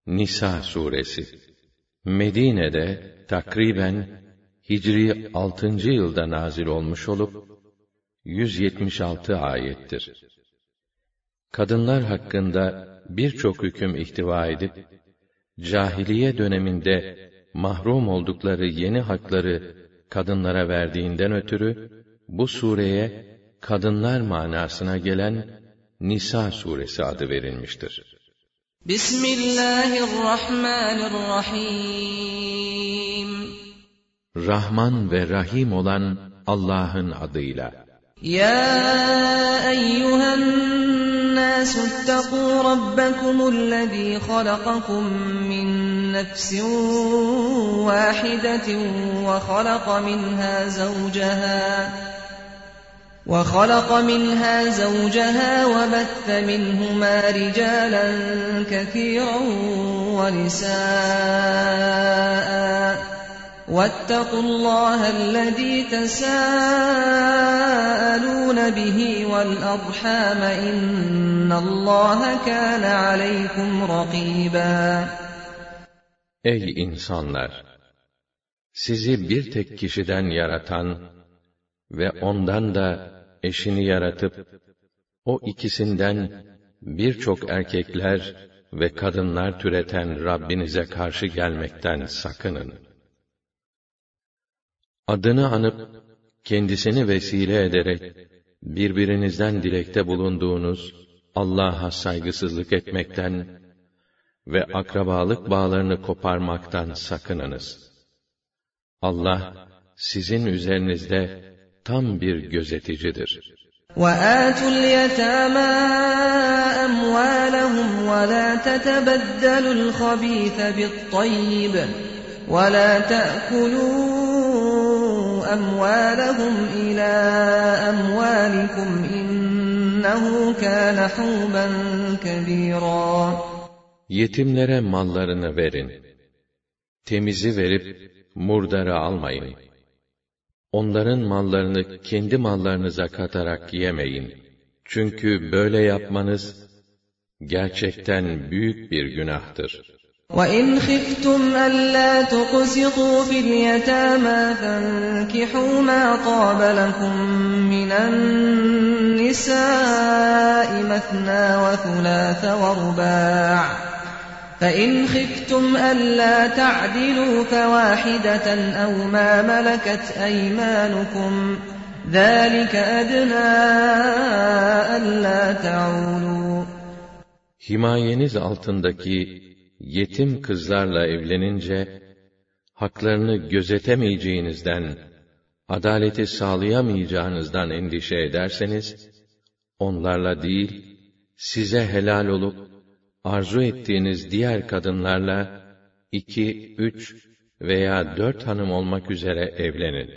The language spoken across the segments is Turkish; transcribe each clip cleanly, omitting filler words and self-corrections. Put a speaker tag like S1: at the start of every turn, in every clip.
S1: Nisa suresi Medine'de takriben Hicri 6. yılda nazil olmuş olup 176 ayettir. Kadınlar hakkında birçok hüküm ihtiva edip cahiliye döneminde mahrum oldukları yeni hakları kadınlara verdiğinden ötürü bu sureye kadınlar manasına gelen Nisa suresi adı verilmiştir.
S2: Bismillahirrahmanirrahim.
S1: Rahman ve Rahim olan Allah'ın adıyla.
S2: Ya eyyühen nâsü ittekû rabbekumullezî halakakum min nefsin vâhidetin وخلق منها زوجها وبث منهما رجالا كثيرا ونساء واتقوا الله الذي تساءلون به والأرحام إن الله كان عليكم رقيبا.
S1: Ey insanlar! Sizi bir tek kişiden yaratan ve ondan da eşini yaratıp, o ikisinden birçok erkekler ve kadınlar türeten Rabbinize karşı gelmekten sakının. Adını anıp, kendisini vesile ederek, birbirinizden dilekte bulunduğunuz Allah'a saygısızlık etmekten ve akrabalık bağlarını koparmaktan sakınınız. Allah, sizin üzerinizde tam bir gözeticidir.
S2: وَآتُوا الْيَتَامَى أَمْوَالَهُمْ وَلَا تَتَبَدَّلُوا الْخَبِيثَ بِالطَّيِّبِ وَلَا تَأْكُلُوا أَمْوَالَهُمْ إِلَى أَمْوَالِكُمْ إِنَّهُ كَانَ حُوبًا كَبِيرًا.
S1: Yetimlere mallarını verin. Temizi verip murdarı almayın. Onların mallarını kendi mallarınıza katarak yemeyin. Çünkü böyle yapmanız gerçekten büyük bir günahtır.
S2: وَإِنْ خِفْتُمْ أَلَّا تُقْسِطُوا فِي الْيَتَامَى فَانكِحُوا مَا طَابَ لَكُم مِّنَ النِّسَاءِ مَثْنَىٰ وَثُلَاثَ وَرُبَاعَ فَإِنْ خِفْتُمْ أَلَّا تَعْدِلُوا فَوَاحِدَةً أَوْ مَا مَلَكَتْ أَيْمَانُكُمْ ذَٰلِكَ أَدْنَىٰ أَلَّا تَعُولُوا.
S1: Himayeniz altındaki yetim kızlarla evlenince, haklarını gözetemeyeceğinizden, adaleti sağlayamayacağınızdan endişe ederseniz, onlarla değil, size helal olup, arzu ettiğiniz diğer kadınlarla 2, 3 veya 4 hanım olmak üzere evlenin.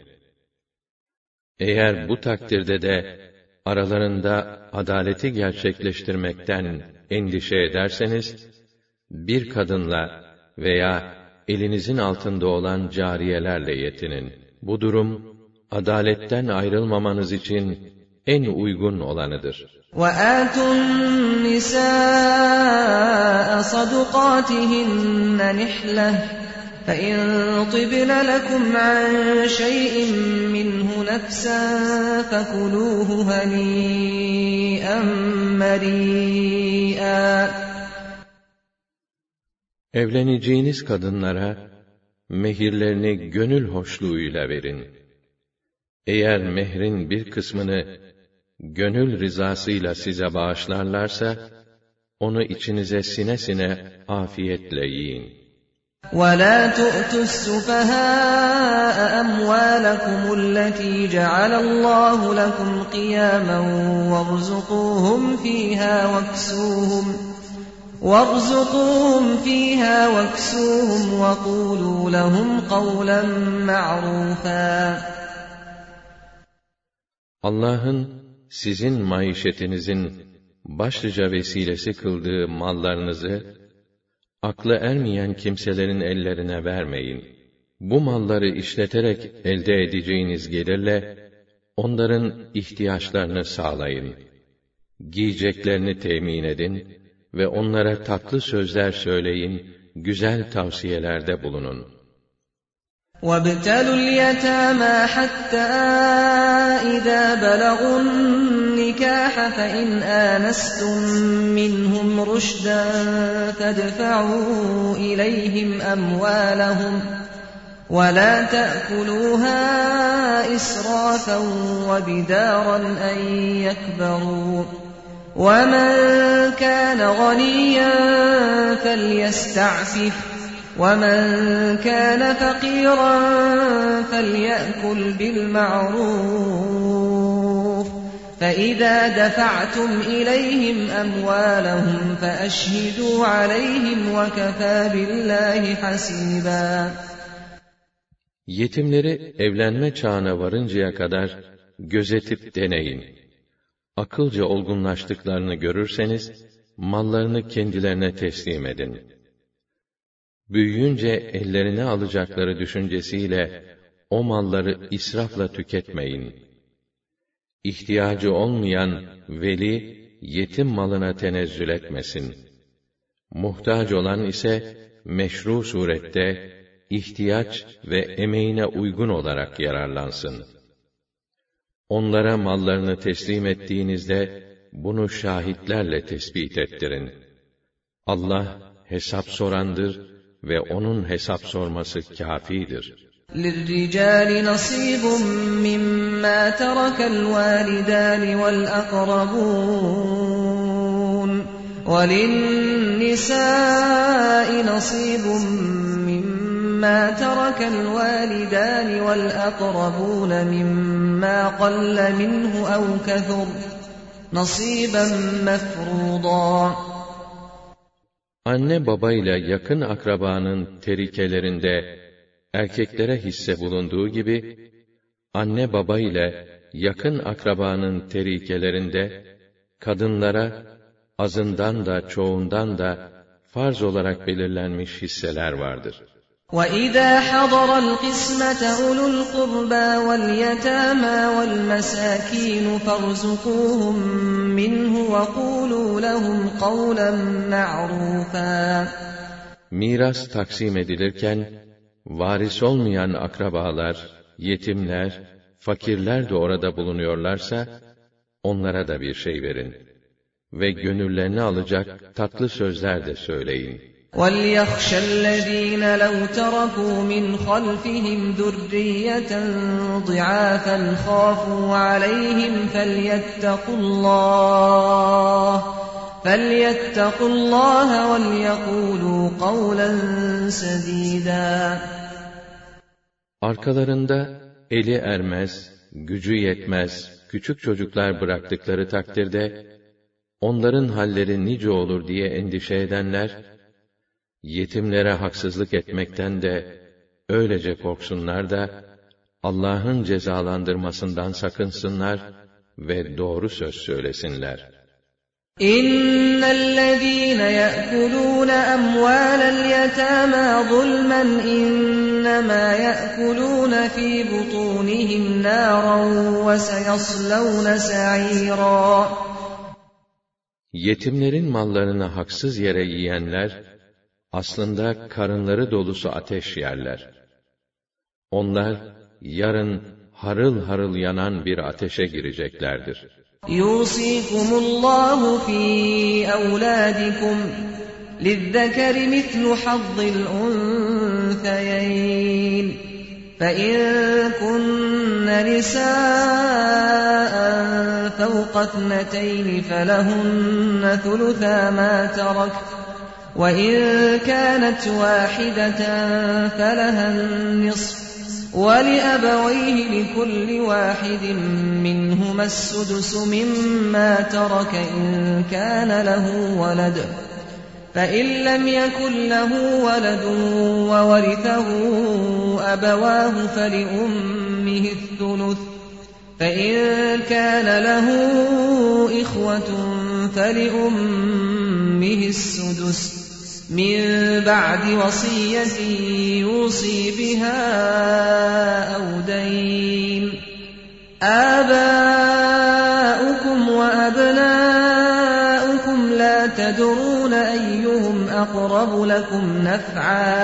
S1: Eğer bu takdirde de aralarında adaleti gerçekleştirmekten endişe ederseniz, bir kadınla veya elinizin altında olan cariyelerle yetinin. Bu durum, adaletten ayrılmamanız için en uygun olanıdır.
S2: وَآتُوا النِّسَاءَ صَدُقَاتِهِنَّ نِحْلَةً فَإِن طِبْنَ لَكُمْ عَن شَيْءٍ مِّنْهُ نَفْسًا فَكُلُوهُ هَنِيئًا مَرِيئًا.
S1: Evleneceğiniz kadınlara mehirlerini gönül hoşluğuyla verin. Eğer mehrin bir kısmını gönül rızasıyla size bağışlarlarsa, onu içinize sine sine afiyetle yiyin.
S2: وَلَا تُؤْتُوا السُّفَهَاءَ أَمْوَالَكُمُ الَّتِي جَعَلَ اللَّهُ لَكُمْ قِيَامًا وَارْزُقُوهُمْ فِيهَا وَاكْسُوهُمْ وَقُولُوا لَهُمْ قَوْلًا مَعْرُوفًا.
S1: Allah'ın sizin maişetinizin başlıca vesilesi kıldığı mallarınızı, aklı ermeyen kimselerin ellerine vermeyin. Bu malları işleterek elde edeceğiniz gelirle, onların ihtiyaçlarını sağlayın. Giyeceklerini temin edin ve onlara tatlı sözler söyleyin, güzel tavsiyelerde bulunun.
S2: وَابْتَلُوا الْيَتَامَى حَتَّى إِذَا بَلَغُوا النِّكَاحَ فَإِنْ آنَسْتُمْ مِنْهُمْ رُشْدًا فَادْفَعُوا إِلَيْهِمْ أَمْوَالَهُمْ وَلَا تَأْكُلُوهَا إِسْرَافًا وَبِدَارًا أَنْ يَكْبَرُوا وَمَنْ كَانَ غَنِيًّا فَلْيَسْتَعْفِفْ وَمَنْ كَانَ فَقِيرًا فَلْيَأْكُلْ بِالْمَعْرُوفِ فَإِذَا دَفَعْتُمْ إِلَيْهِمْ أَمْوَالَهُمْ فَأَشْهِدُوا عَلَيْهِمْ وَكَفَى بِاللّٰهِ حَسِيبًا.
S1: Yetimleri evlenme çağına varıncaya kadar gözetip deneyin. Akılca olgunlaştıklarını görürseniz, mallarını kendilerine teslim edin. Büyüyünce ellerine alacakları düşüncesiyle o malları israfla tüketmeyin. İhtiyacı olmayan veli, yetim malına tenezzül etmesin. Muhtaç olan ise, meşru surette, ihtiyaç ve emeğine uygun olarak yararlansın. Onlara mallarını teslim ettiğinizde, bunu şahitlerle tespit ettirin. Allah, hesap sorandır ve onun hesap sorması kâfidir.
S2: لِلرِّجَالِ نَصِيبٌ مِّمَّا تَرَكَ الْوَالِدَانِ وَالْأَقْرَبُونَ وَلِلنِّسَاءِ نَصِيبٌ مِّمَّا تَرَكَ الْوَالِدَانِ وَالْأَقْرَبُونَ مِمَّا قَلَّ مِنْهُ أَوْ كَثُرَ نَصِيبًا مَّفْرُوضًا.
S1: Anne babayla yakın akrabanın terikelerinde erkeklere hisse bulunduğu gibi, anne baba ile yakın akrabanın terikelerinde kadınlara azından da çoğundan da farz olarak belirlenmiş hisseler vardır.
S2: وَإِذَا حَضَرَ الْقِسْمَةَ أُولُو الْقُرْبَى وَالْيَتَامَى وَالْمَسَاكِينُ فَارْزُقُوهُم مِّنْهُ وَقُولُوا لَهُمْ قَوْلًا مَّعْرُوفًا.
S1: Miras taksim edilirken, varis olmayan akrabalar, yetimler, fakirler de orada bulunuyorlarsa, onlara da bir şey verin. Ve gönüllerini alacak tatlı sözler de söyleyin.
S2: وَلْيَخْشَ الَّذ۪ينَ لَوْ تَرَكُوا مِنْ خَلْفِهِمْ ذُرِّيَّةً ضِعَافًا خَافُوا عَلَيْهِمْ فَلْيَتَّقُوا اللّٰهَ وَلْيَقُولُوا قَوْلًا سَد۪يدًا.
S1: Arkalarında eli ermez, gücü yetmez, küçük çocuklar bıraktıkları takdirde, onların halleri nice olur diye endişe edenler, yetimlere haksızlık etmekten de öylece korksunlar da, Allah'ın cezalandırmasından sakınsınlar ve doğru söz söylesinler.
S2: اِنَّ الَّذ۪ينَ يَأْكُلُونَ أَمْوَالَ الْيَتَامَى ظُلْمًا اِنَّمَا يَأْكُلُونَ ف۪ي بُطُونِهِمْ نَارًا وَسَيَصْلَوْنَ سَع۪يرًا.
S1: Yetimlerin mallarını haksız yere yiyenler, aslında karınları dolusu ateş yerler. Onlar, yarın harıl harıl yanan bir ateşe gireceklerdir.
S2: يُوصِيكُمُ اللّٰهُ ف۪ي أَوْلَادِكُمْ لِلذَّكَرِ مِثْلُ حَظِّ الْأُنْثَيَيْنِ فَاِنْ كُنَّ نِسَاءً فَوْقَ اثْنَتَيْنِ فَلَهُنَّ ثُلُثَا مَا تَرَكَ وَاِنْ كَانَتْ وَاحِدَةً فَلَهَا النِّصْفُ وَلِأَبَوَيْهِ لِكُلِّ وَاحِدٍ مِّنْهُمَا السُّدُسُ مِمَّا تَرَكَ إِنْ كَانَ لَهُ وَلَدٌ فَإِنْ لَمْ يَكُنْ لَهُ وَلَدٌ وَوَرِثَهُ أَبَوَاهُ فَلِأُمِّهِ الثُّلُثُ فَإِنْ كَانَ لَهُ إِخْوَةٌ فَلِأُمِّهِ السُّدُسُ مِنْ بَعْدِ وَصِيَّةٍ يُوصِي بِهَا أَوْ دَيْنٍ آبَاؤُكُمْ وَأَبْنَاؤُكُمْ لَا تَدْرُونَ أقرب لكم نفعا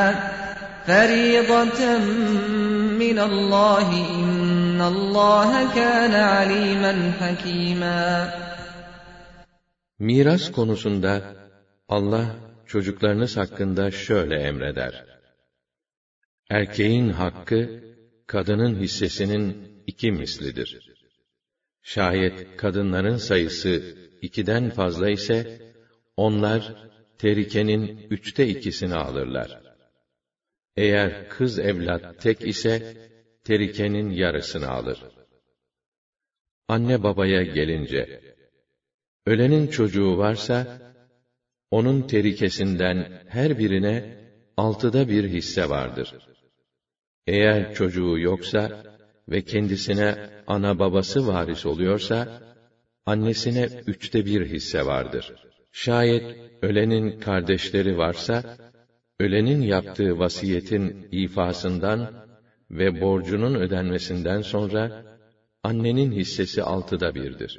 S2: فريضة من الله إن الله كان عليما حكيما.
S1: Miras konusunda Allah çocuklarınız hakkında şöyle emreder: Erkeğin hakkı, kadının hissesinin 2 mislidir. Şayet kadınların sayısı 2'den fazla ise, onlar terikenin 3'te 2'sini alırlar. Eğer kız evlat tek ise, terikenin yarısını alır. Anne babaya gelince, ölenin çocuğu varsa, onun terikesinden her birine 6'da 1 hisse vardır. Eğer çocuğu yoksa ve kendisine ana babası varis oluyorsa, annesine 3'te 1 hisse vardır. Şayet ölenin kardeşleri varsa, ölenin yaptığı vasiyetin ifasından ve borcunun ödenmesinden sonra, annenin hissesi 6'da 1'dir.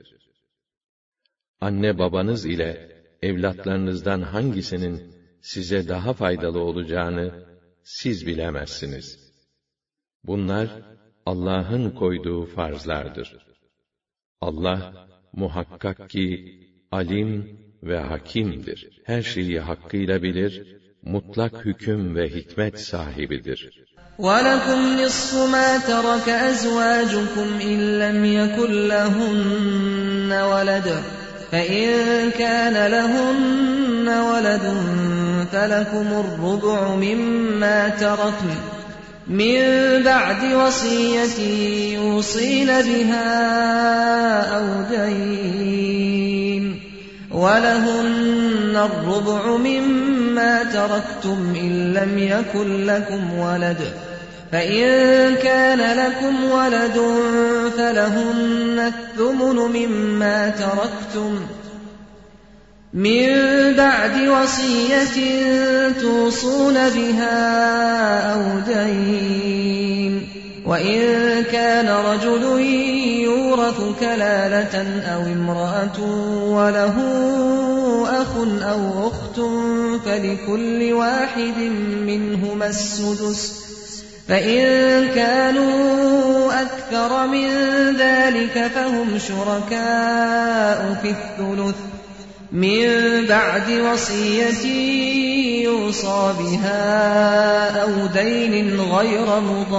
S1: Anne babanız ile evlatlarınızdan hangisinin size daha faydalı olacağını siz bilemezsiniz. Bunlar Allah'ın koyduğu farzlardır. Allah muhakkak ki alim ve hakimdir. Her şeyi hakkıyla bilir, mutlak hüküm ve hikmet sahibidir.
S2: وَلَكُمْ نِصْفُ مَا تَرَكَ أَزْوَاجُكُمْ إِنْ لَمْ يَكُنْ لَهُنَّ وَلَدٌ فَإِنْ كَانَ لَهُنَّ وَلَدٌ فَلَكُمُ الرُّبُعُ مِمَّا تَرَكْنَ مِنْ بَعْدِ وَصِيَّةٍ يُوصِينَ بِهَا أَوْ دَيْنٍ وَلَهُنَّ الرُّبُعُ مِمَّا تَرَكْتُمْ إِنْ لَمْ يَكُنْ لَكُمْ وَلَدٌ فَإِنْ كَانَ لَكُمْ وَلَدٌ فَلَهُنَّ الثُّمُنُ مِمَّا تَرَكْتُمْ مِنْ بَعْدِ وَصِيَّةٍ تُوصُونَ بِهَا أَوْ دَيْنٍ وَإِنْ كَانَ رَجُلٌ يُورَثُ كَلَالَةً أَوْ امْرَأَةٌ وَلَهُ أَخٌ أَوْ أُخْتٌ فَلِكُلِّ وَاحِدٍ مِّنْهُمَا السُّدُسُ فَإِنْ كَانُوا أَكْثَرَ مِنْ ذَلِكَ فَهُمْ شُرَكَاءُ فِي الثُّلُثِ مِنْ بَعْدِ وَصِيَّةٍ يُوصَى بِهَا أَوْ دَيْنٍ غَيْرَ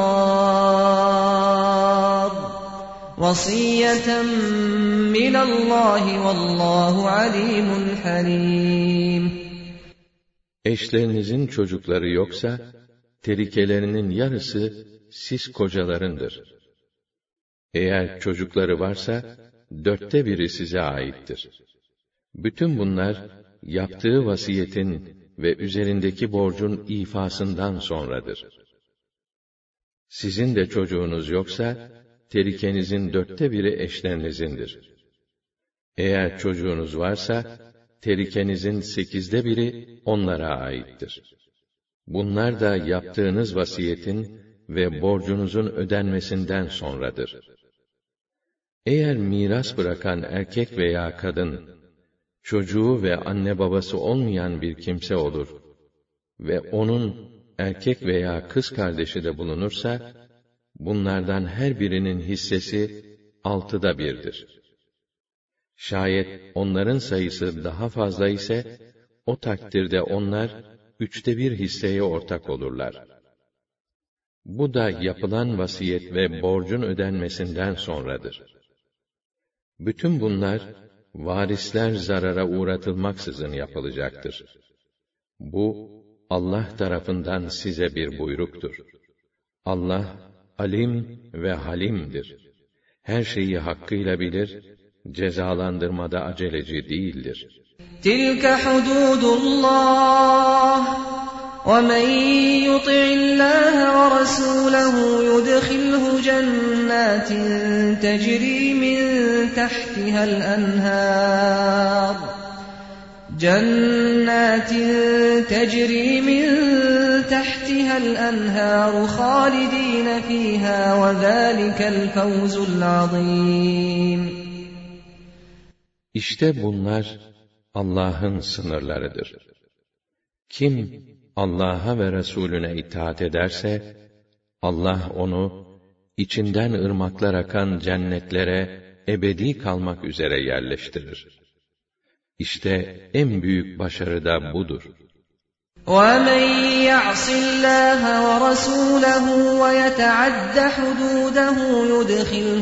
S2: مُضَارٍّ وَصِيَّةً مِّنَ اللّٰهِ وَاللّٰهُ عَلِيمٌ حَلِيمٌ.
S1: Eşlerinizin çocukları yoksa, terikelerinin yarısı siz kocalarındır. Eğer çocukları varsa, 4'te 1'i size aittir. Bütün bunlar, yaptığı vasiyetin ve üzerindeki borcun ifasından sonradır. Sizin de çocuğunuz yoksa, terikenizin 4'te 1'i eşlerinizin. Eğer çocuğunuz varsa, terikenizin 8'de 1'i onlara aittir. Bunlar da yaptığınız vasiyetin ve borcunuzun ödenmesinden sonradır. Eğer miras bırakan erkek veya kadın, çocuğu ve anne babası olmayan bir kimse olur ve onun erkek veya kız kardeşi de bulunursa, bunlardan her birinin hissesi 6'da 1'dir. Şayet onların sayısı daha fazla ise, o takdirde onlar 3'te 1 hisseye ortak olurlar. Bu da yapılan vasiyet ve borcun ödenmesinden sonradır. Bütün bunlar, varisler zarara uğratılmaksızın yapılacaktır. Bu, Allah tarafından size bir buyruktur. Allah, alim ve halimdir. Her şeyi hakkıyla bilir, cezalandırmada aceleci değildir.
S2: Tilke hududullah وَمَنْ يُطِعِ اللّٰهَ وَرَسُولَهُ يُدْخِلْهُ جَنَّاتٍ تَجْرِي مِنْ تَحْتِهَا الْأَنْهَارُ خَالِدِينَ فِيهَا وَذَٰلِكَ الْفَوْزُ الْعَظِيمُ.
S1: İşte bunlar Allah'ın sınırlarıdır. Kim Allah'a ve Resulüne itaat ederse, Allah onu içinden ırmaklar akan cennetlere ebedi kalmak üzere yerleştirir. İşte en büyük başarı da budur.
S2: وَمَنْ يَعْصِ اللّٰهَ وَرَسُولَهُ وَيَتَعَدَّ حُدُودَهُ يُدْخِلْهُ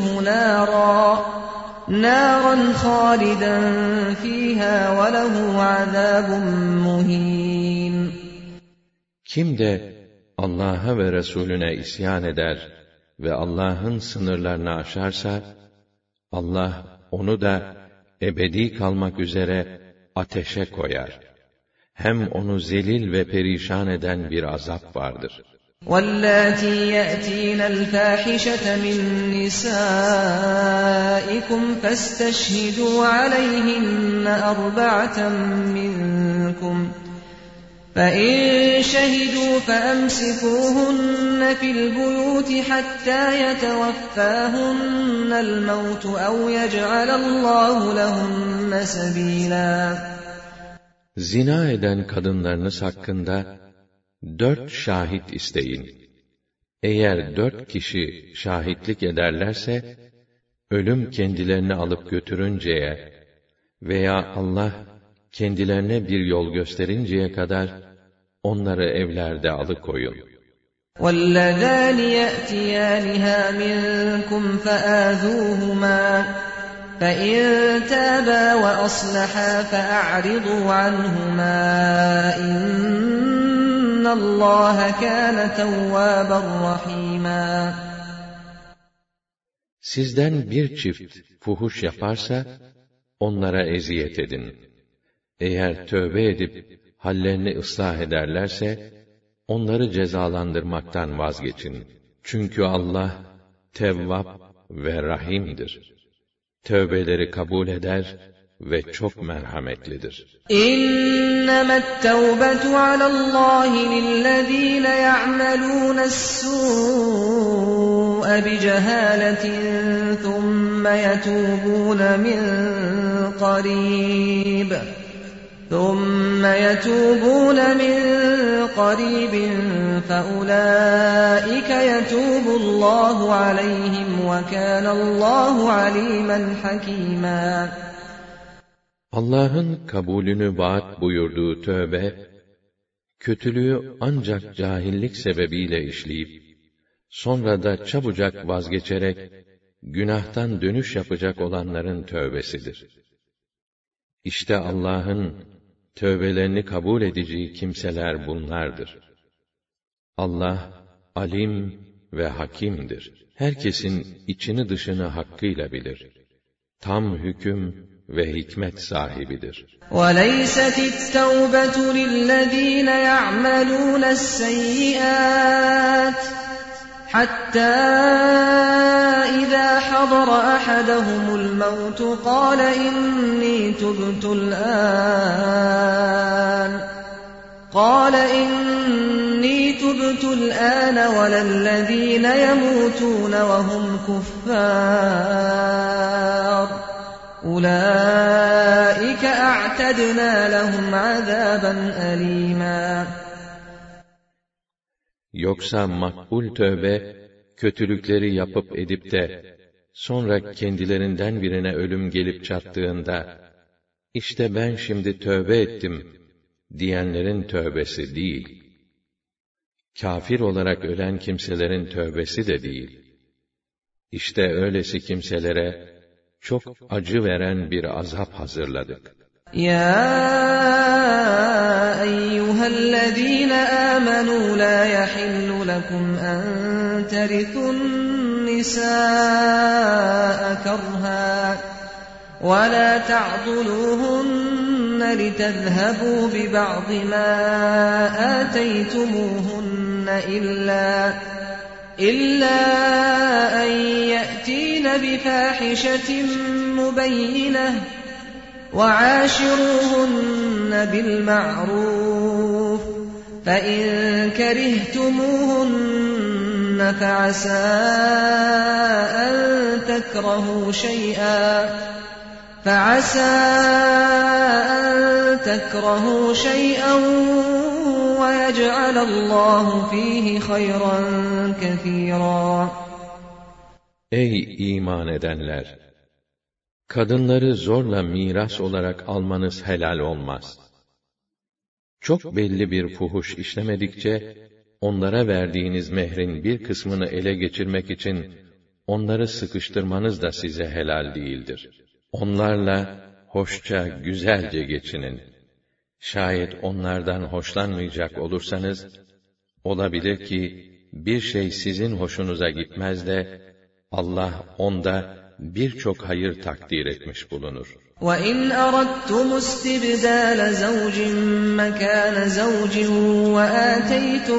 S2: نَارًا خَالِدًا فِيهَا وَلَهُ عَذَابٌ مُهِينٌ.
S1: Kim de Allah'a ve Resulüne isyan eder ve Allah'ın sınırlarını aşarsa, Allah onu da ebedi kalmak üzere ateşe koyar. Hem onu zelil ve perişan eden bir azap vardır.
S2: وَاللَّاتِي يَأْتِينَ الْفَاحِشَةَ مِن نِّسَائِكُمْ فَاسْتَشْهِدُوا عَلَيْهِنَّ أَرْبَعَةً مِّنكُمْ فَإِن شَهِدُوا فَأَمْسِكُوهُنَّ فِي الْبُيُوتِ حَتَّى يَتَوَفَّاهُنَّ الْمَوْتُ أَوْ يَجْعَلَ اللّٰهُ لَهُنَّ سَبِيلًا.
S1: Zina eden kadınlarınız hakkında 4 şahit isteyin. Eğer 4 kişi şahitlik ederlerse, ölüm kendilerini alıp götürünceye veya Allah kendilerine bir yol gösterinceye kadar onları evlerde alıkoyun.
S2: وَاللَّذَانِ يَأْتِيَانِهَا مِنكُمْ فَآذُوهُمَا فَإِن تَابَا وَأَصْلَحَا فَأَعْرِضُوا عَنْهُمَا إِنَّ اللّٰهَ كَانَ تَوَّابًا رَحِيمًا.
S1: Sizden bir çift fuhuş yaparsa, onlara eziyet edin. Eğer tövbe edip hallerini ıslah ederlerse, onları cezalandırmaktan vazgeçin. Çünkü Allah Tevvab ve Rahim'dir. Tövbeleri kabul eder ve çok merhametlidir.
S2: İnnemет tevbetu alallahi lillezîne ya'melûnes-sû'e bicehâletin thumme yetûbûne min qarîb. ثُمَّ يَتُوبُونَ مِنْ قَرِيبٍ فَأُولَٰئِكَ يَتُوبُ اللّٰهُ عَلَيْهِمْ وَكَانَ اللّٰهُ عَلِيمًا حَكِيمًا.
S1: Allah'ın kabulünü vaat buyurduğu tövbe, kötülüğü ancak cahillik sebebiyle işleyip, sonra da çabucak vazgeçerek, günahtan dönüş yapacak olanların tövbesidir. İşte Allah'ın tövbelerini kabul edeceği kimseler bunlardır. Allah, alim ve hakimdir. Herkesin içini dışını hakkıyla bilir. Tam hüküm ve hikmet sahibidir.
S2: وَلَيْسَتِ التَّوْبَةُ لِلَّذ۪ينَ يَعْمَلُونَ السَّيِّئَاتِ حَتَّى إِذَا حَضَرَ أَحَدَهُمُ الْمَوْتُ قَالَ إِنِّي تُبْتُ الْآنَ وَلَا الَّذ۪ينَ يَمُوتُونَ وَهُمْ كُفَّارٌ أُولَٰئِكَ أَعْتَدْنَا لَهُمْ عَذَابًا أَلِيمًا.
S1: Yoksa makbul tövbe, kötülükleri yapıp edip de, sonra kendilerinden birine ölüm gelip çattığında, işte ben şimdi tövbe ettim, diyenlerin tövbesi değil. Kafir olarak ölen kimselerin tövbesi de değil. İşte öylesi kimselere, çok acı veren bir azap hazırladık.
S2: يَا أَيُّهَا الَّذ۪ينَ آمَنُوا لَا يَحِلُّ لَكُمْ أَن تَرِثُوا النِّسَاءَ كَرْهًا وَلَا تَعْضُلُوهُنَّ لِتَذْهَبُوا بِبَعْضِ مَا آتَيْتُمُوهُنَّ إِلَّا أَن يَأْتِينَ بِفَاحِشَةٍ مُبَيِّنَةٍ وَعَاشِرُوهُنَّ بِالْمَعْرُوفِ فَإِن كَرِهْتُمُوهُنَّ فَعَسَىٰ أَن تَكْرَهُوا شَيْئًا وَيَجْعَلَ اللّٰهُ ف۪يهِ خَيْرًا كَثِيرًا.
S1: Ey iman edenler! Kadınları zorla miras olarak almanız helal olmaz. Çok belli bir fuhuş işlemedikçe, onlara verdiğiniz mehrin bir kısmını ele geçirmek için, onları sıkıştırmanız da size helal değildir. Onlarla hoşça, güzelce geçinin. Şayet onlardan hoşlanmayacak olursanız, olabilir ki, bir şey sizin hoşunuza gitmez de, Allah onda birçok hayır takdir etmiş bulunur.
S2: وَاِنْ أَرَدْتُمُ اسْتِبْدَالَ زَوْجٍ مَكَانَ زَوْجٍ وَآتَيْتُمْ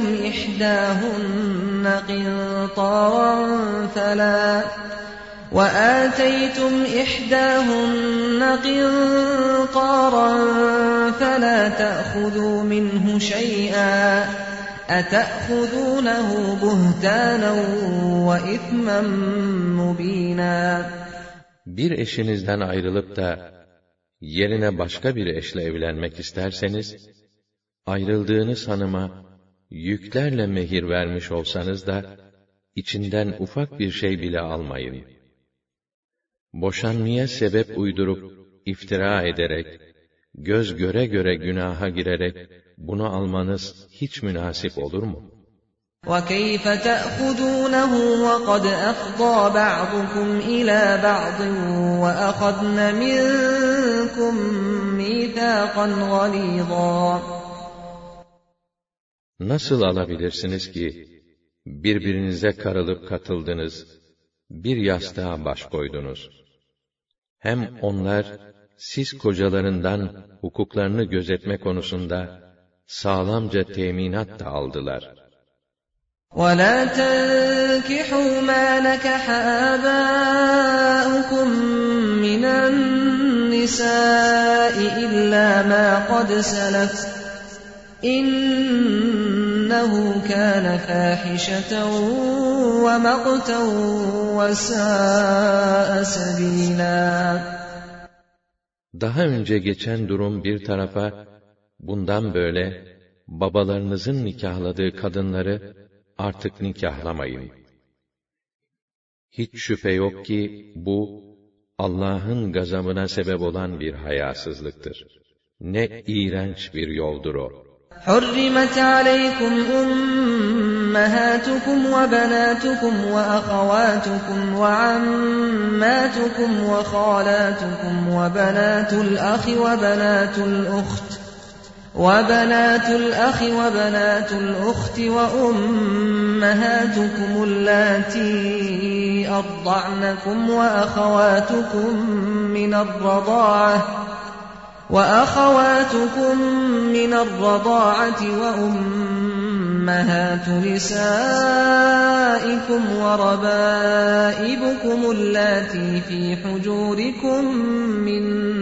S2: إِحْدَاهُنَّ قِنطَارًا فَلَا تَأْخُذُوا مِنْهُ شَيْئًا أَتَأْخُذُونَهُ بُهْتَانًا وَإِثْمًا مُبِينًا.
S1: Bir eşinizden ayrılıp da yerine başka bir eşle evlenmek isterseniz, ayrıldığınız hanıma yüklerle mehir vermiş olsanız da içinden ufak bir şey bile almayın. Boşanmaya sebep uydurup iftira ederek, göz göre göre günaha girerek bunu almanız hiç münasip olur mu?
S2: وَكَيْفَ تَأْخُذُونَهُ وَقَدْ أَفْضَىٰ بَعْضُكُمْ إِلَى بَعْضٍ وَأَخَذْنَ مِنكُم مِّيثَاقًا غَلِيظًا.
S1: Nasıl alabilirsiniz ki, birbirinize karılıp katıldınız, bir yastığa baş koydunuz? Hem onlar, siz kocalarından hukuklarını gözetme konusunda sağlamca teminat da aldılar.
S2: وَلَا تَنكِحُوا مَا نَكَحَ آبَاؤُكُم مِّنَ النِّسَاءِ إِلَّا مَا قَدْ سَلَفَ إِنَّهُ كَانَ فَاحِشَةً وَمَقْتًا وَسَاءَ سَبِيلًا.
S1: Daha önce geçen durum bir tarafa, bundan böyle babalarınızın nikahladığı kadınları artık nikahlamayın. Hiç şüphe yok ki bu Allah'ın gazabına sebep olan bir hayasızlıktır. Ne iğrenç bir yoldur o.
S2: حُرِّمَتْ عَلَيْكُمْ أُمَّهَاتُكُمْ وَبَنَاتُكُمْ وَأَخَوَاتُكُمْ وَعَمَّاتُكُمْ وَخَالَاتُكُمْ وَبَنَاتُ الْأَخِ وَبَنَاتُ الْأُخْتِ وَأُمَّهَاتُكُمُ اللَّاتِي أَرْضَعْنَكُمْ وَأَخَوَاتُكُم مِّنَ الرَّضَاعَةِ وَأُمَّهَاتُ نِسَائِكُمْ وَرَبَائِبُكُمُ اللَّاتِي فِي حُجُورِكُم مِّن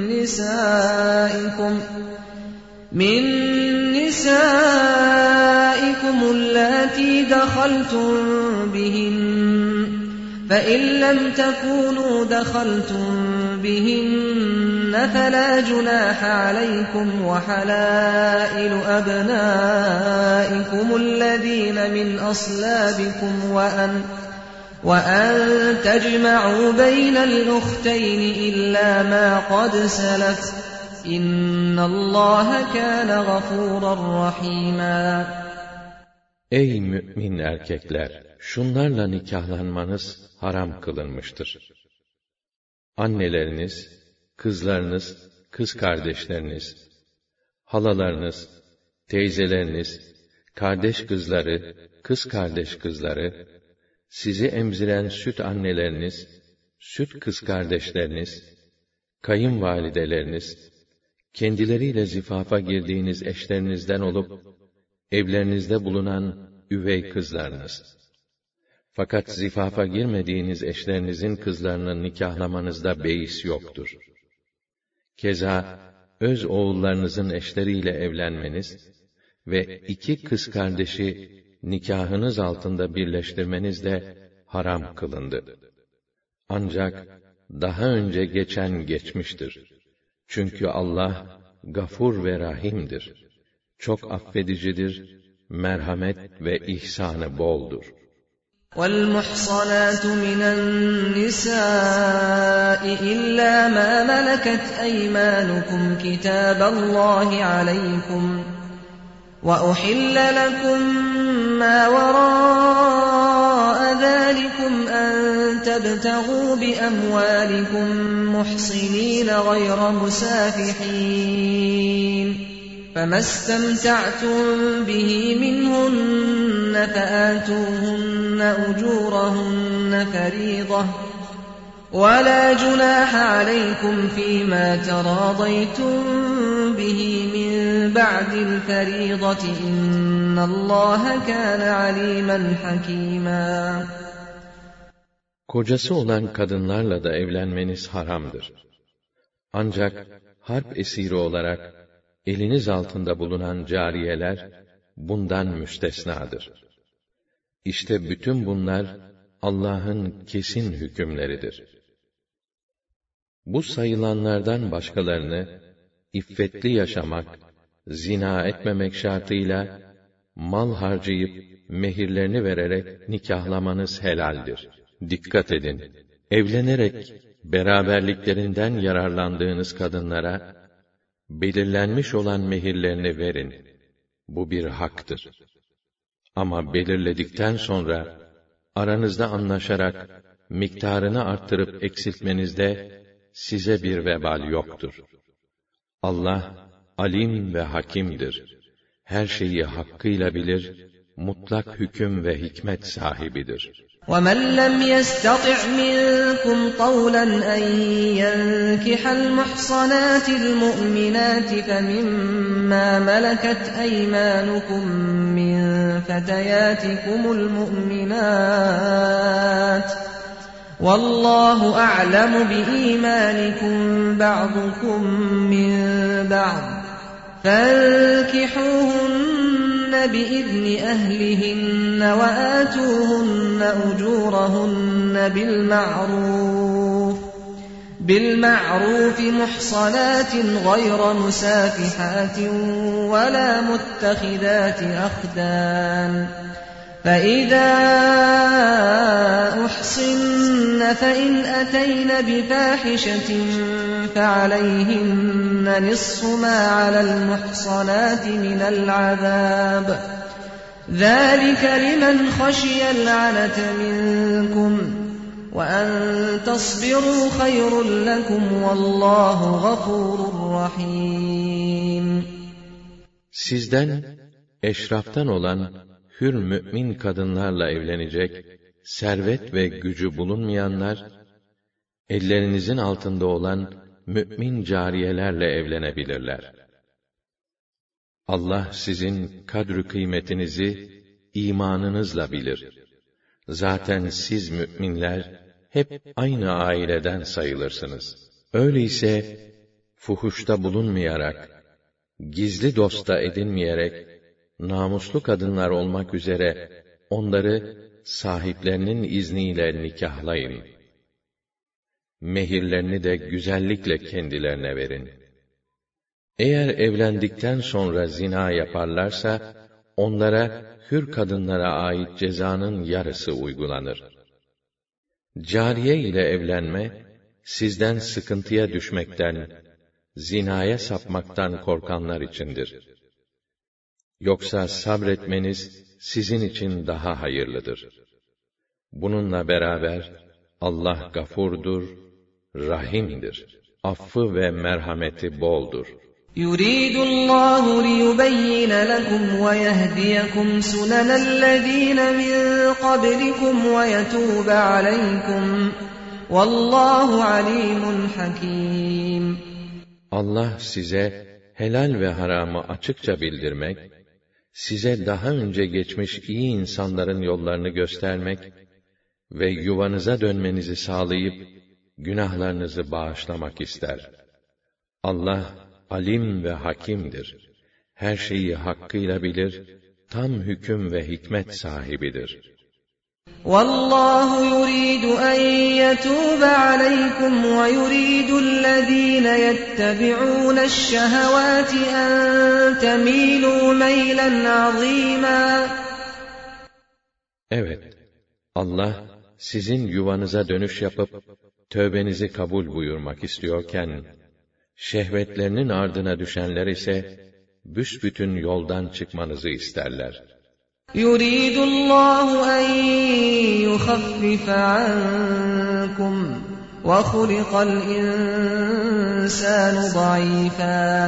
S2: نِّسَائِكُمُ اللَّاتِي دَخَلْتُم بِهِنَّ فَإِن لَّمْ تَكُونُوا دَخَلْتُم بِهِنَّ فَلَا جُنَاحَ عَلَيْكُمْ وَحَلَائِلُ أَبْنَائِكُمُ الَّذِينَ مِنْ أَصْلَابِكُمْ وَأَن تَجْمَعُوا بَيْنَ الْأُخْتَيْنِ إِلَّا مَا قَدْ سَلَفَ إِنَّ اللَّهَ كَانَ غَفُورًا رَّحِيمًا.
S1: Ey mümin erkekler! Şunlarla nikahlanmanız haram kılınmıştır. Anneleriniz, kızlarınız, kız kardeşleriniz, halalarınız, teyzeleriniz, kardeş kızları, kız kardeş kızları, sizi emziren süt anneleriniz, süt kız kardeşleriniz, kayınvalideleriniz, kendileriyle zifafa girdiğiniz eşlerinizden olup, evlerinizde bulunan üvey kızlarınız. Fakat zifafa girmediğiniz eşlerinizin kızlarını nikahlamanızda beis yoktur. Keza, öz oğullarınızın eşleriyle evlenmeniz ve iki kız kardeşi nikahınız altında birleştirmeniz de haram kılındı. Ancak daha önce geçen geçmiştir. Çünkü Allah gafur ve rahimdir. Çok affedicidir, merhamet ve ihsanı boldur.
S2: وَالْمُحْصَنَاتُ مِنَ النِّسَاءِ إِلَّا مَا مَلَكَتْ أَيْمَانُكُمْ كِتَابَ اللَّهِ عَلَيْكُمْ وَأُحِلَّ لَكُم مَّا وَرَاءَ ذَلِكُمْ أَن تَبْتَغُوا بِأَمْوَالِكُمْ مُحْصِنِينَ غَيْرَ مُسَافِحِينَ فَمَا اسْتَمْتَعْتُم بِهِ مِنْهُنَّ فَآتُوهُنَّ أُجُورَهُنَّ فَرِيضَةً وَلَا جُنَاحَ عَلَيْكُمْ فِيمَا تَرَاضَيْتُم بِهِ مِن بَعْدِ الْفَرِيضَةِ إِنَّ اللَّهَ كَانَ عَلِيمًا حَكِيمًا.
S1: Kocası olan kadınlarla da evlenmeniz haramdır. Ancak harp esiri olarak eliniz altında bulunan cariyeler bundan müstesnadır. İşte bütün bunlar Allah'ın kesin hükümleridir. Bu sayılanlardan başkalarını iffetli yaşamak, zina etmemek şartıyla mal harcayıp mehirlerini vererek nikahlamanız helaldir. Dikkat edin. Evlenerek beraberliklerinden yararlandığınız kadınlara belirlenmiş olan mehirlerini verin. Bu bir haktır. Ama belirledikten sonra aranızda anlaşarak miktarını arttırıp eksiltmenizde size bir vebal yoktur. Allah alim ve hakimdir. Her şeyi hakkıyla bilir, mutlak hüküm ve hikmet sahibidir.
S2: وَمَنْ لَمْ يَسْتَطِعْ مِنكُمْ طَوْلًا أَنْ يَنكِحَ الْمُحْصَنَاتِ الْمُؤْمِنَاتِ فَمِمَّا مَلَكَتْ أَيْمَانُكُمْ مِنْ فَتَيَاتِكُمُ الْمُؤْمِنَاتِ وَاللَّهُ أَعْلَمُ بِإِيمَانِكُمْ بَعْضُكُمْ مِنْ بَعْضٍ فَانكِحُوهُنَّ بِإِذْنِ أَهْلِهِنَّ وَآتُوهُنَّ أُجُورَهُنَّ بِالْمَعْرُوفِ مُحْصَنَاتٍ غَيْرَ مُسَافِحَاتٍ وَلَا مُتَّخِذَاتِ أَخْدَانٍ فَإِذَا أُحْصِنَّ فَإِنْ أَتَيْنَ بِفَاحِشَةٍ فَعَلَيْهِنَّ نِصْفُ مَا عَلَى الْمُحْصَنَاتِ مِنَ الْعَذَابِ ذَلِكَ لِمَنْ خَشِيَ الْعَنَتَ مِنكُمْ وَأَنْ تَصْبِرُوا خَيْرٌ لَكُمْ وَاللّٰهُ غَفُورٌ رَحِيمٌ.
S1: Sizden eşraftan olan hür mü'min kadınlarla evlenecek, servet ve gücü bulunmayanlar, ellerinizin altında olan mü'min cariyelerle evlenebilirler. Allah sizin kadr-ı kıymetinizi imanınızla bilir. Zaten siz mü'minler hep aynı aileden sayılırsınız. Öyleyse fuhuşta bulunmayarak, gizli dosta edinmeyerek, namuslu kadınlar olmak üzere onları sahiplerinin izniyle nikahlayın. Mehirlerini de güzellikle kendilerine verin. Eğer evlendikten sonra zina yaparlarsa, onlara hür kadınlara ait cezanın yarısı uygulanır. Cariye ile evlenme, sizden sıkıntıya düşmekten, zinaya sapmaktan korkanlar içindir. Yoksa sabretmeniz sizin için daha hayırlıdır. Bununla beraber Allah gafurdur, rahimdir. Affı ve merhameti boldur.
S2: يُرِيدُ اللّٰهُ لِيُبَيِّنَ لَكُمْ وَيَهْدِيَكُمْ سُنَنَ الَّذ۪ينَ مِنْ قَبْلِكُمْ وَيَتُوبَ عَلَيْكُمْ وَاللّٰهُ عَلِيمٌ حَكِيمٌ.
S1: Allah size helal ve haramı açıkça bildirmek, size daha önce geçmiş iyi insanların yollarını göstermek ve yuvanıza dönmenizi sağlayıp günahlarınızı bağışlamak ister. Allah alim ve hakimdir. Her şeyi hakkıyla bilir, tam hüküm ve hikmet sahibidir.
S2: وَاللّٰهُ يُرِيدُ أَنْ يَتُوبَ عَلَيْكُمْ وَيُرِيدُ الَّذ۪ينَ يَتَّبِعُونَ الشَّهَوَاتِ أَنْ تَمِيلُوا مَيْلًا عَظ۪يمًا.
S1: Evet, Allah sizin yuvanıza dönüş yapıp tövbenizi kabul buyurmak istiyorken, şehvetlerinin ardına düşenler ise büsbütün yoldan çıkmanızı isterler.
S2: يُرِيدُ اللّٰهُ أَنْ يُخَفِّفَ عَنْكُمْ وَخُلِقَ الْاِنْسَانُ ضَعِيفًا.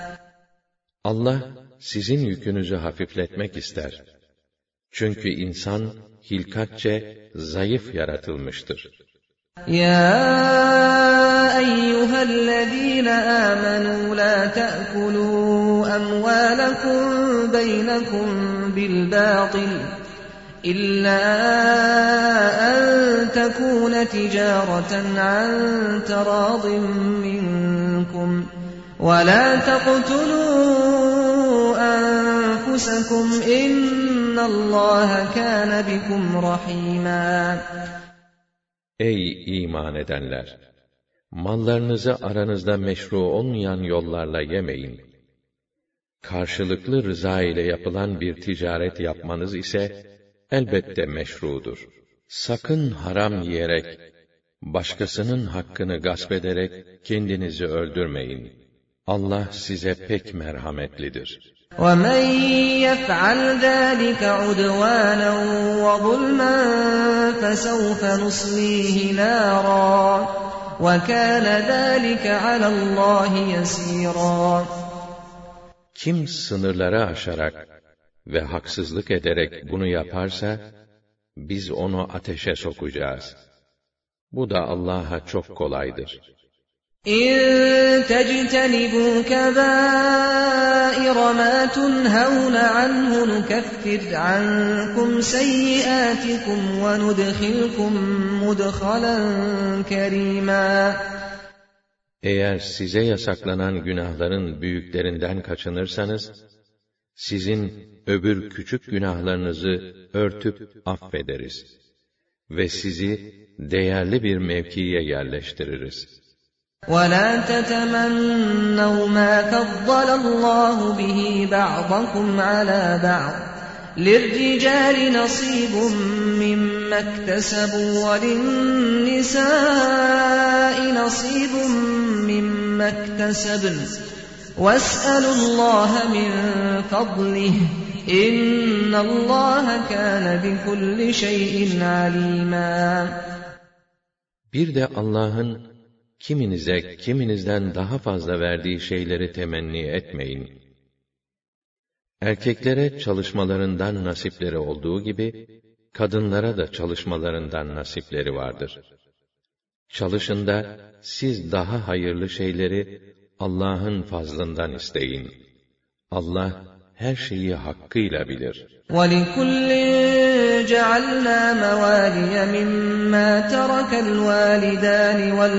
S1: Allah sizin yükünüzü hafifletmek ister. Çünkü insan hilkatçe zayıf yaratılmıştır.
S2: يَا أَيُّهَا الَّذ۪ينَ آمَنُوا لَا تَأْكُلُوا أَمْوَالَكُمْ بَيْنَكُمْ بِالْبَاطِلِ إِلَّا أَنْ تَكُونَ تِجَارَةً عَنْ تَرَاضٍ مِّنكُمْ وَلَا تَقْتُلُوا أَنفُسَكُمْ إِنَّ اللّٰهَ كَانَ بِكُمْ رَحِيمًا.
S1: Ey iman edenler! Mallarınızı aranızda meşru olmayan yollarla yemeyin. Karşılıklı rıza ile yapılan bir ticaret yapmanız ise elbette meşrudur. Sakın haram yiyerek, başkasının hakkını gasp ederek kendinizi öldürmeyin. Allah size pek merhametlidir.
S2: وَمَنْ يَفْعَلْ ذَٰلِكَ عُدْوَانًا وَظُلْمًا فَسَوْفَ نُصْلِيهِ نَارًا وَكَانَ ذَٰلِكَ عَلَى اللّٰهِ يَسِيرًا.
S1: Kim sınırları aşarak ve haksızlık ederek bunu yaparsa, biz onu ateşe sokacağız. Bu da Allah'a çok kolaydır.
S2: إِن تَجْتَنِبُوا كَبَائِرَ مَا تُنْهَوْنَ عَنْهُ نُكَفِّرْ عَنْكُمْ سَيِّئَاتِكُمْ وَنُدْخِلْكُمْ مُدْخَلًا كَرِيمًا.
S1: Eğer size yasaklanan günahların büyüklerinden kaçınırsanız, sizin öbür küçük günahlarınızı örtüp affederiz ve sizi değerli bir mevkiye yerleştiririz.
S2: وَلَا تَتَمَنَّوْا مَا فَضَّلَ اللّٰهُ بِهِ بَعْضَكُمْ عَلَى بَعْضٍ لِلرِّجَالِ نَصِيبٌ مِّمَّا اكْتَسَبُوا وَلِلنِّسَاءِ نَصِيبٌ مِّمَّا اكْتَسَبْنَ وَاسْأَلُوا اللّٰهَ مِنْ فَضْلِهِ إِنَّ اللّٰهَ كَانَ بِكُلِّ شَيْءٍ عَلِيمًا.
S1: Bir de Allah'ın kiminize kiminizden daha fazla verdiği şeyleri temenni etmeyin. Erkeklere çalışmalarından nasipleri olduğu gibi, kadınlara da çalışmalarından nasipleri vardır. Çalışın da siz daha hayırlı şeyleri Allah'ın fazlından isteyin. Allah her şeyi hakkıyla bilir.
S2: وَلِكُلٍّ جَعَلْنَا مَوَالِيَ مِمَّا تَرَكَ الْوَالِدَانِ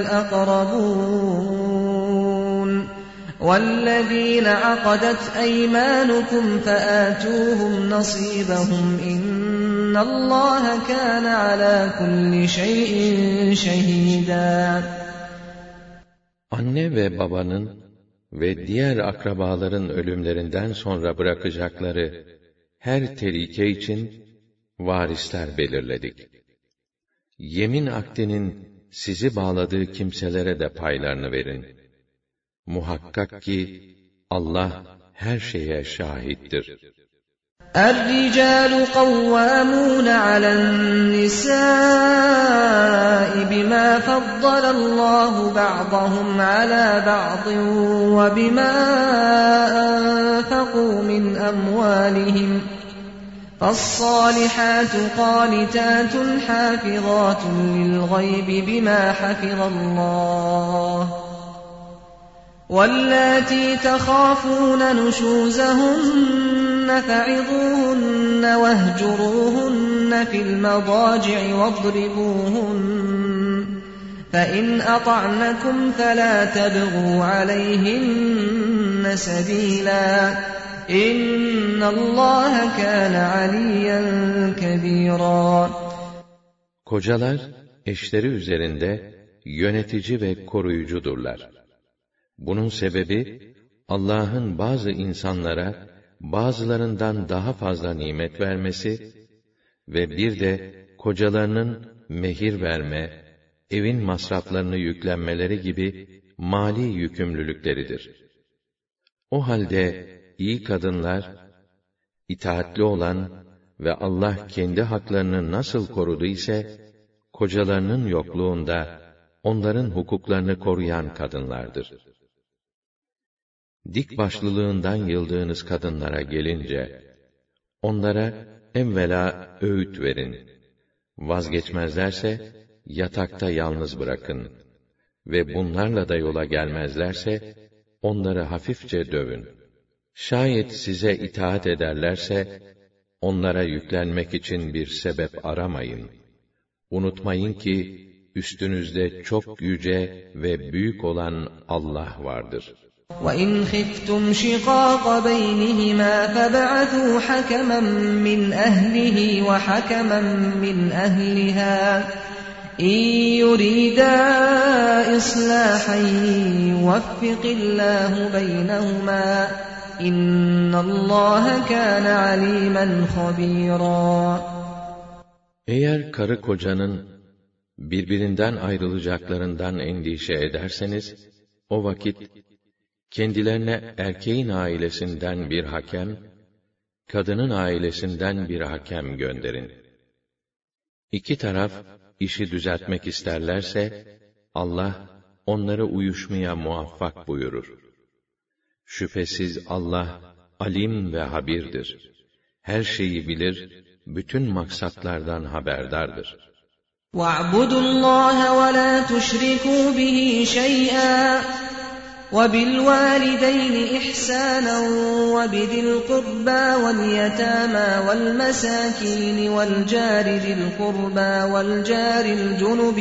S2: وَالْأَقْرَبُونَ وَالَّذِينَ عَقَدَتْ أَيْمَانُكُمْ فَآتُوهُمْ نَصِيبَهُمْ إِنَّ اللّٰهَ كَانَ عَلَى كُلِّ شَيْءٍ شَهِيدًا.
S1: Anne ve babanın ve diğer akrabaların ölümlerinden sonra bırakacakları her terike için varisler belirledik. Yemin akdinin sizi bağladığı kimselere de paylarını verin. Muhakkak ki Allah her şeye şahittir.
S2: الرِّجَالُ قَوَّامُونَ عَلَى النِّسَاءِ بِمَا فَضَّلَ اللّٰهُ بَعْضَهُمْ عَلَى بَعْضٍ وَبِمَا أَنفَقُوا مِنْ أَمْوَالِهِمْ فَالصَّالِحَاتُ قَانِتَاتٌ حَافِظَاتٌ لِلْغَيْبِ بِمَا حَفِظَ اللّٰهُ وَاللَّاتِي تَخَافُونَ نُشُوزَهُنَّ فَعِظُوهُنَّ وَاهْجُرُوهُنَّ فِي الْمَضَاجِعِ وَاضْرِبُوهُنَّ فَإِنْ أَطَعْنَكُمْ فَلَا تَبْغُوا عَلَيْهِنَّ سَبِيلًا إِنَّ اللّٰهَ كَانَ عَلِيًّا كَبِيرًا.
S1: Kocalar, eşleri üzerinde yönetici ve koruyucudurlar. Bunun sebebi, Allah'ın bazı insanlara, bazılarından daha fazla nimet vermesi ve bir de kocalarının mehir verme, evin masraflarını yüklenmeleri gibi mali yükümlülükleridir. O halde iyi kadınlar, itaatli olan ve Allah kendi haklarını nasıl korudu ise, kocalarının yokluğunda onların hukuklarını koruyan kadınlardır. Dik başlılığından yıldığınız kadınlara gelince, onlara evvela öğüt verin. Vazgeçmezlerse, yatakta yalnız bırakın ve bunlarla da yola gelmezlerse, onları hafifçe dövün. Şayet size itaat ederlerse, onlara yüklenmek için bir sebep aramayın. Unutmayın ki, üstünüzde çok yüce ve büyük olan Allah vardır.
S2: وَإِنْ خِفْتُمْ شِقَاقَ بَيْنِهِمَا فَابْعَثُوا حَكَمًا مِّنْ أَهْلِهِ وَحَكَمًا مِّنْ أَهْلِهَا إِنْ يُرِيدَا إِصْلَاحًا يُوَفِّقِ اللَّهُ بَيْنَهُمَا إِنَّ اللَّهَ كَانَ عَلِيمًا خَبِيرًا.
S1: Eğer karı kocanın birbirinden ayrılacaklarından endişe ederseniz, o vakit kendilerine erkeğin ailesinden bir hakem, kadının ailesinden bir hakem gönderin. İki taraf işi düzeltmek isterlerse, Allah onları uyuşmaya muvaffak buyurur. Şüphesiz Allah alim ve habirdir. Her şeyi bilir, bütün maksatlardan haberdardır.
S2: وَاعْبُدُوا اللَّهَ وَلَا تُشْرِكُوا بِهِ شَيْئًا وَبِالْوَالِدَيْنِ إِحْسَانًا وَبِذِي الْقُرْبَى وَالْيَتَامَى وَالْمَسَاكِينِ وَالْجَارِ ذِي الْقُرْبَى وَالْجَارِ الْجُنُبِ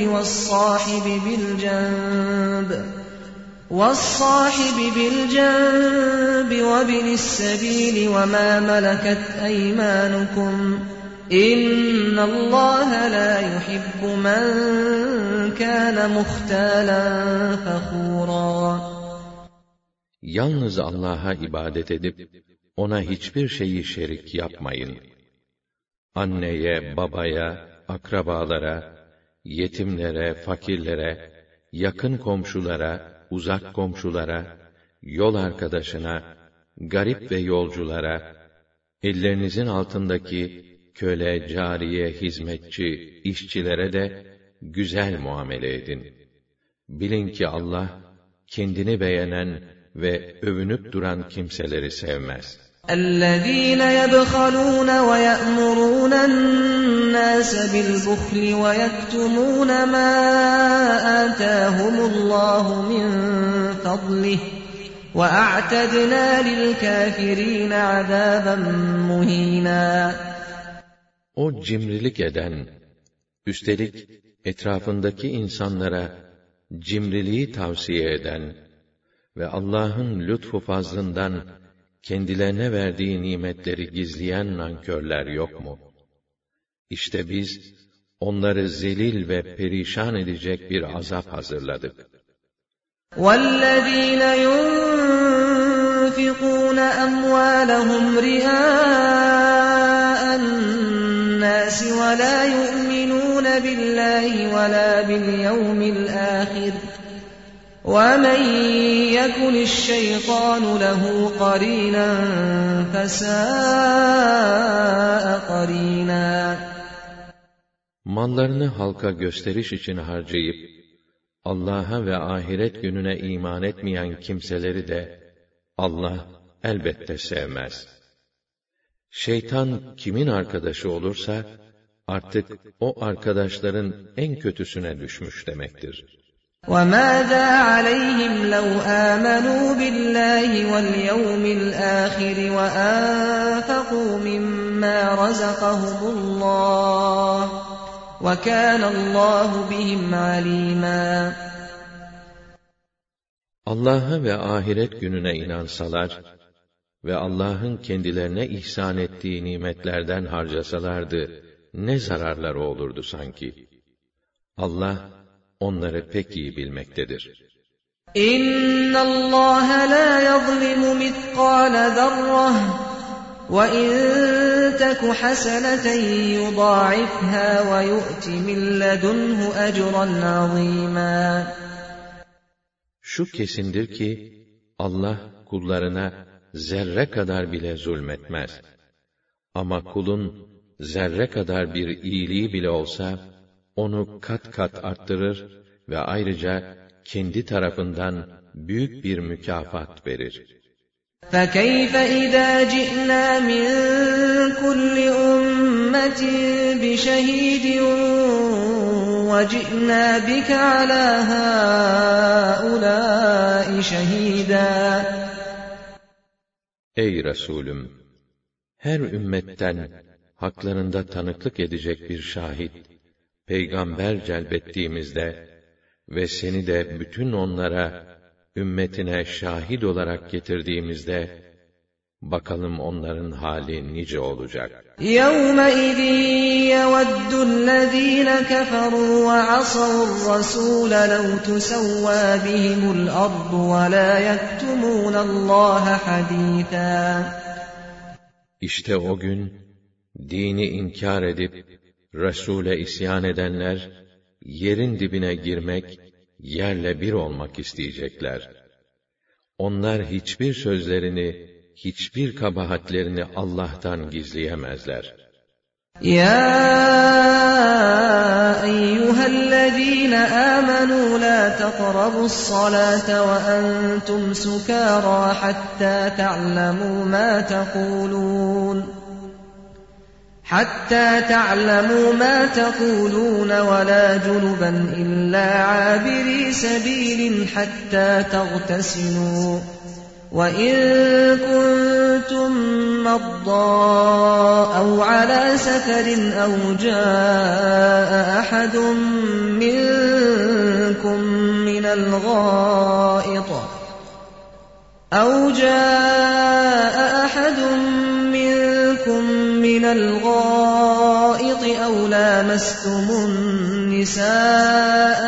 S2: وَالصَّاحِبِ بِالْجَنبِ وَابْنِ السَّبِيلِ وَمَا مَلَكَتْ أَيْمَانُكُمْ إِنَّ اللَّهَ لَا يُحِبُّ مَنْ كَانَ مُخْتَالًا فَخُورًا.
S1: Yalnız Allah'a ibadet edip, ona hiçbir şeyi şerik yapmayın. Anneye, babaya, akrabalara, yetimlere, fakirlere, yakın komşulara, uzak komşulara, yol arkadaşına, garip ve yolculara, ellerinizin altındaki köle, cariye, hizmetçi, işçilere de güzel muamele edin. Bilin ki Allah, kendini beğenen ve övünüp duran kimseleri sevmez.
S2: اَلَّذ۪ينَ يَبْخَلُونَ وَيَأْمُرُونَ النَّاسَ بِالْبُخْلِ وَيَكْتُمُونَ مَا آتَاهُمُ اللّٰهُ مِنْ فَضْلِهِ وَأَعْتَدْنَا لِلْكَافِرِينَ عَذَابًا مُهِينًا.
S1: O cimrilik eden, üstelik etrafındaki insanlara cimriliği tavsiye eden ve Allah'ın lütfu fazlından kendilerine verdiği nimetleri gizleyen nankörler yok mu? İşte biz onları zelil ve perişan edecek bir azap hazırladık.
S2: وَالَّذ۪ينَ يُنْفِقُونَ أَمْوَالَهُمْ رِئَاءَ النَّاسِ وَلَا يُؤْمِنُونَ بِاللّٰهِ وَلَا بِالْيَوْمِ الْآخِرِ وَمَنْ يَكُنِ الشَّيْطَانُ لَهُ قَرِينًا فَسَاءَ قَرِينًا.
S1: Mallarını halka gösteriş için harcayıp, Allah'a ve ahiret gününe iman etmeyen kimseleri de Allah elbette sevmez. Şeytan kimin arkadaşı olursa, artık o arkadaşların en kötüsüne düşmüş demektir.
S2: وَمَاذَا عَلَيْهِمْ لَوْ آمَنُوا بِاللّٰهِ وَالْيَوْمِ الْآخِرِ وَأَنْفَقُوا مِمَّا رَزَقَهُمُ اللّٰهُ وَكَانَ اللّٰهُ بِهِمْ عَلِيمًا.
S1: Allah'a ve ahiret gününe inansalar ve Allah'ın kendilerine ihsan ettiği nimetlerden harcasalardı, ne zararları olurdu sanki? Allah onları pek iyi bilmektedir.
S2: İnna Allah la yuzlimu mitkâle zerreh ve in teku haseneten yudâifhâ ve yu'ti min ledunhu ecran azîmâ.
S1: Şu kesindir ki Allah kullarına zerre kadar bile zulmetmez. Ama kulun zerre kadar bir iyiliği bile olsa onu kat kat arttırır ve ayrıca kendi tarafından büyük bir mükafat verir.
S2: فَكَيْفَ إِذَا جِئْنَا مِنْ كُلِّ أُمَّةٍ بِشَهِيدٍ وَجِئْنَا بِكَ عَلَى هَؤُلَاءِ شَهِيدًا.
S1: Ey Resulüm! Her ümmetten haklarında tanıklık edecek bir şahit, peygamber celbettiğimizde ve seni de bütün onlara, ümmetine şahit olarak getirdiğimizde, bakalım onların hali nice olacak.
S2: يَوْمَئِذٍ يَوَدُّ الَّذ۪ينَ كَفَرُوا وَعَصَوُا الرَّسُولَ لَوْ تُسَوَّى بِهِمُ الْأَرْضُ وَلَا يَكْتُمُونَ اللّٰهَ حَد۪يثًا.
S1: İşte o gün, dini inkar edip, Resul'e isyan edenler, yerin dibine girmek, yerle bir olmak isteyecekler. Onlar hiçbir sözlerini, hiçbir kabahatlerini Allah'tan gizleyemezler.
S2: يَا أَيُّهَا الَّذ۪ينَ آمَنُوا لَا تَقْرَبُوا الصَّلَاةَ وَأَنْتُمْ سُكَارَى حَتَّى تَعْلَمُوا مَا تَقُولُونَ وَلَا جُنُبًا إِلَّا عَابِرِي سَبِيلٍ حَتَّى تَغْتَسِلُوا وَإِن كُنتُم مَّرْضَىٰ أَوْ عَلَىٰ سَفَرٍ أَوْ جَاءَ أَحَدٌ مِّنكُم مِّنَ الْغَائِطِ أَوْ لَامَسْتُمُ النِّسَاءَ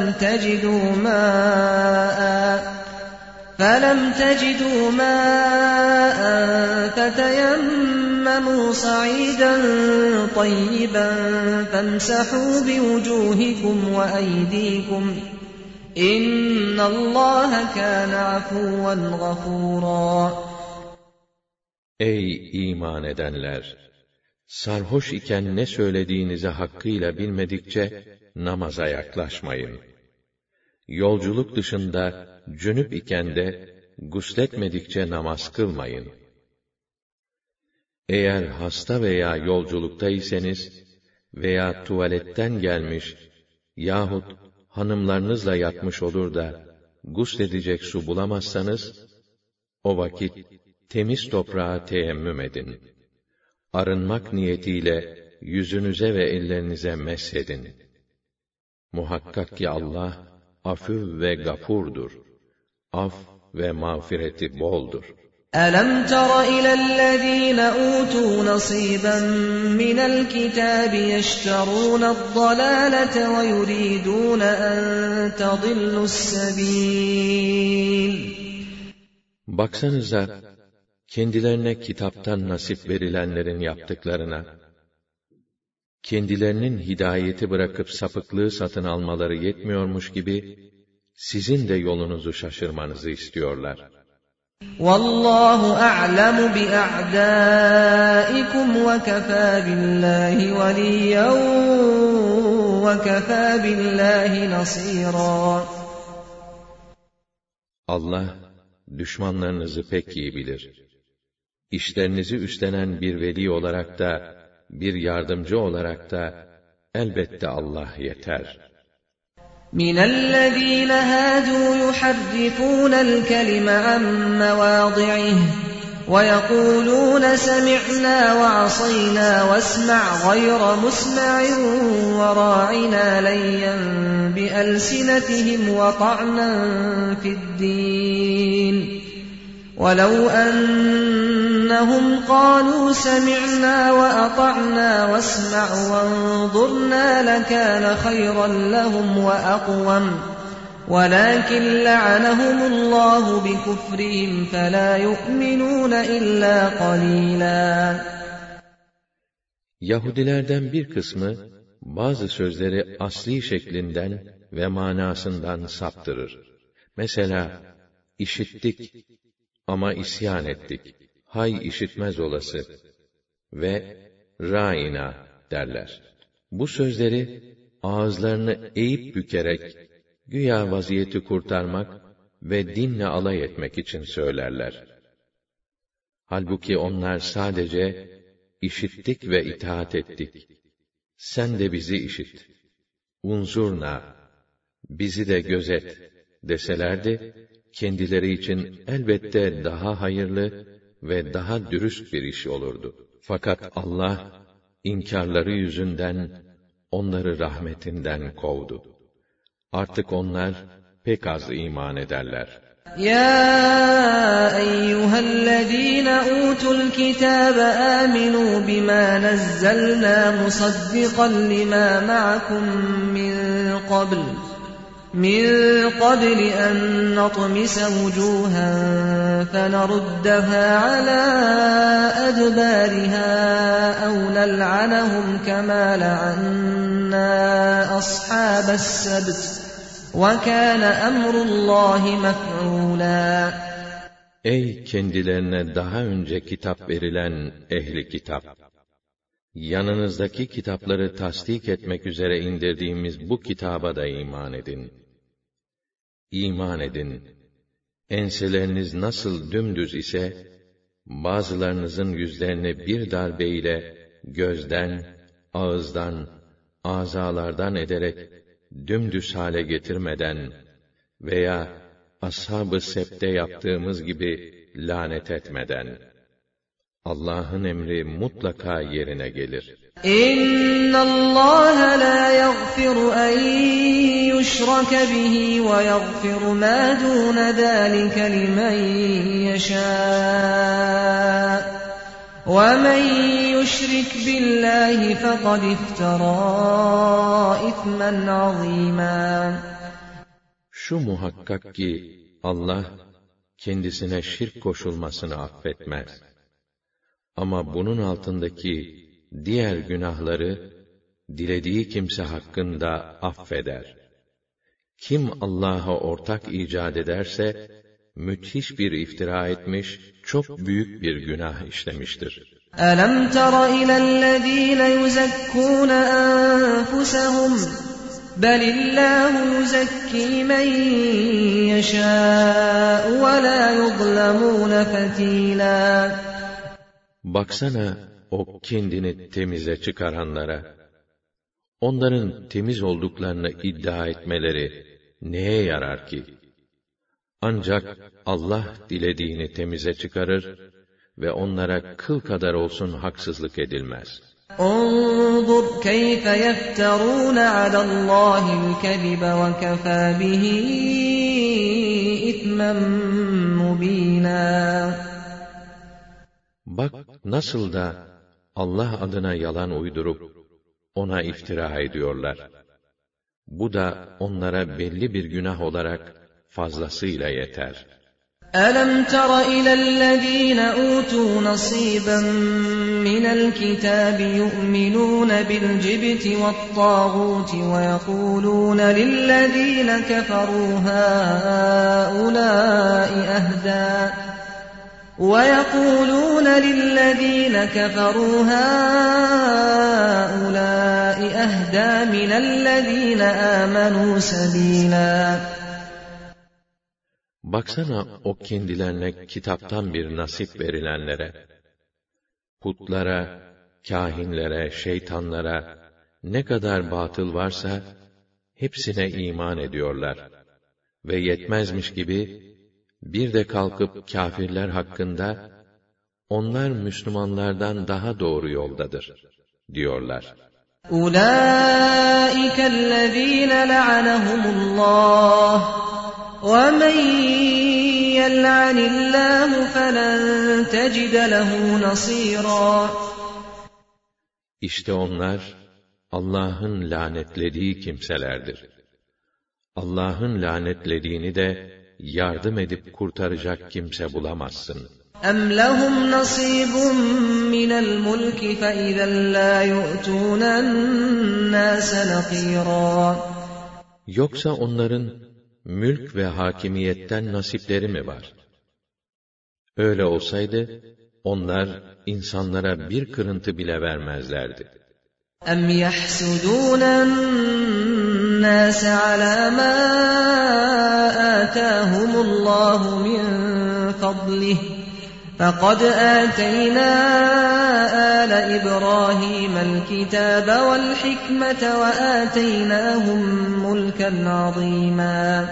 S2: فَلَمْ تَجِدُوا مَاءً فَتَيَمَّمُوا صَعِيدًا طَيِّبًا فَامْسَحُوا بِوُجُوهِكُمْ وَأَيْدِيكُمْ إِنَّ اللّٰهَ كَانَ عَفُوًّا غَفُورًا.
S1: Ey iman edenler! Sarhoş iken ne söylediğinizi hakkıyla bilmedikçe namaza yaklaşmayın. Yolculuk dışında cünüp iken de gusletmedikçe namaz kılmayın. Eğer hasta veya yolculuktaysanız veya tuvaletten gelmiş yahut hanımlarınızla yatmış olur da gusledecek su bulamazsanız, o vakit temiz toprağa teyemmüm edin. Arınmak niyetiyle yüzünüze ve ellerinize meshedin. Muhakkak ki Allah afü ve gafurdur. Af ve mağfireti boldur.
S2: أَلَمْ تَرَ إِلَى الَّذ۪ينَ أُوتُوا نَصِيبًا مِّنَ الْكِتَابِ يَشْتَرُونَ الضَّلَالَةَ وَيُرِيدُونَ أَن تَضِلُّوا السَّب۪يلَ.
S1: Baksanıza, kendilerine kitaptan nasip verilenlerin yaptıklarına, kendilerinin hidayeti bırakıp sapıklığı satın almaları yetmiyormuş gibi, sizin de yolunuzu şaşırmanızı istiyorlar.
S2: وَاللّٰهُ أَعْلَمُ بِأَعْدَائِكُمْ وَكَفَى بِاللّٰهِ وَلِيًّا وَكَفَى بِاللّٰهِ نَصِيرًا.
S1: Allah, düşmanlarınızı pek iyi bilir. İşlerinizi üstlenen bir veli olarak da, bir yardımcı olarak da, elbette Allah yeter.
S2: مِنَ الَّذ۪ينَ هَادُوا يُحَرِّفُونَ الْكَلِمَ عَنْ مَوَاضِعِهِ وَيَقُولُونَ سَمِعْنَا وَعَصَيْنَا وَاسْمَعْ غَيْرَ مُسْمَعٍ وَرَاعِنَا لَيًّا بِأَلْسِنَتِهِمْ وَطَعْنًا فِي الدِّينِ وَلَوْ أَنَّهُمْ قَالُوا سَمِعْنَا وَأَطَعْنَا وَاسْمَعْ وَانظُرْنَا لَكَانَ خَيْرًا لَهُمْ وَأَقْوَمَ وَلَكِنْ لَعَنَهُمُ اللّٰهُ بِكُفْرِهِمْ فَلَا يُؤْمِنُونَ إِلَّا قَلِيلًا.
S1: Yahudilerden bir kısmı bazı sözleri asli şeklinden ve manasından saptırır. Mesela işittik ama isyan ettik. Hay işitmez olası ve râina derler. Bu sözleri ağızlarını eğip bükerek güya vaziyeti kurtarmak ve dinle alay etmek için söylerler. Halbuki onlar sadece işittik ve itaat ettik. Sen de bizi işit. Unzurna, bizi de gözet deselerdi, kendileri için elbette daha hayırlı ve daha dürüst bir iş olurdu. Fakat Allah, inkarları yüzünden onları rahmetinden kovdu. Artık onlar pek az iman ederler.
S2: يَا أَيُّهَا الَّذ۪ينَ أُوتُوا الْكِتَابَ آمِنُوا بِمَا نَزَّلْنَا مُصَدِّقًا لِمَا مَعَكُمْ مِنْ قَبْلِ أَنْ نَطْمِسَ وُجُوهًا فَنَرُدَّهَا عَلَى أَدْبَارِهَا أَوْ نَلْعَنَهُمْ كَمَا لَعَنَّا أَصْحَابَ السَّبْتِ وَكَانَ أَمْرُ اللّٰهِ مَفْعُولًا.
S1: Ey kendilerine daha önce kitap verilen ehli kitap! Yanınızdaki kitapları tasdik etmek üzere indirdiğimiz bu kitaba da iman edin. İman edin. Enseleriniz nasıl dümdüz ise, bazılarınızın yüzlerini bir darbeyle gözden, ağızdan, azalardan ederek dümdüz hale getirmeden veya ashab-ı septe yaptığımız gibi lanet etmeden, Allah'ın emri mutlaka yerine gelir.
S2: İnna Allah la yaghfiru en yushraka bihi ve yaghfiru ma dun zalika limen yasha. Ve men yushrik billahi faqad iftara ismen azîmâ.
S1: Şu muhakkak ki Allah kendisine şirk koşulmasını affetmez. Ama bunun altındaki diğer günahları dilediği kimse hakkında affeder. Kim Allah'a ortak icat ederse müthiş bir iftira etmiş, çok büyük bir günah işlemiştir.
S2: Alam tara ilellezîne yuzekkûne enfusahum belillâhu yuzekkî men yeşâ'u ve lâ yuzlemûne fetîlâ.
S1: Baksana o kendini temize çıkaranlara. Onların temiz olduklarını iddia etmeleri neye yarar ki? Ancak Allah dilediğini temize çıkarır ve onlara kıl kadar olsun haksızlık edilmez.
S2: انظُرْ كَيْفَ يَفْتَرُونَ عَلَى اللّٰهِ الْكَذِبَ وَكَفَى بِهِ إِثْمًا مُب۪ينًا.
S1: Bak nasıl da Allah adına yalan uydurup ona iftira ediyorlar. Bu da onlara belli bir günah olarak fazlasıyla yeter.
S2: أَلَمْ تَرَ إِلَى الَّذ۪ينَ أُوتُوا نَصِيبًا مِنَ الْكِتَابِ يُؤْمِنُونَ بِالْجِبْتِ وَالطَّاغُوتِ وَيَقُولُونَ لِلَّذ۪ينَ كَفَرُوا هَٰؤُلَاءِ أَهْدَىٰ مِنَ الَّذ۪ينَ آمَنُوا سَب۪يلًا.
S1: Baksana o kendilerine kitaptan bir nasip verilenlere, putlara, kâhinlere, şeytanlara ne kadar batıl varsa hepsine iman ediyorlar ve yetmezmiş gibi bir de kalkıp kâfirler hakkında onlar Müslümanlardan daha doğru yoldadır diyorlar.
S2: Ulaikellezîne la'anehumullah وَمَنْ يلعن الله فلن تجد له نصيرا.
S1: İşte onlar Allah'ın lanetlediği kimselerdir. Allah'ın lanetlediğini de yardım edip kurtaracak kimse bulamazsın.
S2: أَمْ لَهُمْ نَصِيبٌ مِّنَ الْمُلْكِ فَإِذًا لَا يُؤْتُونَ النَّاسَ نَقِيرًا.
S1: Yoksa onların mülk ve hakimiyetten nasipleri mi var? Öyle olsaydı, onlar insanlara bir kırıntı bile vermezlerdi.
S2: أَمْ يَحْسُدُونَ النَّاسَ عَلَى مَا آتَاهُمُ اللَّهُ مِنْ فَضْلِهِ فَقَدْ آتَيْنَا آلَ إِبْرَاهِيمَ الْكِتَابَ وَالْحِكْمَةَ وَآتَيْنَاهُمْ مُلْكًا عَظِيمًا.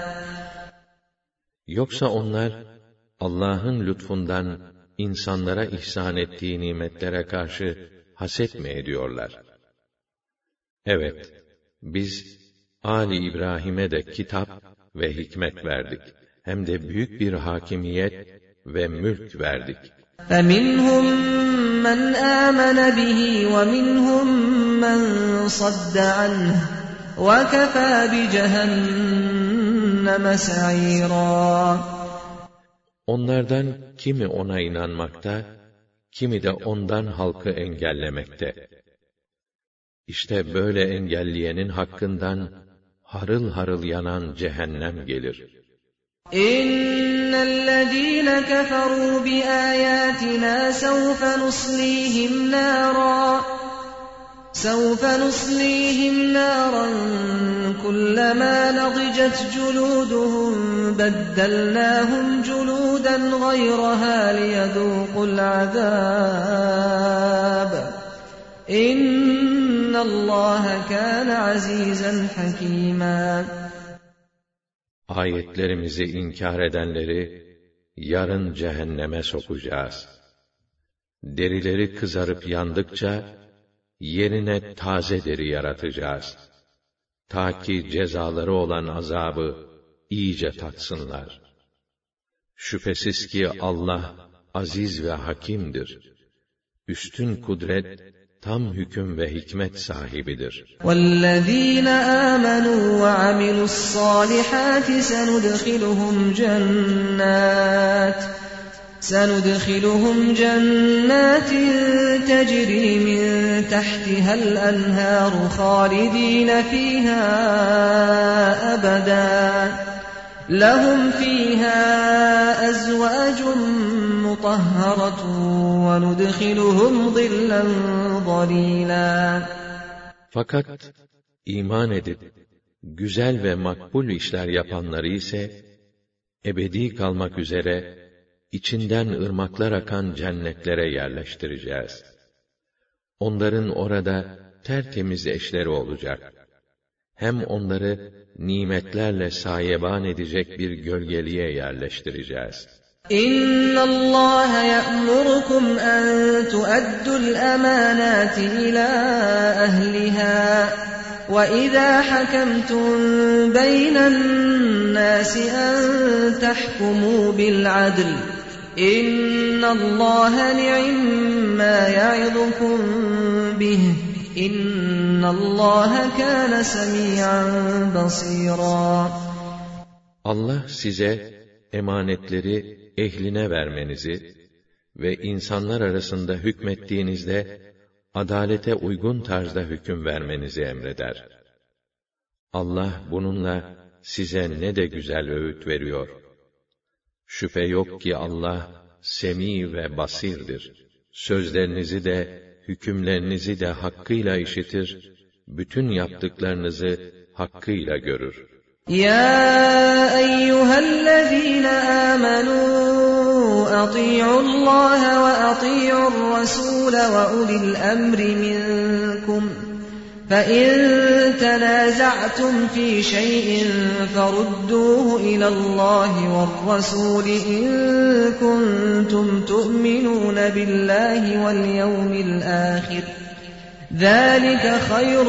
S1: Yoksa onlar Allah'ın lütfundan insanlara ihsan ettiği nimetlere karşı haset mi ediyorlar? Evet, biz Ali İbrahim'e de kitap ve hikmet verdik. Hem de büyük bir hakimiyet ve mülk verdik.
S2: فَمِنْهُمْ مَنْ آمَنَ بِهِ وَمِنْهُمْ مَنْ صَدَّ عَنْهُ وَكَفَى بِجَهَنَّمَ سَعِيرًا.
S1: Onlardan kimi ona inanmakta, kimi de ondan halkı engellemekte. İşte böyle engelleyenin hakkından harıl harıl yanan cehennem gelir.
S2: İnnellezîne keferû biâyâtinâ sevfe nuslîhim nâran kullemâ nadicet culûduhum beddelnâhum culûden gayrahâ liyedûkul azâb. İnnallâhe kâne azîzen hakîmâ.
S1: Ayetlerimizi inkar edenleri yarın cehenneme sokacağız. Derileri kızarıp yandıkça yerine taze deri yaratacağız. Ta ki cezaları olan azabı iyice tatsınlar. Şüphesiz ki Allah aziz ve hakimdir. Üstün kudret, tam hüküm ve hikmet sahibidir.
S2: وَالَّذ۪ينَ آمَنُوا وَعَمِلُوا الصَّالِحَاتِ سَنُدْخِلُهُمْ جَنَّاتٍ تَجْرِي مِنْ تَحْتِهَا الْأَنْهَارُ خَالِدِينَ فِيهَا أَبَدًا لَهُمْ فِيهَا أَزْوَاجٌ مُطَهَّرَةٌ وَنُدْخِلُهُمْ ظِلًّا ظَلِيلًا.
S1: Fakat iman edip güzel ve makbul işler yapanları ise ebedi kalmak üzere içinden ırmaklar akan cennetlere yerleştireceğiz. Onların orada tertemiz eşleri olacak. Hem onları nimetlerle sayeban edecek bir gölgeliğe yerleştireceğiz.
S2: İnna Allah ya'murukum en tu'addul emanati ila ehliha ve izâ hakemtum beynen nâsi en tahkumû bil adl. İnna Allah ni'mâ ya'idukum bih. İnna Allah kâne semî'an basîrâ.
S1: Allah size emanetleri ehline vermenizi ve insanlar arasında hükmettiğinizde adalete uygun tarzda hüküm vermenizi emreder. Allah bununla size ne de güzel öğüt veriyor. Şüphe yok ki Allah semî ve basirdir. Sözlerinizi de hükümlerinizi de hakkıyla işitir, bütün yaptıklarınızı hakkıyla görür.
S2: يا أيها الذين آمنوا أطيعوا الله وأطيعوا الرسول وأولي الأمر منكم فإن تنازعتم في شيء فردوه إلى الله والرسول إن كنتم تؤمنون بالله واليوم الآخر ذلك خير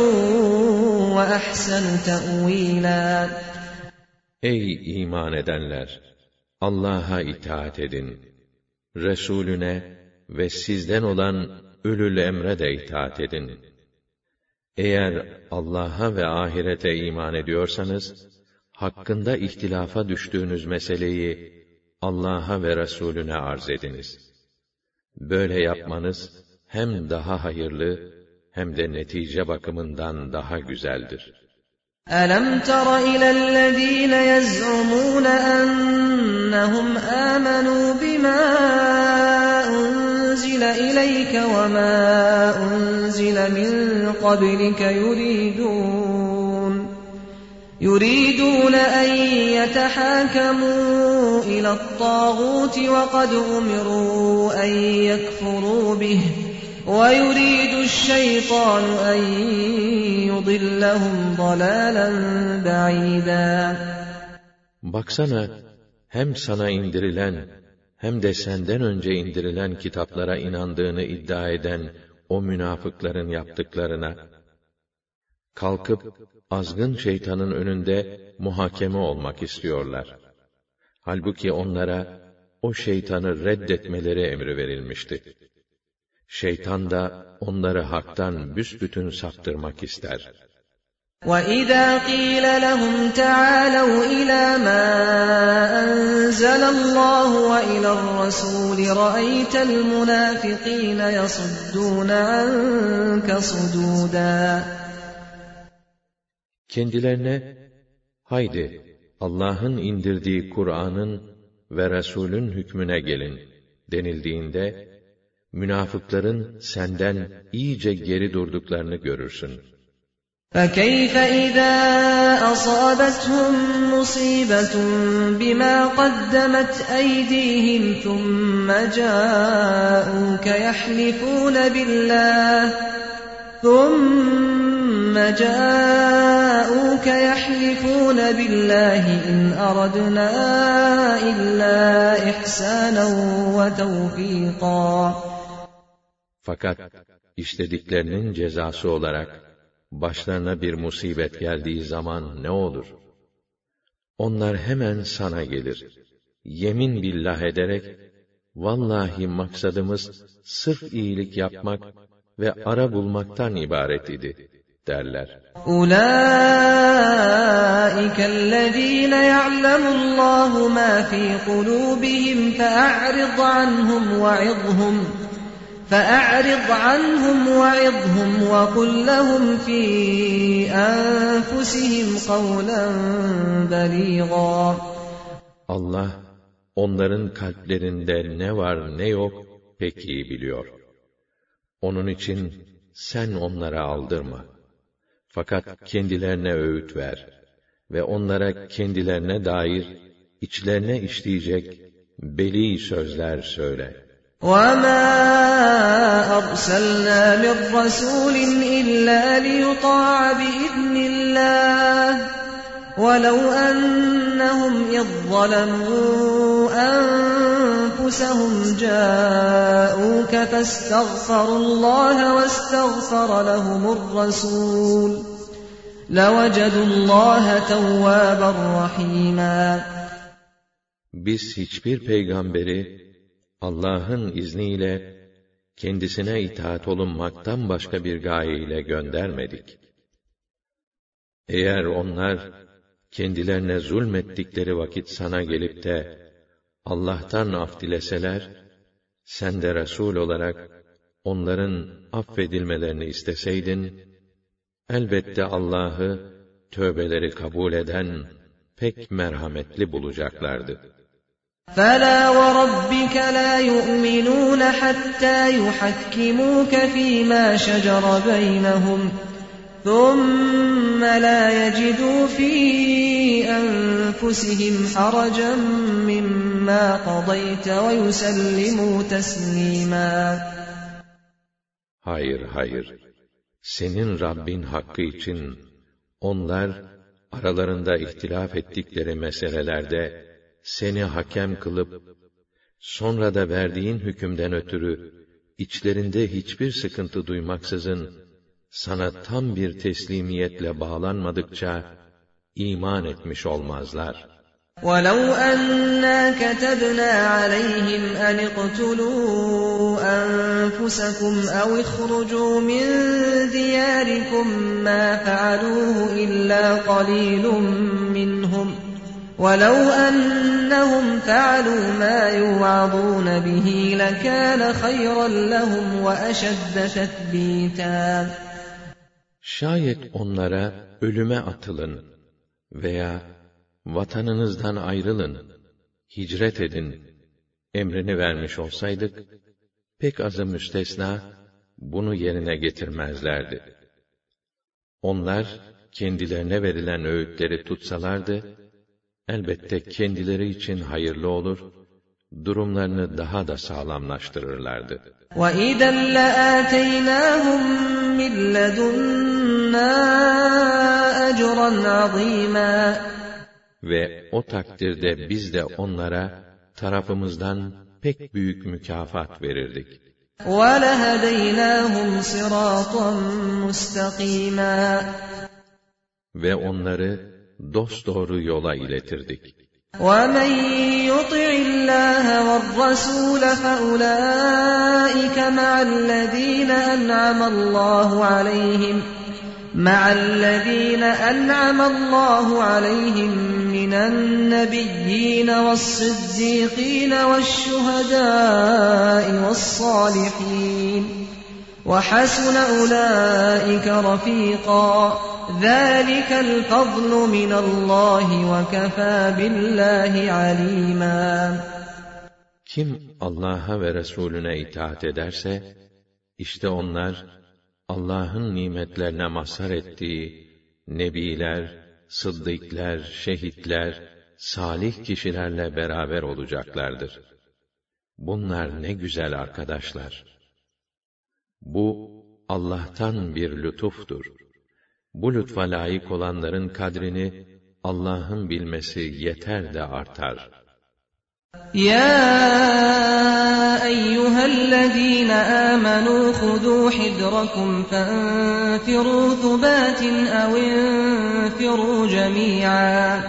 S2: وأحسن تأويلا.
S1: Ey iman edenler! Allah'a itaat edin. Resulüne ve sizden olan ulul emre de itaat edin. Eğer Allah'a ve ahirete iman ediyorsanız, hakkında ihtilafa düştüğünüz meseleyi Allah'a ve Resulüne arz ediniz. Böyle yapmanız hem daha hayırlı hem de netice bakımından daha güzeldir.
S2: أَلَمْ تَرَ إِلَى الَّذِينَ يَزْعُمُونَ أَنَّهُمْ آمَنُوا بِمَا أُنْزِلَ إِلَيْكَ وَمَا أُنْزِلَ مِنْ قَبْلِكَ يُرِيدُونَ أَنْ يَتَحَاكَمُوا إِلَى الطَّاغُوتِ وَقَدْ أُمِرُوا أَنْ يَكْفُرُوا بِهِ وَيُرِيدُ الشَّيْطَانُ أَنْ يُضِلَّهُمْ ضَلَالًا بَعِيدًا.
S1: Baksana, hem sana indirilen hem de senden önce indirilen kitaplara inandığını iddia eden o münafıkların yaptıklarına. Kalkıp azgın şeytanın önünde muhakeme olmak istiyorlar. Halbuki onlara o şeytanı reddetmeleri emri verilmişti. Şeytan da onları haktan büsbütün saptırmak ister.
S2: وَإِذَا قِيلَ لَهُمْ تَعَالَوْا إِلَى مَا أَنزَلَ اللَّهُ وَإِلَى الرَّسُولِ رَأَيْتَ الْمُنَافِقِينَ يَصُدُّونَ عَنكَ صُدُودًا.
S1: Kendilerine, haydi Allah'ın indirdiği Kur'an'ın ve Resul'ün hükmüne gelin denildiğinde, münafıkların senden iyice geri durduklarını görürsün.
S2: فَكَيْفَ إِذَا أَصَابَتْهُم مُّصِيبَةٌ بِمَا قَدَّمَتْ أَيْدِيهِمْ ثُمَّ جَاءُوكَ يَحْلِفُونَ بِاللَّهِ إِنْ أَرَدْنَا إِلَّا إِحْسَانًا وَتَوْفِيقًا.
S1: Fakat işlediklerinin cezası olarak başlarına bir musibet geldiği zaman ne olur? Onlar hemen sana gelir. Yemin billah ederek, vallahi maksadımız sırf iyilik yapmak ve ara bulmaktan ibaret idi derler.
S2: أُولَٰئِكَ الَّذ۪ينَ يَعْلَمُ اللّٰهُ مَا فِي قُلُوبِهِمْ فَأَعْرِضْ عَنْهُمْ وَعِظْهُمْ وَقُلْ لَهُمْ فِي أَنفُسِهِمْ قَوْلًا بَلِيغًا.
S1: Allah, onların kalplerinde ne var ne yok pek iyi biliyor. Onun için sen onlara aldırma. Fakat kendilerine öğüt ver ve onlara kendilerine dair içlerine işleyecek beli sözler söyle.
S2: وَمَا أَرْسَلْنَا مِنْ رَسُولٍ إِلَّا لِيُطَاعَ بِإِذْنِ اللَّهِ وَلَوْ أَنَّهُمْ إِذ ظَّلَمُوا أَنفُسَهُمْ جَاءُوكَ فَاسْتَغْفَرُوا اللَّهَ وَاسْتَغْفَرَ لَهُمُ الرَّسُولُ لَوَجَدُوا اللَّهَ تَوَّابًا رَحِيمًا.
S1: Biz hiçbir peygamberi Allah'ın izniyle kendisine itaat olunmaktan başka bir gayeyle göndermedik. Eğer onlar kendilerine zulmettikleri vakit sana gelip de Allah'tan af dileseler, sen de Resul olarak onların affedilmelerini isteseydin, elbette Allah'ı tövbeleri kabul eden pek merhametli bulacaklardı.
S2: فَلَا وَرَبِّكَ لَا يُؤْمِنُونَ حَتَّى يُحَكِّمُوكَ فِي مَا شَجَرَ بَيْنَهُمْ ثُمَّ لَا يَجِدُوا فِي أَنفُسِهِمْ حَرَجًا مِّمَّا قَضَيْتَ وَيُسَلِّمُوا تَسْلِيمًا.
S1: Hayır, hayır. Senin Rabbin hakkı için onlar aralarında ihtilaf ettikleri meselelerde seni hakem kılıp, sonra da verdiğin hükümden ötürü, içlerinde hiçbir sıkıntı duymaksızın, sana tam bir teslimiyetle bağlanmadıkça, iman etmiş olmazlar.
S2: وَلَوْ أَنَّا كَتَبْنَا عَلَيْهِمْ أَنِ اقْتُلُوا أَنفُسَكُمْ أَوْ اخْرُجُوا مِنْ دِيَارِكُمْ مَا فَعَلُوهُ إِلَّا قَلِيلٌ مِّنْهُمْ وَلَوْ أَنَّهُمْ فَعَلُوا مَا يُوعَظُونَ بِهِ لَكَانَ خَيْرًا لَهُمْ وَأَشَدَّ تَثْبِيتًا.
S1: Şayet onlara ölüme atılın veya vatanınızdan ayrılın, hicret edin emrini vermiş olsaydık, pek azı müstesna bunu yerine getirmezlerdi. Onlar kendilerine verilen öğütleri tutsalardı, elbette kendileri için hayırlı olur, durumlarını daha da sağlamlaştırırlardı.
S2: وَإِذًا لَآتَيْنَاهُمْ مِنْ لَدُنَّا أَجْرًا عَظِيمًا.
S1: Ve o takdirde biz de onlara tarafımızdan pek büyük mükafat verirdik.
S2: وَلَهَدَيْنَاهُمْ صِرَاطًا مُسْتَقِيمًا.
S1: Ve onları dosdoğru yola iletirdik.
S2: وَمَنْ يُطِعِ اللّٰهَ وَالرَّسُولَ فَأُولَٰئِكَ مَعَ الَّذ۪ينَ أَنْعَمَ اللّٰهُ عَلَيْهِمْ مِنَ النَّبِيِّينَ وَالصِّدِّيقِينَ وَالشُّهَدَاءِ وَالصَّالِحِينَ وَحَسُنَ أُولَٰئِكَ رَفِيقًا. ذَٰلِكَ الْفَضْلُ مِنَ اللّٰهِ وَكَفَى بِاللّٰهِ عَلِيمًا.
S1: Kim Allah'a ve Resulüne itaat ederse, işte onlar, Allah'ın nimetlerine mazhar ettiği nebiler, sıddıklar, şehitler, salih kişilerle beraber olacaklardır. Bunlar ne güzel arkadaşlar. Bu Allah'tan bir lütuftur. Bu lütfa layık olanların kadrini Allah'ın bilmesi yeter de artar.
S2: يَا أَيُّهَا الَّذ۪ينَ آمَنُوا خُذُوا حِذْرَكُمْ فَانْفِرُوا ثُبَاتٍ أَوْ انْفِرُوا جَمِيعًا.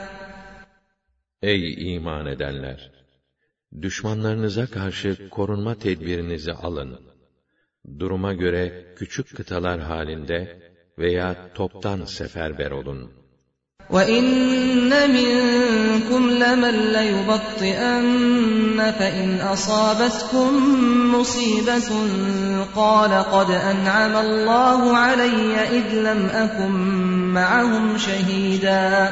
S1: Ey iman edenler! Düşmanlarınıza karşı korunma tedbirinizi alın. Duruma göre küçük kıtalar halinde veya toptan seferber olun.
S2: وَإِنَّ مِنْكُمْ لَمَنْ لَيُبَطِّئَنَّ فَإِنْ أَصَابَتْكُمْ مُصِيبَةٌ قَالَ قَدْ أَنْعَمَ اللّٰهُ عَلَيَّ إِذْ لَمْ أَكُنْ مَعَهُمْ شَهِيدًا.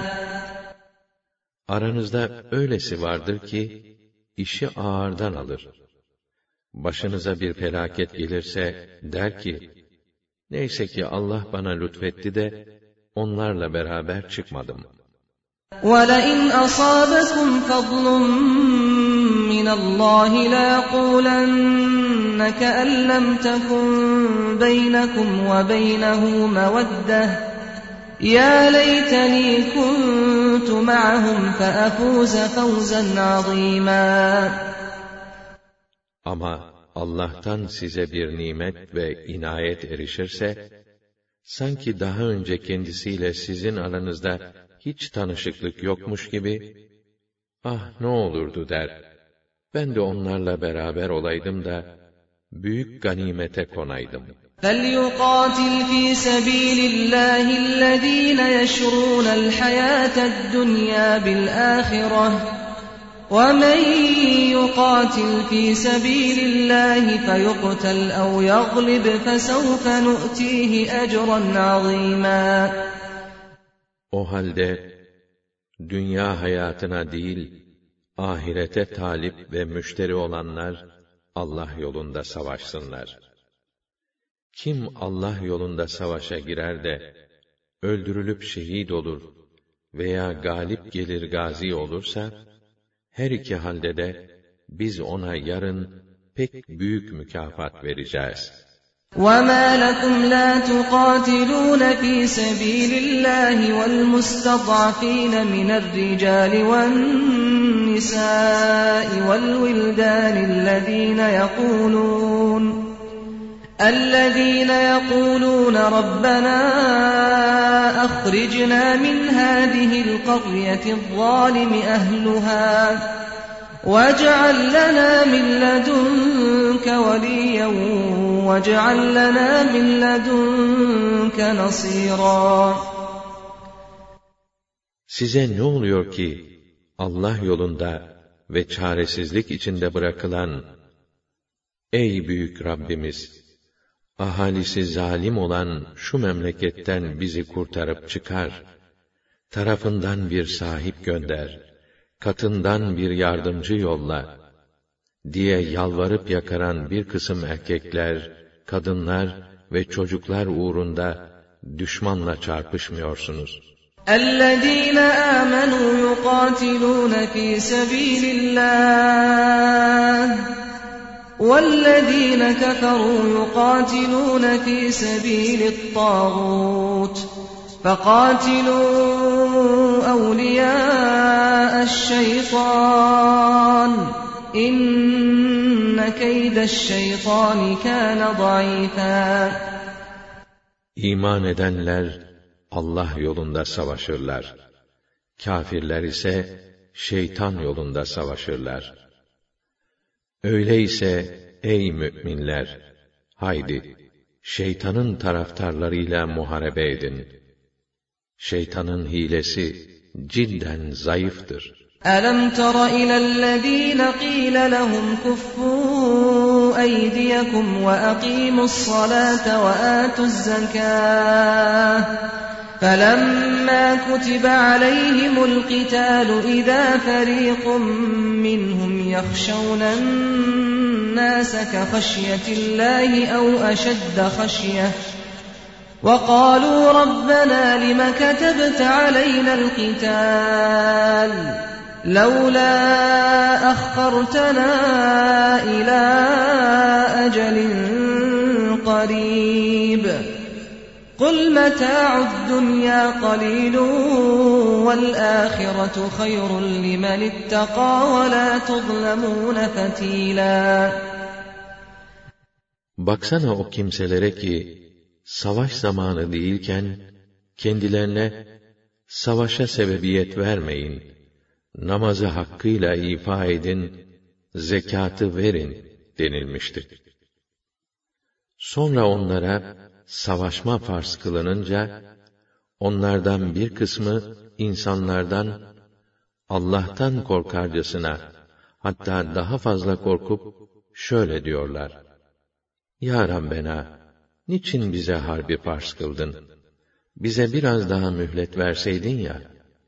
S1: Aranızda öylesi vardır ki, işi ağırdan alır. Başınıza bir felaket gelirse, der ki, neyse ki Allah bana lütfetti de, onlarla beraber çıkmadım.
S2: وَلَئِنْ أَصَابَكُمْ فَضْلٌ مِّنَ اللّٰهِ لَيَقُولَنَّ كَأَنْ لَمْ تَكُنْ بَيْنَكُمْ وَبَيْنَهُ مَوَدَّةٌ يَا لَيْتَنِي كُنْتُ مَعَهُمْ فَأَفُوزَ فَوْزًا عَظِيمًا.
S1: Ama Allah'tan size bir nimet ve inayet erişirse, sanki daha önce kendisiyle sizin aranızda hiç tanışıklık yokmuş gibi, ah ne olurdu der, ben de onlarla beraber olaydım da, büyük ganimete konaydım.
S2: فَلْيُقَاتِلْ فِي سَبِيلِ اللّٰهِ الَّذ۪ينَ يَشْرُونَ الْحَيَاةَ الدُّنْيَا بِالْآخِرَةِ وَمَنْ يُقَاتِلْ فِي سَبِيلِ اللّٰهِ فَيُقْتَلْ أَوْ يَغْلِبْ فَسَوْفَ نُؤْتِيهِ أَجْرًا عَظِيمًا.
S1: O halde, dünya hayatına değil, ahirete talip ve müşteri olanlar, Allah yolunda savaşsınlar. Kim Allah yolunda savaşa girer de, öldürülüp şehit olur veya galip gelir gazi olursa, her iki halde de biz ona yarın pek büyük mükafat vereceğiz.
S2: وَمَا لَكُمْ لَا تُقَاتِلُونَ فِي سَبِيلِ اللّٰهِ وَالْمُسْتَضْعَفِينَ مِنَ الرِّجَالِ وَالنِّسَاءِ وَالْوِلْدَانِ الذين يقولون ربنا أخرجنا من هذه القرية الظالم أهلها واجعل لنا من لدنك وليا واجعل لنا من لدنك نصيرا.
S1: Size ne oluyor ki Allah yolunda ve çaresizlik içinde bırakılan, ey büyük Rabbimiz, ahalisi zalim olan şu memleketten bizi kurtarıp çıkar, tarafından bir sahip gönder, katından bir yardımcı yolla, diye yalvarıp yakaran bir kısım erkekler, kadınlar ve çocuklar uğrunda düşmanla çarpışmıyorsunuz.
S2: الذين آمنوا يقاتلون في سبيل الله والذين كفروا يقاتلون في سبيل الطاغوت فقاتلوا أولياء الشيطان إن كيد الشيطان كان ضعيفا.
S1: İman edenler Allah yolunda savaşırlar. Kâfirler ise şeytan yolunda savaşırlar. Öyleyse ey müminler, haydi şeytanın taraftarlarıyla muharebe edin. Şeytanın hilesi cidden zayıftır.
S2: أَلَمْ تَرَ إِلَى الَّذ۪ينَ قِيلَ لَهُمْ كُفُّوا أَيْدِيَكُمْ وَأَقِيمُوا الصَّلَاةَ وَآتُوا الزَّكَاةَ فَلَمَّا كُتِبَ عَلَيْهِمُ الْقِتَالُ إِذَا فَرِيقٌ مِّنْهُمْ يَخْشَوْنَ النَّاسَ كَخَشْيَةِ اللَّهِ أَوْ أَشَدَّ خَشْيَةً وَقَالُوا رَبَّنَا لِمَ كَتَبْتَ عَلَيْنَا الْقِتَالَ لَوْلَا أَخَّرْتَنَا إِلَى أَجَلٍ قَرِيبٍ قُلْ مَتَاعُ الدُّنْيَا قَلِيلٌ وَالْآخِرَةُ خَيْرٌ لِمَنِ اتَّقَى وَلَا تُظْلَمُونَ فَتِيلًا.
S1: Baksana o kimselere ki savaş zamanı değilken kendilerine savaşa sebebiyet vermeyin, namazı hakkıyla ifa edin, zekatı verin denilmiştir. Sonra onlara savaşma farz kılınınca, onlardan bir kısmı insanlardan Allah'tan korkarcasına, hatta daha fazla korkup şöyle diyorlar: Ya Rabbena, niçin bize harbi farz kıldın? Bize biraz daha mühlet verseydin ya.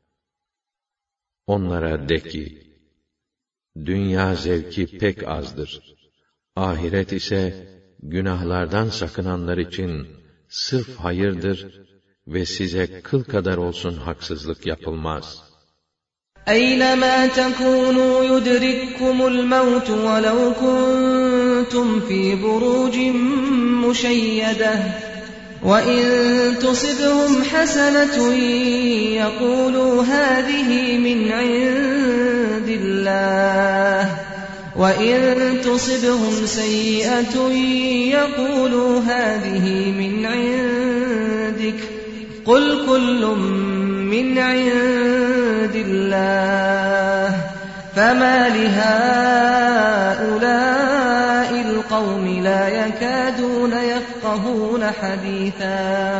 S1: Onlara de ki, dünya zevki pek azdır. Ahiret ise günahlardan sakınanlar için sırf hayırdır ve size kıl kadar olsun haksızlık yapılmaz.
S2: اَيْنَمَا تَكُونُوا يُدْرِككُّمُ الْمَوْتُ وَلَوْ كُنْتُمْ فِي بُرُوجٍ مُشَيَّدَةٍ وَإِنْ تُصِبْهُمْ حَسَنَةٌ يَقُولُوا هَذِهِ مِنْ عِنْدِ اللَّهِ وَإِنْ تُصِبْهُمْ سَيِّئَةٌ يَقُولُوا هَذِهِ مِنْ عِنْدِكَ قُلْ كُلٌّ مِنْ عِنْدِ اللَّهِ فَمَا لِهَٰؤُلَاءِ الْقَوْمِ لَا يَكَادُونَ يَفْقَهُونَ حَدِيثًا.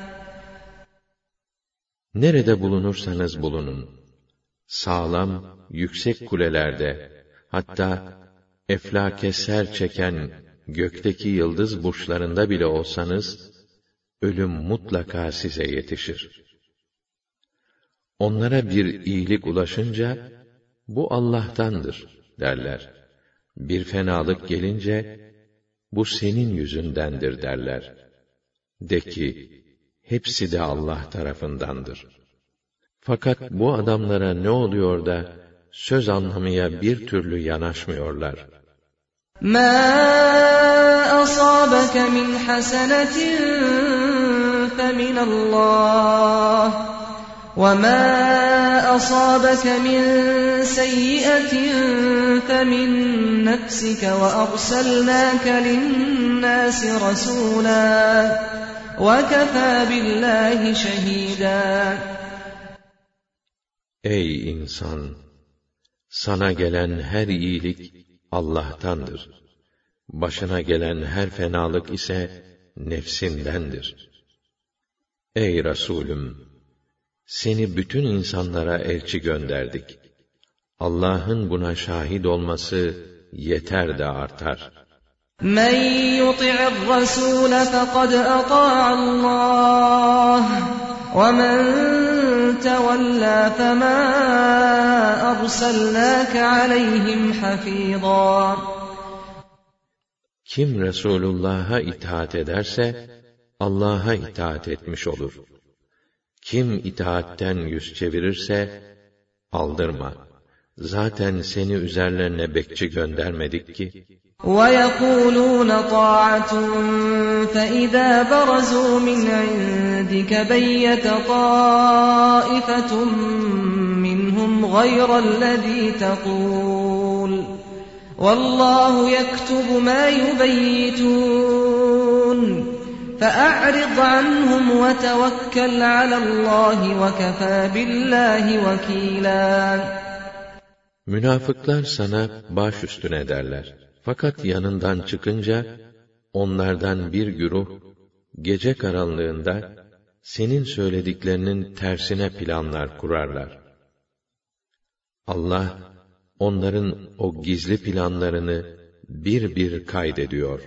S1: Nerede bulunursanız bulunun, sağlam, yüksek kulelerde, hatta eflake ser çeken gökteki yıldız burçlarında bile olsanız, ölüm mutlaka size yetişir. Onlara bir iyilik ulaşınca, bu Allah'tandır derler. Bir fenalık gelince, bu senin yüzündendir derler. De ki, hepsi de Allah tarafındandır. Fakat bu adamlara ne oluyor da, söz anlamaya bir türlü yanaşmıyorlar.
S2: مَا أَصَابَكَ مِنْ حَسَنَةٍ فَمِنَ اللّٰهِ وَمَا أصابك من سيئة فمن نفسك وأرسلناك للناس رسولا وكفى بالله شهيدا.
S1: Ey insan! Sana gelen her iyilik Allah'tandır. Başına gelen her fenalık ise nefsindendir. Ey Resulüm! Seni bütün insanlara elçi gönderdik. Allah'ın buna şahit olması yeter de artar.
S2: Men yuti'ir Rasul faqad ata'a Allah ve men tevella fema arsalnake aleyhim hafiza.
S1: Kim Resulullah'a itaat ederse Allah'a itaat etmiş olur. Kim itaatten yüz çevirirse aldırma. Zaten seni üzerlerine bekçi göndermedik ki.
S2: وَيَقُولُونَ طَاعَةٌ فَإِذَا بَرَزُوا مِنْ عِنْدِكَ بَيَّتَ طَائِفَةٌ مِّنْهُمْ غَيْرَ الَّذِي تَقُولُ وَاللَّهُ يَكْتُبُ مَا يُبَيِّتُونَ فَأَعْرِضْ عَنْهُمْ وَتَوَكَّلْ عَلَى اللّٰهِ وَكَفَى بِاللّٰهِ وَكِيلًا.
S1: Münafıklar sana baş üstüne derler. Fakat yanından çıkınca, onlardan bir güruh, gece karanlığında, senin söylediklerinin tersine planlar kurarlar. Allah, onların o gizli planlarını bir bir kaydediyor.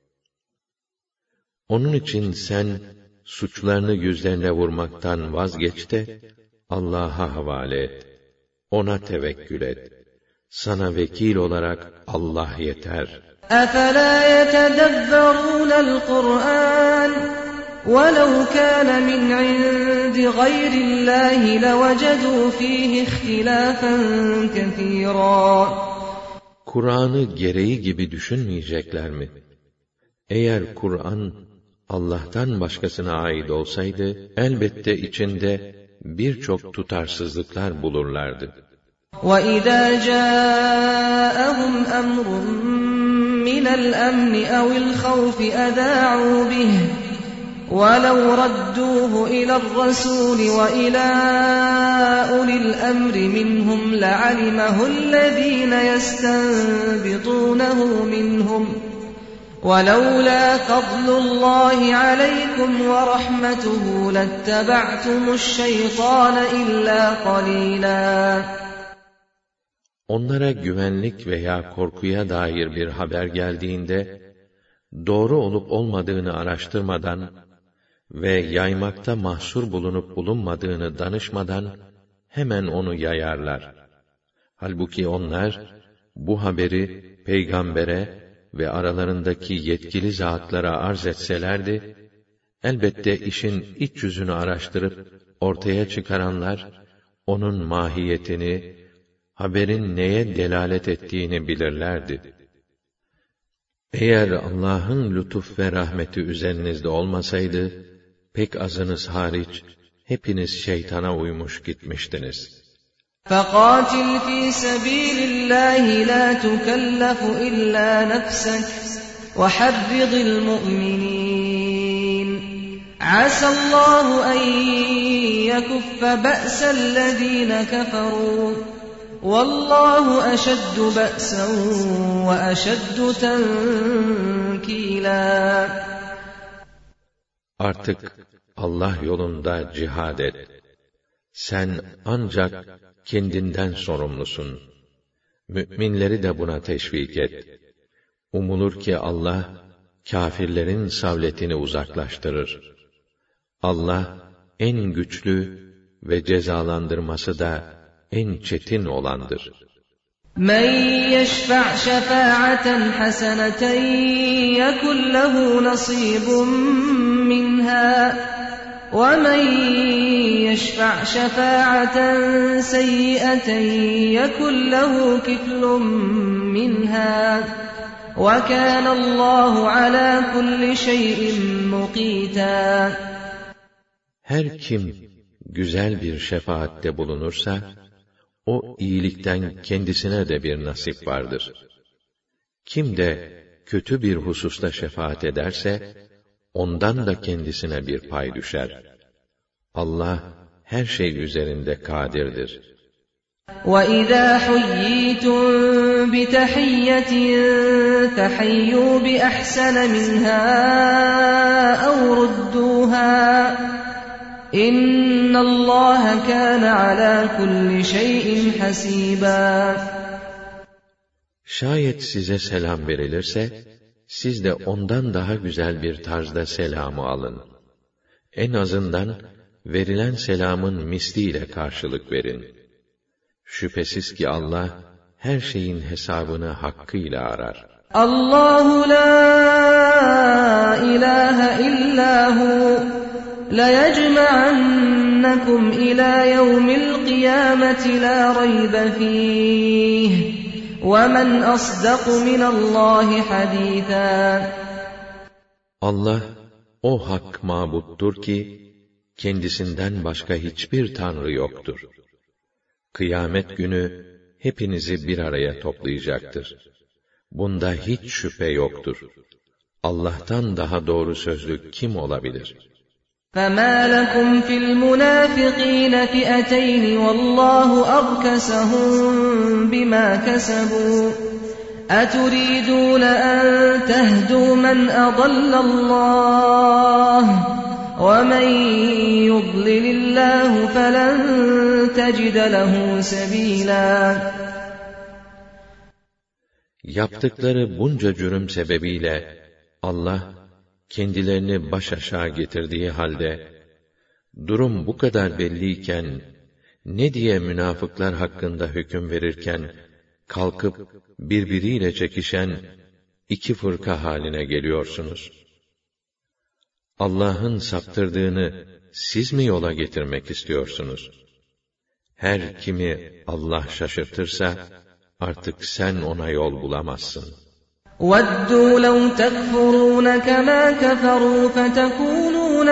S1: Onun için sen, suçlarını yüzlerine vurmaktan vazgeç de, Allah'a havale et. Ona tevekkül et. Sana vekil olarak Allah yeter.
S2: أَفَلَا يَتَدَبَّرُونَ الْقُرْآنَ وَلَوْ كَانَ مِنْ عِنْدِ غَيْرِ اللّٰهِ لَوَجَدُوا فِيهِ اخْتِلَافًا كَثِيرًا.
S1: Kur'an'ı gereği gibi düşünmeyecekler mi? Eğer Kur'an Allah'tan başkasına ait olsaydı, elbette içinde birçok tutarsızlıklar bulurlardı.
S2: وَإِذَا جَاءَهُمْ أَمْرٌ مِّنَ الْأَمْنِ أَوِ الْخَوْفِ أَذَاعُوا بِهِ وَلَوْ رَدُّوهُ إِلَى الرَّسُولِ وَإِلَى أُولِي الْأَمْرِ مِنْهُمْ لَعَلِمَهُ الَّذِينَ يَسْتَنبِطُونَهُ مِنْهُمْ وَلَوْلَا فَضْلُ اللّٰهِ عَلَيْكُمْ وَرَحْمَتُهُ لَاتَّبَعْتُمُ الشَّيْطَانَ إِلَّا قَلِيلًا.
S1: Onlara güvenlik veya korkuya dair bir haber geldiğinde, doğru olup olmadığını araştırmadan ve yaymakta mahsur bulunup bulunmadığını danışmadan, hemen onu yayarlar. Halbuki onlar, bu haberi peygambere ve aralarındaki yetkili zatlara arz etselerdi, elbette işin iç yüzünü araştırıp ortaya çıkaranlar, onun mahiyetini, haberin neye delalet ettiğini bilirlerdi. Eğer Allah'ın lütuf ve rahmeti üzerinizde olmasaydı, pek azınız hariç, hepiniz şeytana uymuş gitmiştiniz.
S2: فَقَاتِلْ فِي سَبِيلِ اللّٰهِ لَا تُكَلَّفُ إِلَّا نَفْسَكَ وَحَرِّضِ الْمُؤْمِنِينَ عَسَى اللّٰهُ أَنْ يَكُفَّ بَأْسَ الَّذ۪ينَ كَفَرُوا وَاللّٰهُ أَشَدُّ بَأْسًا وَأَشَدُّ تَنْكِيلًا.
S1: Artık Allah yolunda cihad et. Sen ancak kendinden sorumlusun. Müminleri de buna teşvik et. Umulur ki Allah, kâfirlerin savletini uzaklaştırır. Allah, en güçlü ve cezalandırması da en çetin olandır.
S2: مَنْ يَشْفَعْ شَفَاعَةً حَسَنَةً يَكُنْ لَهُ نَصِيبٌ مِّنْهَا وَمَنْ يَشْفَعْ شَفَاعَةً سَيِّئَةً يَكُنْ لَهُ كِفْلٌ مِّنْهَا وَكَانَ اللّٰهُ عَلَى كُلِّ شَيْءٍ مُقِيتًا.
S1: Her kim güzel bir şefaatte bulunursa, o iyilikten kendisine de bir nasip vardır. Kim de kötü bir hususta şefaat ederse, ondan da kendisine bir pay düşer. Allah her şey üzerinde kadirdir.
S2: وَإِذَا حُيِّيتُم بِتَحِيَّةٍ فَحَيُّوا بِأَحْسَنَ مِنْهَا أَوْ رُدُّوهَا إِنَّ اللّٰهَ كَانَ عَلَى كُلِّ شَيْءٍ حَسِيبًا.
S1: Şayet size selam verilirse, siz de ondan daha güzel bir tarzda selamı alın. En azından verilen selamın misliyle karşılık verin. Şüphesiz ki Allah her şeyin hesabını hakkıyla arar.
S2: Allahu la ilahe illa hu la yecma'annakum ila yevmil kıyameti la raybe fih ve men asdaku minallahi hadîthâ.
S1: Allah o hak mabuttur ki kendisinden başka hiçbir tanrı yoktur. Kıyamet günü hepinizi bir araya toplayacaktır. Bunda hiç şüphe yoktur. Allah'tan daha doğru sözlü kim olabilir?
S2: فَمَا لَكُمْ فِي الْمُنَافِقِينَ فِئَتَيْنِ وَاللّٰهُ أَرْكَسَهُم بِمَا كَسَبُوا أَتُرِيدُونَ أَن تَهْدُوا مَنْ أَضَلَّ اللّٰهُ وَمَنْ يُضْلِلِ اللّٰهُ فَلَنْ تَجِدَ لَهُ سَب۪يلًا.
S1: Yaptıkları bunca cürüm sebebiyle Allah kendilerini baş aşağı getirdiği halde, durum bu kadar belliyken, ne diye münafıklar hakkında hüküm verirken, kalkıp birbiriyle çekişen iki fırka haline geliyorsunuz? Allah'ın saptırdığını siz mi yola getirmek istiyorsunuz? Her kimi Allah şaşırtırsa, artık sen ona yol bulamazsın.
S2: وَدُّوا لَوْ تَكْفُرُونَ كَمَا كَفَرُوا فَتَكُونُونَ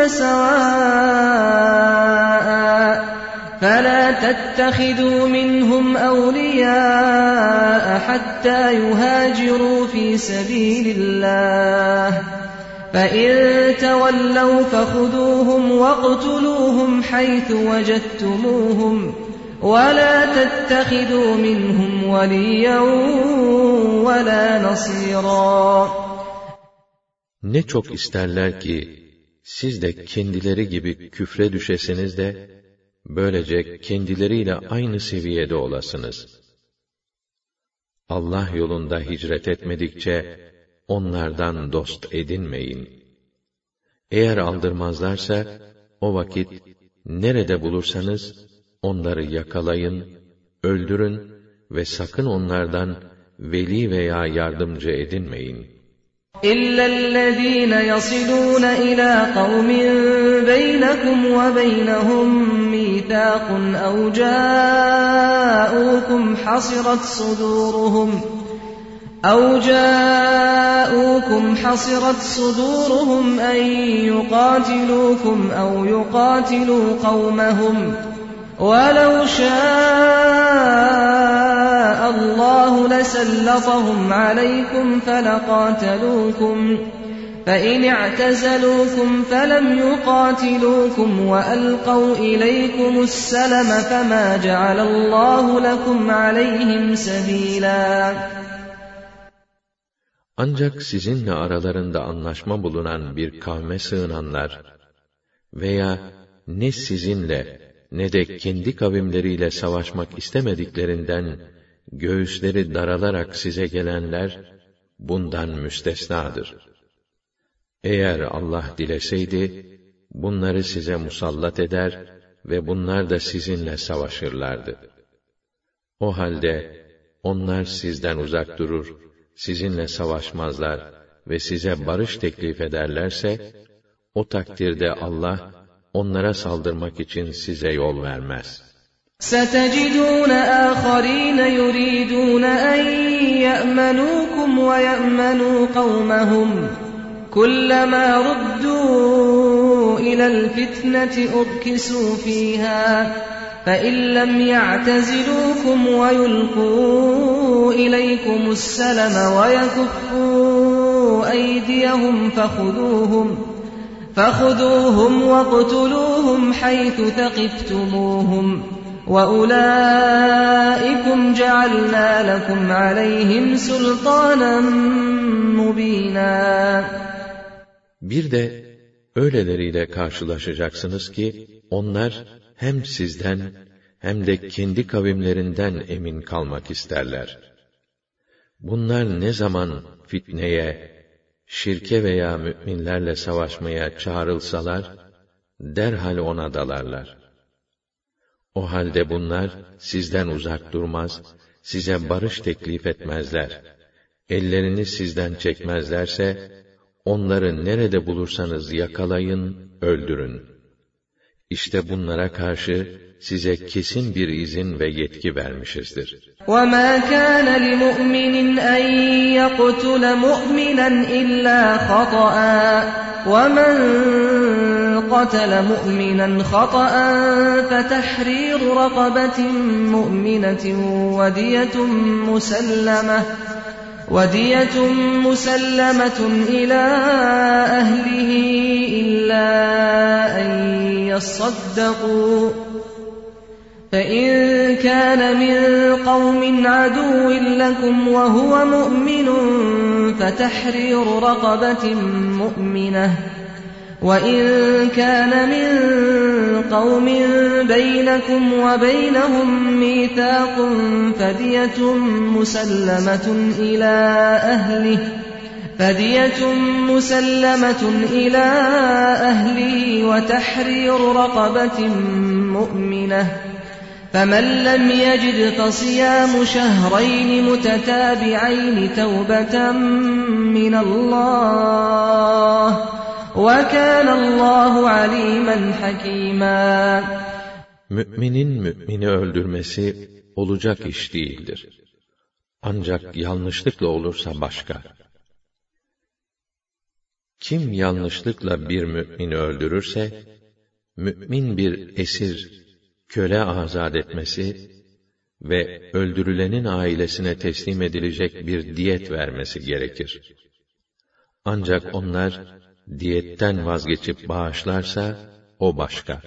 S2: سَوَاءً فَلَا تَتَّخِذُوا مِنْهُمْ أَوْلِيَاءَ حَتَّى يُهَاجِرُوا فِي سَبِيلِ اللَّهِ فَإِن تَوَلَّوْا فَخُذُوهُمْ وَاقْتُلُوهُمْ حَيْثُ وَجَدتُّمُوهُمْ وَلَا تَتَّخِذُوا مِنْهُمْ وَلِيًّا وَلَا نَصِيرًا.
S1: Ne çok isterler ki siz de kendileri gibi küfre düşesiniz de böylece kendileriyle aynı seviyede olasınız. Allah yolunda hicret etmedikçe onlardan dost edinmeyin. Eğer aldırmazlarsa o vakit nerede bulursanız onları yakalayın, öldürün ve sakın onlardan veli veya yardımcı edinmeyin.
S2: إِلَّا الَّذ۪ينَ يَصِلُونَ إِلَى قَوْمٍ بَيْنَكُمْ وَبَيْنَهُمْ مِيثَاقٌ أَوْ جَاءُوكُمْ حَصِرَتْ صُدُورُهُمْ أَن يُقَاتِلُوكُمْ أَوْ يُقَاتِلُوا قَوْمَهُمْ وَلَوْ شَاءَ اللّٰهُ لَسَلَّطَهُمْ عَلَيْكُمْ فَلَقَاتَلُوكُمْ فَإِنِ اعْتَزَلُوكُمْ فَلَمْ يُقَاتِلُوكُمْ وَأَلْقَوْا إِلَيْكُمُ السَّلَمَ فَمَا جَعَلَ اللّٰهُ لَكُمْ عَلَيْهِمْ سَب۪يلًا.
S1: Ancak sizinle aralarında anlaşma bulunan bir kavme sığınanlar veya ne sizinle ne de kendi kavimleriyle savaşmak istemediklerinden göğüsleri daralarak size gelenler bundan müstesnadır. Eğer Allah dileseydi bunları size musallat eder ve bunlar da sizinle savaşırlardı. O halde onlar sizden uzak durur, sizinle savaşmazlar ve size barış teklif ederlerse, o takdirde Allah onlara saldırmak için size yol vermez.
S2: سَتَجِدُونَ آخَرِينَ يُرِيدُونَ أَن يَأْمَنُوكُمْ وَيَأْمَنُوا قَوْمَهُمْ كُلَّمَا رُدُّوا إلى الفتنة أركسوا فيها فإن لم يعتزلوكم ويلقوا إليكم السلم ويكفوا أيديهم فخذوهم واقتلوهم حيث ثقفتموهم وَأُولَٰئِكُمْ جَعَلْنَا لَكُمْ عَلَيْهِمْ سُلْطَانًا مُّبِينًا.
S1: Bir de öyleleriyle karşılaşacaksınız ki, onlar hem sizden hem de kendi kavimlerinden emin kalmak isterler. Bunlar ne zaman fitneye, şirke veya müminlerle savaşmaya çağrılsalar, derhal ona dalarlar. O halde bunlar sizden uzak durmaz, size barış teklif etmezler. Ellerini sizden çekmezlerse, onları nerede bulursanız yakalayın, öldürün. İşte bunlara karşı size kesin bir izin ve yetki vermişizdir.
S2: وَمَا كَانَ لِمُؤْمِنٍ أَن يَقْتُلَ مُؤْمِنًا إِلَّا خَطَأً وَمَنْ قَتَلَ مُؤْمِنًا خَطَأً فَتَحْرِيرُ رَقَبَةٍ مُؤْمِنَةٍ وَدِيَةٌ مُسَلَّمَةٌ إِلَى أَهْلِهِ إِلَّا أَن يَصَّدَّقُوا فَإِن كَانَ مِن قَوْمٍ عَدُوٍّ لَكُمْ وَهُوَ مُؤْمِنٌ فَتَحْرِيرُ رَقَبَةٍ مُؤْمِنَةٍ وَإِن كَانَ مِن قَوْمٍ بَيْنَكُمْ وَبَيْنَهُم مِّيثَاقٌ فَدِيَةٌ مُسَلَّمَةٌ إِلَى أَهْلِهِ وَتَحْرِيرُ رَقَبَةٍ مُؤْمِنَةٍ فَمَن لَّمْ يَجِدْ فَصِيَامُ شَهْرَيْنِ مُتَتَابِعَيْنِ تَوْبَةً مِّنَ اللَّهِ وَكَانَ اللّٰهُ عَلِيمًا حَكِيمًا.
S1: Müminin mümini öldürmesi olacak iş değildir. Ancak yanlışlıkla olursa başka. Kim yanlışlıkla bir mümini öldürürse, mümin bir esir, köle azat etmesi ve öldürülenin ailesine teslim edilecek bir diyet vermesi gerekir. Ancak onlar diyetten vazgeçip bağışlarsa, o başka.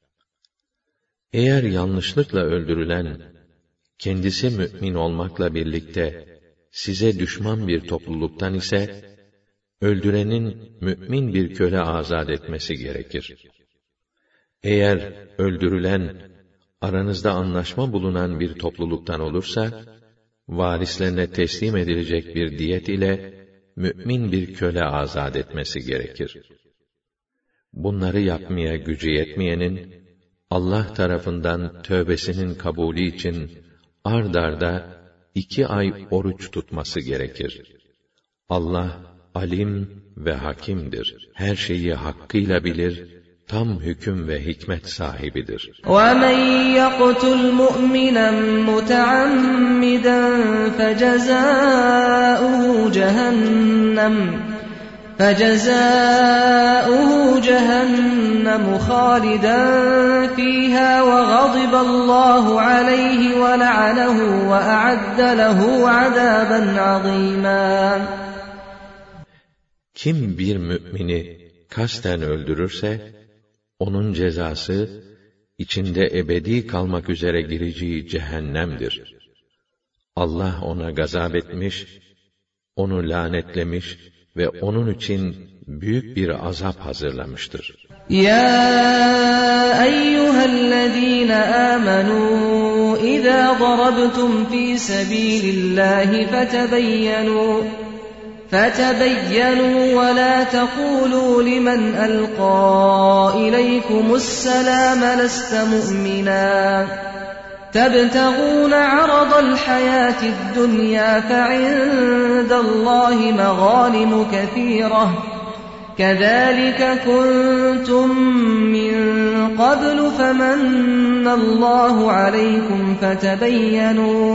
S1: Eğer yanlışlıkla öldürülen, kendisi mümin olmakla birlikte size düşman bir topluluktan ise, öldürenin mümin bir köle azat etmesi gerekir. Eğer öldürülen, aranızda anlaşma bulunan bir topluluktan olursa, varislerine teslim edilecek bir diyet ile, mümin bir köle azat etmesi gerekir. Bunları yapmaya gücü yetmeyenin, Allah tarafından tövbesinin kabulü için ard arda 2 ay oruç tutması gerekir. Allah alim ve hakimdir. Her şeyi hakkıyla bilir, tam hüküm ve hikmet sahibidir.
S2: وَمَنْ يَقْتُلْ مُؤْمِنًا مُتَعَمِّدًا فَجَزَاؤُهُ جَهَنَّمُ خَالِدًا فِيهَا وَغَضِبَ اللّٰهُ عَلَيْهِ وَلَعَنَهُ وَأَعَدَّ لَهُ عَذَابًا عَظِيمًا.
S1: Kim bir mümini kasten öldürürse, onun cezası, içinde ebedi kalmak üzere gireceği cehennemdir. Allah ona gazap etmiş, onu lanetlemiş ve onun için büyük bir azap hazırlamıştır.
S2: Ya eyyühellezîne âmenû, izâ darabtum fî sebîlillâhi فَتَبَيَّنُوا وَلَا تَقُولُوا لِمَنْ أَلْقَى إِلَيْكُمُ السَّلَامَ لَسْتَ مُؤْمِنًا تَبْتَغُونَ عَرَضَ الْحَيَاةِ الدُّنْيَا فَعِندَ اللَّهِ مَغَانِمُ كَثِيرَةٌ كَذَلِكَ كُنتُم مِّن قَبْلُ فَمَنَّ اللَّهُ عَلَيْكُمْ فَتَبَيَّنُوا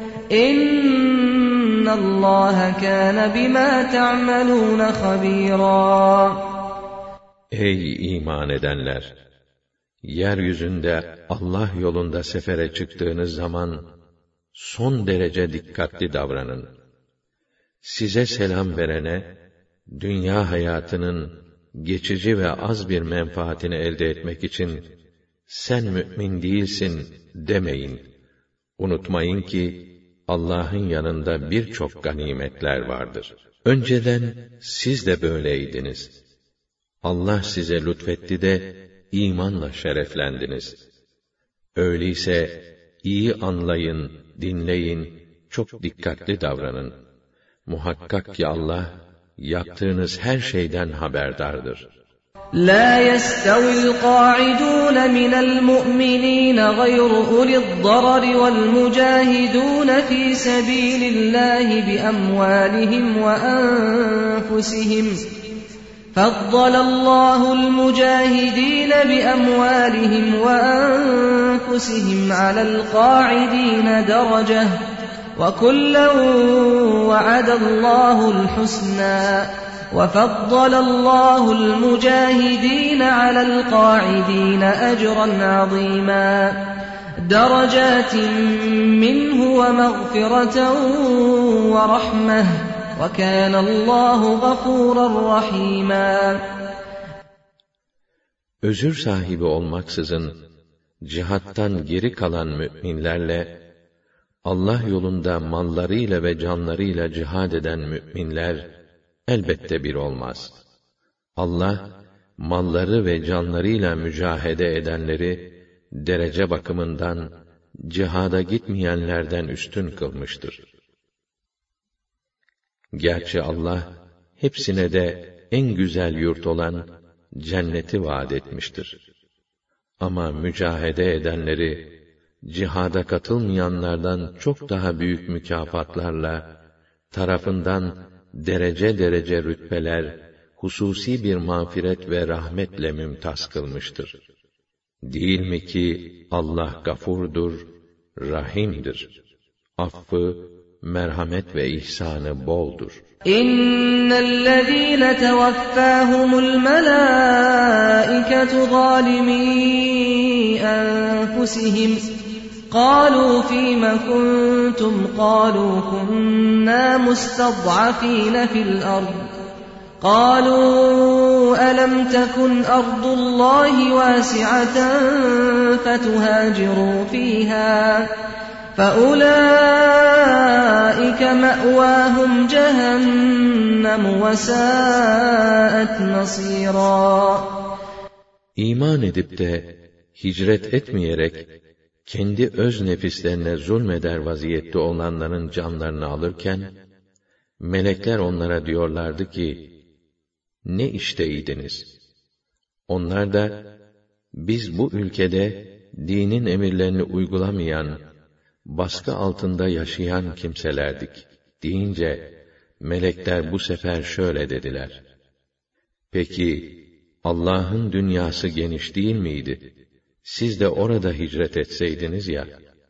S2: إِنَّ اللَّهَ كَانَ بِمَا تَعْمَلُونَ خَبِيرًا.
S1: Ey iman edenler! Yeryüzünde Allah yolunda sefere çıktığınız zaman son derece dikkatli davranın. Size selam verene, dünya hayatının geçici ve az bir menfaatini elde etmek için sen mümin değilsin demeyin. Unutmayın ki Allah'ın yanında birçok ganimetler vardır. Önceden siz de böyleydiniz. Allah size lütfetti de imanla şereflendiniz. Öyleyse iyi anlayın, dinleyin, çok dikkatli davranın. Muhakkak ki Allah yaptığınız her şeyden haberdardır.
S2: لا يستوي القاعدون من المؤمنين غير أولي الضرر والمجاهدون في سبيل الله بأموالهم وأنفسهم فضل الله المجاهدين بأموالهم وأنفسهم على القاعدين درجة وكلا وعد الله الحسنى وفضل الله المجاهدين على القاعدين أجرا عظيما درجات منه ومغفرة ورحمة وكان الله غفورا رحيما.
S1: Özür sahibi olmaksızın cihattan geri kalan müminlerle Allah yolunda mallarıyla ve canlarıyla cihad eden müminler elbette bir olmaz. Allah malları ve canlarıyla mücahede edenleri derece bakımından cihada gitmeyenlerden üstün kılmıştır. Gerçi Allah hepsine de en güzel yurt olan cenneti vaat etmiştir. Ama mücahede edenleri cihada katılmayanlardan çok daha büyük mükafatlarla tarafından derece derece rütbeler, hususi bir mağfiret ve rahmetle mümtaz kılmıştır. Değil mi ki Allah gafurdur, rahimdir. Affı, merhamet ve ihsanı boldur.
S2: İnnellezîne tevaffâhumul melâiketu zâlimî enfusihim قالوا فيم كنتم قالوا كنا مستضعفين في الأرض قالوا ألم تكن أرض الله واسعة فتهاجروا فيها فأولئك مأواهم جهنم وساءت مصيرا.
S1: İman edip de hicret etmeyerek kendi öz nefislerine zulmeder vaziyette olanların canlarını alırken, melekler onlara diyorlardı ki, ne işteydiniz? Onlar da, biz bu ülkede dinin emirlerini uygulamayan, baskı altında yaşayan kimselerdik deyince, melekler bu sefer şöyle dediler: peki, Allah'ın dünyası geniş değil miydi? Siz de orada hicret etseydiniz ya.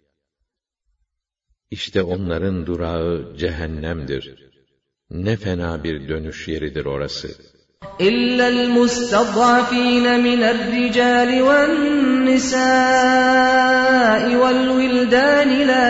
S1: İşte onların durağı cehennemdir. Ne fena bir dönüş yeridir orası.
S2: İllel mustad'afîne mine'r-ricâli ven-nisâi vel-wildâni lâ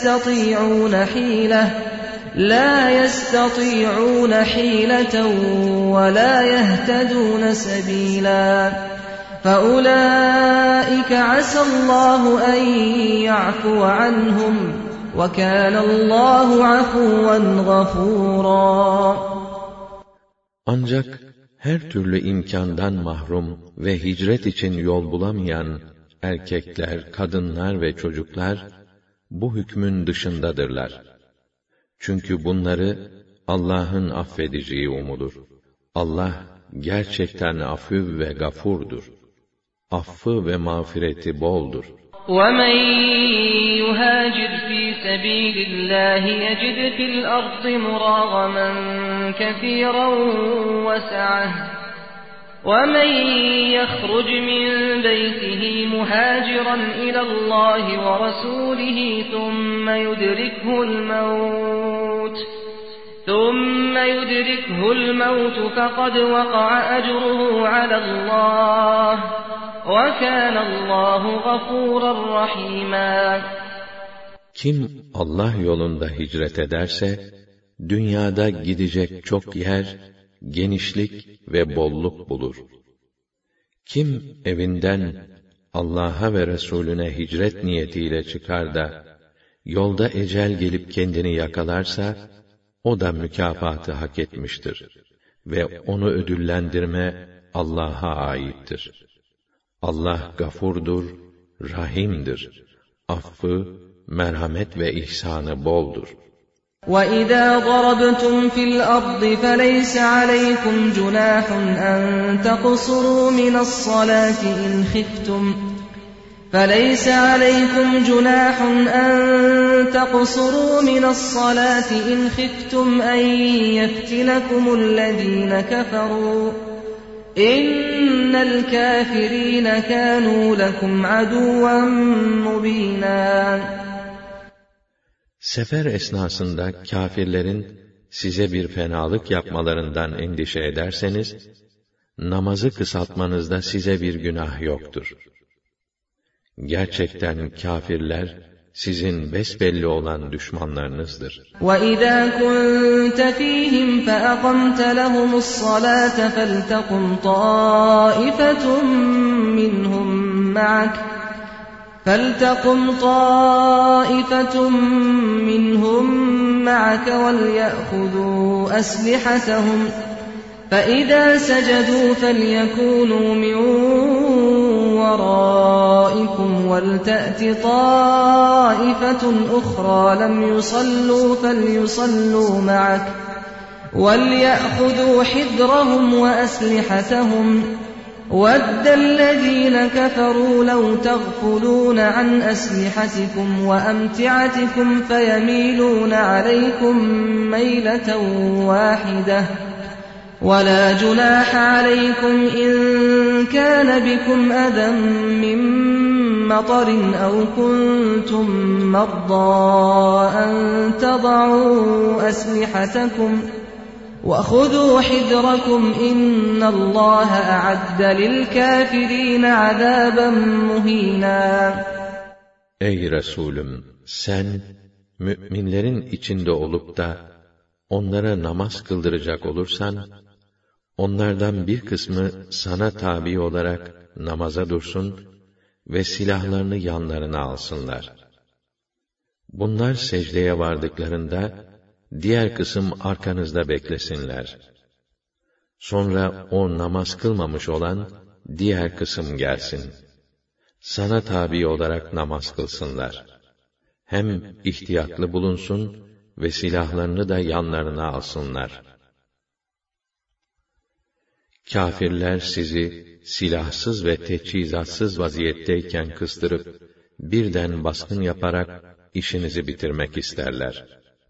S2: yestati'ûne hîleten ve lâ yehtedûne sebîlâ. فَأُولَٰئِكَ عَسَى اللّٰهُ أَنْ يَعْفُوَ عَنْهُمْ وَكَانَ اللّٰهُ عَفُوًّا غَفُورًا.
S1: Ancak her türlü imkandan mahrum ve hicret için yol bulamayan erkekler, kadınlar ve çocuklar bu hükmün dışındadırlar. Çünkü bunları Allah'ın affedeceği umulur. Allah gerçekten afü ve gafurdur. Affı ve mağfireti boldur.
S2: وَمَنْ يُهَاجِرْ فِي سَبِيلِ اللّٰهِ يَجِدْ فِي الْأَرْضِ مُرَاغَمًا كَثِيرًا وَسَعَةً وَمَنْ يَخْرُجْ مِنْ بَيْتِهِ مُهَاجِرًا إِلَى اللّٰهِ وَرَسُولِهِ ثُمَّ يُدْرِكْهُ الْمَوْتُ ثُمَّ يُدْرِكْهُ الْمَوْتُ فَقَدْ وَقَعَ أَجْرُهُ عَلَى اللّٰهِ وَكَانَ اللّٰهُ غَفُورًا رَحِيمًا.
S1: Kim Allah yolunda hicret ederse, dünyada gidecek çok yer, genişlik ve bolluk bulur. Kim evinden Allah'a ve Resulüne hicret niyetiyle çıkar da, yolda ecel gelip kendini yakalarsa, o da mükafatı hak etmiştir. Ve onu ödüllendirme Allah'a aittir. Allah gafurdur, rahimdir. Affı, merhamet ve ihsanı boldur.
S2: وَإِذَا ضَرَبْتُمْ فِي الْأَرْضِ فَلَيْسَ عَلَيْكُمْ جُنَاحٌ أَن تَقْصُرُوا مِنَ الصَّلَاةِ إِنْ خِفْتُمْ أَن يَفْتِنَكُمُ الَّذِينَ كَفَرُوا إِنَّ الْكَافِرِينَ كَانُوا لَكُمْ عَدُوًّا مُبِينًا.
S1: Sefer esnasında kâfirlerin size bir fenalık yapmalarından endişe ederseniz, namazı kısaltmanızda size bir günah yoktur. Gerçekten kâfirler, sizin besbelli olan düşmanlarınızdır.
S2: وَإِذَا كُنْتَ فِيهِمْ فَأَقَمْتَ لَهُمُ الصَّلَاةَ فَلْتَقُمْ طَائِفَةٌ مِّنْهُمْ مَعَكَ وَلْيَأْخُذُوا أَسْلِحَتَهُمْ فَإِذَا سَجَدُوا فَلْيَكُونُوا مِنْ وَرَائِكُمْ وَلْتَأْتِ طَائِفَةٌ أُخْرَى لَمْ يُصَلُّوا فَلْيُصَلُّوا مَعَكَ وَلْيَأْخُذُوا حِذْرَهُمْ وَأَسْلِحَتَهُمْ وَدَّ الَّذِينَ كَفَرُوا لَوْ تَغْفُلُونَ عَنْ أَسْلِحَتِكُمْ وَأَمْتِعَتِكُمْ فَيَمِيلُونَ عَلَيْكُمْ مَيْلَةً وَاحِدَةً وَلَا جُنَاحَ عَلَيْكُمْ إِن كَانَ بِكُمْ أَذًى مِّن مَّطَرٍ أَوْ كُنتُم مَّرْضَىٰ أَن تَضَعُوا أَسْلِحَتَكُمْ وَخُذُوا حِذْرَكُمْ إِنَّ اللّٰهَ أَعَدَّ لِلْكَافِرِينَ عَذَابًا مُهِينًا.
S1: Ey Resulüm! Sen, mü'minlerin içinde olup da, onlara namaz kıldıracak olursan, onlardan bir kısmı sana tabi olarak namaza dursun ve silahlarını yanlarına alsınlar. Bunlar secdeye vardıklarında, diğer kısım arkanızda beklesinler. Sonra o namaz kılmamış olan diğer kısım gelsin. Sana tabi olarak namaz kılsınlar. Hem ihtiyatlı bulunsun ve silahlarını da yanlarına alsınlar. Kâfirler sizi silahsız ve teçhizatsız vaziyetteyken kıstırıp, birden baskın yaparak işinizi bitirmek isterler.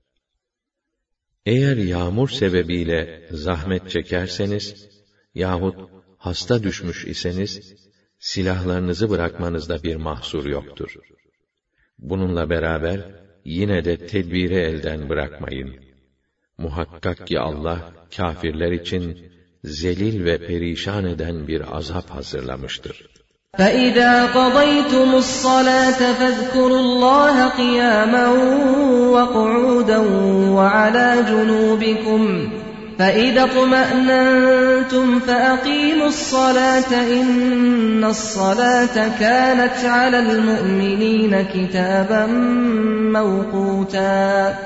S1: Eğer yağmur sebebiyle zahmet çekerseniz yahut hasta düşmüş iseniz, silahlarınızı bırakmanızda bir mahsur yoktur. Bununla beraber yine de tedbiri elden bırakmayın. Muhakkak ki Allah kâfirler için zelil ve perişan eden bir azap hazırlamıştır.
S2: فَإِذَا قَضَيْتُمُ الصَّلَاةَ فَاذْكُرُوا اللّٰهَ قِيَامًا وَقُعُودًا وَعَلَى جُنُوبِكُمْ فَإِذَا اطْمَأْنَنْتُمْ فَأَقِيمُوا الصَّلَاةَ إِنَّ الصَّلَاةَ كَانَتْ عَلَى الْمُؤْمِنِينَ كِتَابًا مَوْقُوتًا.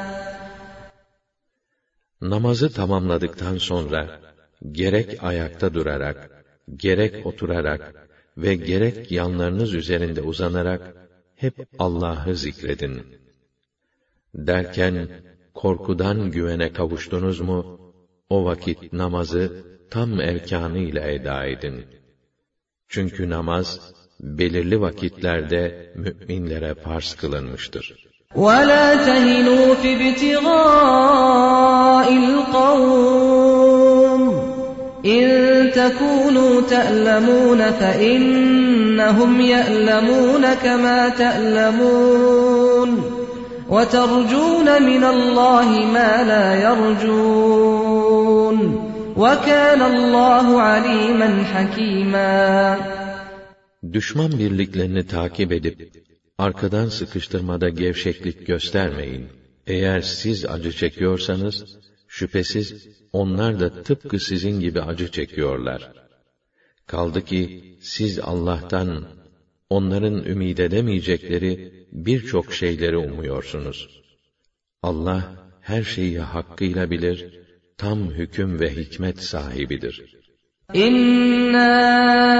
S1: Namazı tamamladıktan sonra, gerek ayakta durarak, gerek oturarak ve gerek yanlarınız üzerinde uzanarak, hep Allah'ı zikredin. Derken, korkudan güvene kavuştunuz mu, o vakit namazı tam erkânıyla eda edin. Çünkü namaz, belirli vakitlerde mü'minlere farz kılınmıştır.
S2: وَلَا تَهِنُوا فِي ابْتِغَاءِ الْقَوْمِ إِن تَكُونُوا تَأْلَمُونَ فَإِنَّهُمْ يَأْلَمُونَ كَمَا تَأْلَمُونَ وَتَرْجُونَ مِنَ اللّٰهِ مَا لَا يَرْجُونَ وَكَانَ اللّٰهُ عَلِيمًا حَكِيمًا.
S1: Düşman birliklerini takip edip, arkadan sıkıştırmada gevşeklik göstermeyin. Eğer siz acı çekiyorsanız, şüphesiz onlar da tıpkı sizin gibi acı çekiyorlar. Kaldı ki, siz Allah'tan, onların ümid edemeyecekleri birçok şeyleri umuyorsunuz. Allah, her şeyi hakkıyla bilir, tam hüküm ve hikmet sahibidir.
S2: İnna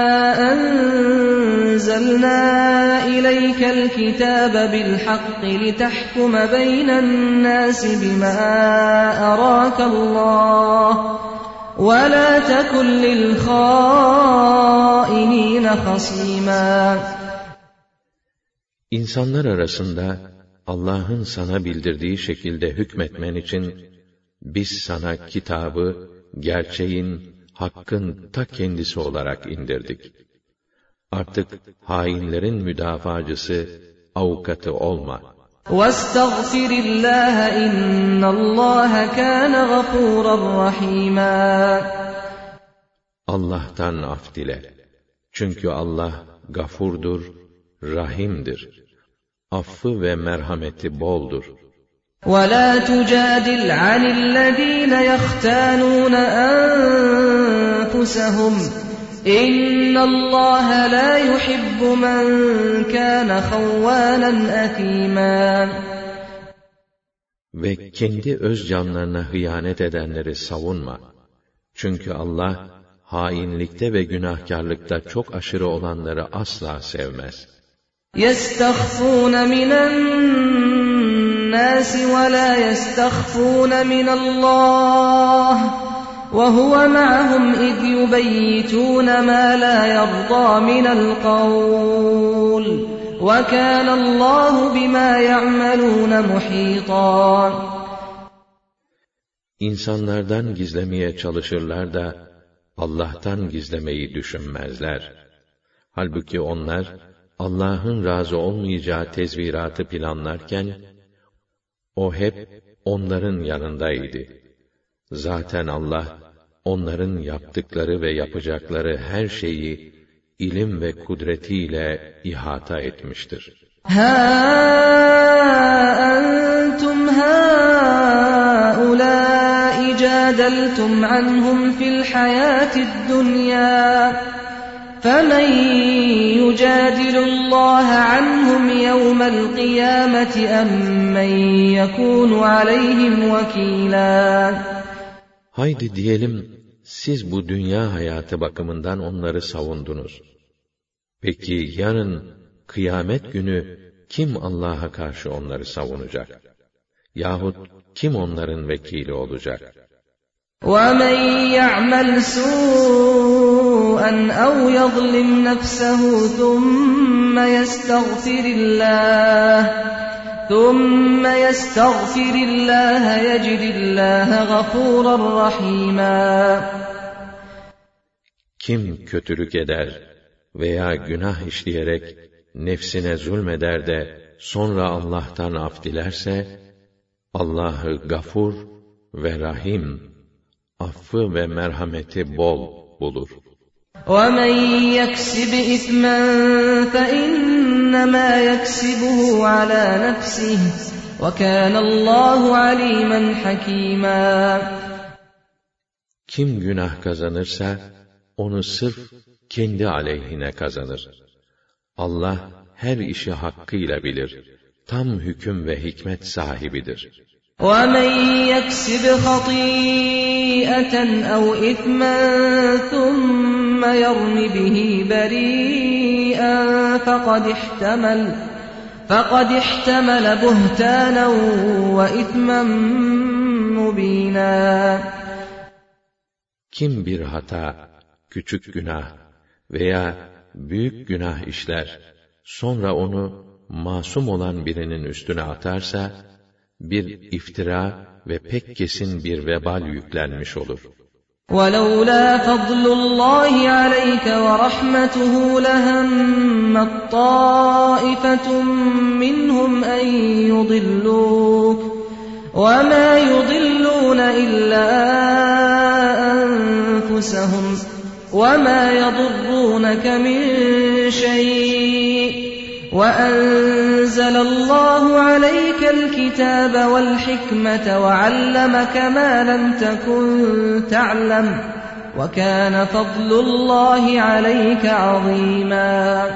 S2: enzelnâ ileykel kitâbe bil hakki litahkume beynen nâsi bimâ arâkallâh ve lâ tekun lil khâinîne hasîmâ.
S1: İnsanlar arasında Allah'ın sana bildirdiği şekilde hükmetmen için biz sana kitabı gerçeğin, hakkın ta kendisi olarak indirdik. Artık hainlerin müdafacısı, avukatı olma.
S2: وَاسْتَغْفِرِ اللّٰهَ اِنَّ اللّٰهَ كَانَ غَفُورًا رَحِيمًا.
S1: Allah'tan af dile. Çünkü Allah gafurdur, rahimdir. Affı ve merhameti boldur.
S2: وَلَا تُجَادِلْ عَنِ الَّذ۪ينَ يَخْتَانُونَ أَنفُسَهُمْ اِنَّ اللّٰهَ لَا يُحِبُّ مَنْ كَانَ خَوَّانًا أَثِيمًا.
S1: Ve kendi öz canlarına hıyanet edenleri savunma. Çünkü Allah, hainlikte ve günahkarlıkta çok aşırı olanları asla sevmez.
S2: يَسْتَخْفُونَ مِنَ النَّاسِ وَلَا يَسْتَخْفُونَ مِنَ اللّٰهِ وَهُوَ مَعَهُمْ إِذْ يُبَيِّتُونَ مَا لَا يَرْضَى مِنَ الْقَوْلِ وَكَانَ اللّٰهُ بِمَا يَعْمَلُونَ مُحِيطًا.
S1: İnsanlardan gizlemeye çalışırlar da Allah'tan gizlemeyi düşünmezler. Halbuki onlar Allah'ın razı olmayacağı tezviratı planlarken o hep onların yanındaydı. Zaten Allah onların yaptıkları ve yapacakları her şeyi ilim ve kudretiyle ihata etmiştir.
S2: Ha entum haulâi câdeltum anhum fil hayâtid dunyâ فَمَنْ يُجَادِلُ اللّٰهَ عَنْهُمْ يَوْمَ الْقِيَامَةِ أَمَّنْ يَكُونُ عَلَيْهِمْ وَكِيلًا.
S1: Haydi diyelim, siz bu dünya hayatı bakımından onları savundunuz. Peki yarın, kıyamet günü, kim Allah'a karşı onları savunacak? Yahut kim onların vekili olacak?
S2: وَمَنْ يَعْمَلْ سُوءًا أَوْ يَظْلِمْ نَفْسَهُ ثُمَّ يَسْتَغْفِرِ اللّٰهَ يَجِدِ اللّٰهَ غَفُورًا رَحِيمًا.
S1: Kim kötülük eder veya günah işleyerek nefsine zulmeder de sonra Allah'tan af dilerse, Allah'ı gafur ve rahim, affı ve merhameti bol bulur.
S2: وَمَنْ يَكْسِبْ إِثْمًا فَإِنَّمَا يَكْسِبُهُ عَلَى نَفْسِهِ وَكَانَ اللّٰهُ عَلِيمًا حَكِيمًا.
S1: Kim günah kazanırsa, onu sırf kendi aleyhine kazanır. Allah her işi hakkıyla bilir. Tam hüküm ve hikmet sahibidir.
S2: وَمَنْ يَكْسِبْ خَطِيئَةً أَوْ إِثْمًا ثُمَّ يَرْمِ بِهِ بَرِيئًا فَقَدِ احْتَمَلَ بُهْتَانًا وَإِثْمًا مُبِينًا.
S1: Kim bir hata, küçük günah veya büyük günah işler, sonra onu masum olan birinin üstüne atarsa, bir iftira ve pek kesin bir vebal yüklenmiş olur.
S2: وَلَوْلَا فَضْلُ اللّٰهِ عَلَيْكَ وَرَحْمَتُهُ لَهَمَّتْ طَائِفَةٌ مِّنْهُمْ أَن يُضِلُّوكَ وَمَا يُضِلُّونَ إِلَّا أَنفُسَهُمْ وَمَا يَضُرُّونَكَ مِن شَيْءٍ وَأَنزَلَ اللّٰهُ عَلَيْكَ الْكِتَابَ وَالْحِكْمَةَ وَعَلَّمَكَ مَا لَمْ تَكُن تَعْلَمُ وَكَانَ فَضْلُ اللّٰهِ عَلَيْكَ عَظِيمًا.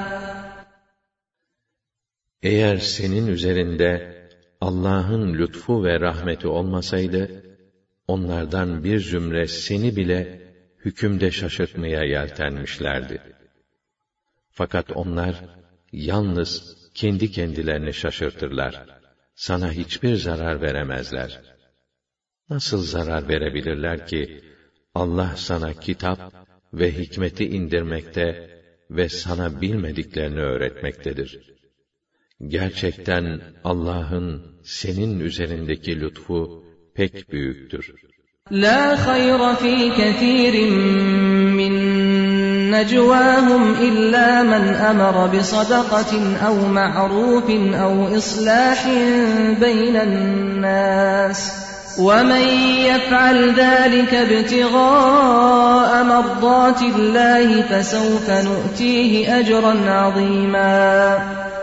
S1: Eğer senin üzerinde Allah'ın lütfu ve rahmeti olmasaydı, onlardan bir zümre seni bile hükümde şaşırtmaya yeltenmişlerdi. Fakat onlar yalnız kendi kendilerini şaşırtırlar. Sana hiçbir zarar veremezler. Nasıl zarar verebilirler ki, Allah sana kitap ve hikmeti indirmekte ve sana bilmediklerini öğretmektedir. Gerçekten Allah'ın senin üzerindeki lütfu pek büyüktür.
S2: لَا خَيْرَ فِي كَثِيرٍ مِّن نَّجْوَاهُمْ إِلَّا مَنْ أَمَرَ بِصَدَقَةٍ أَوْ مَعْرُوفٍ أَوْ إِصْلَاحٍ بَيْنَ النَّاسِ وَمَن يَفْعَلْ ذَلِكَ ابْتِغَاءَ مَرْضَاتِ اللّٰهِ فَسَوْفَ نُؤْتِيهِ أَجْرًا عَظِيمًا.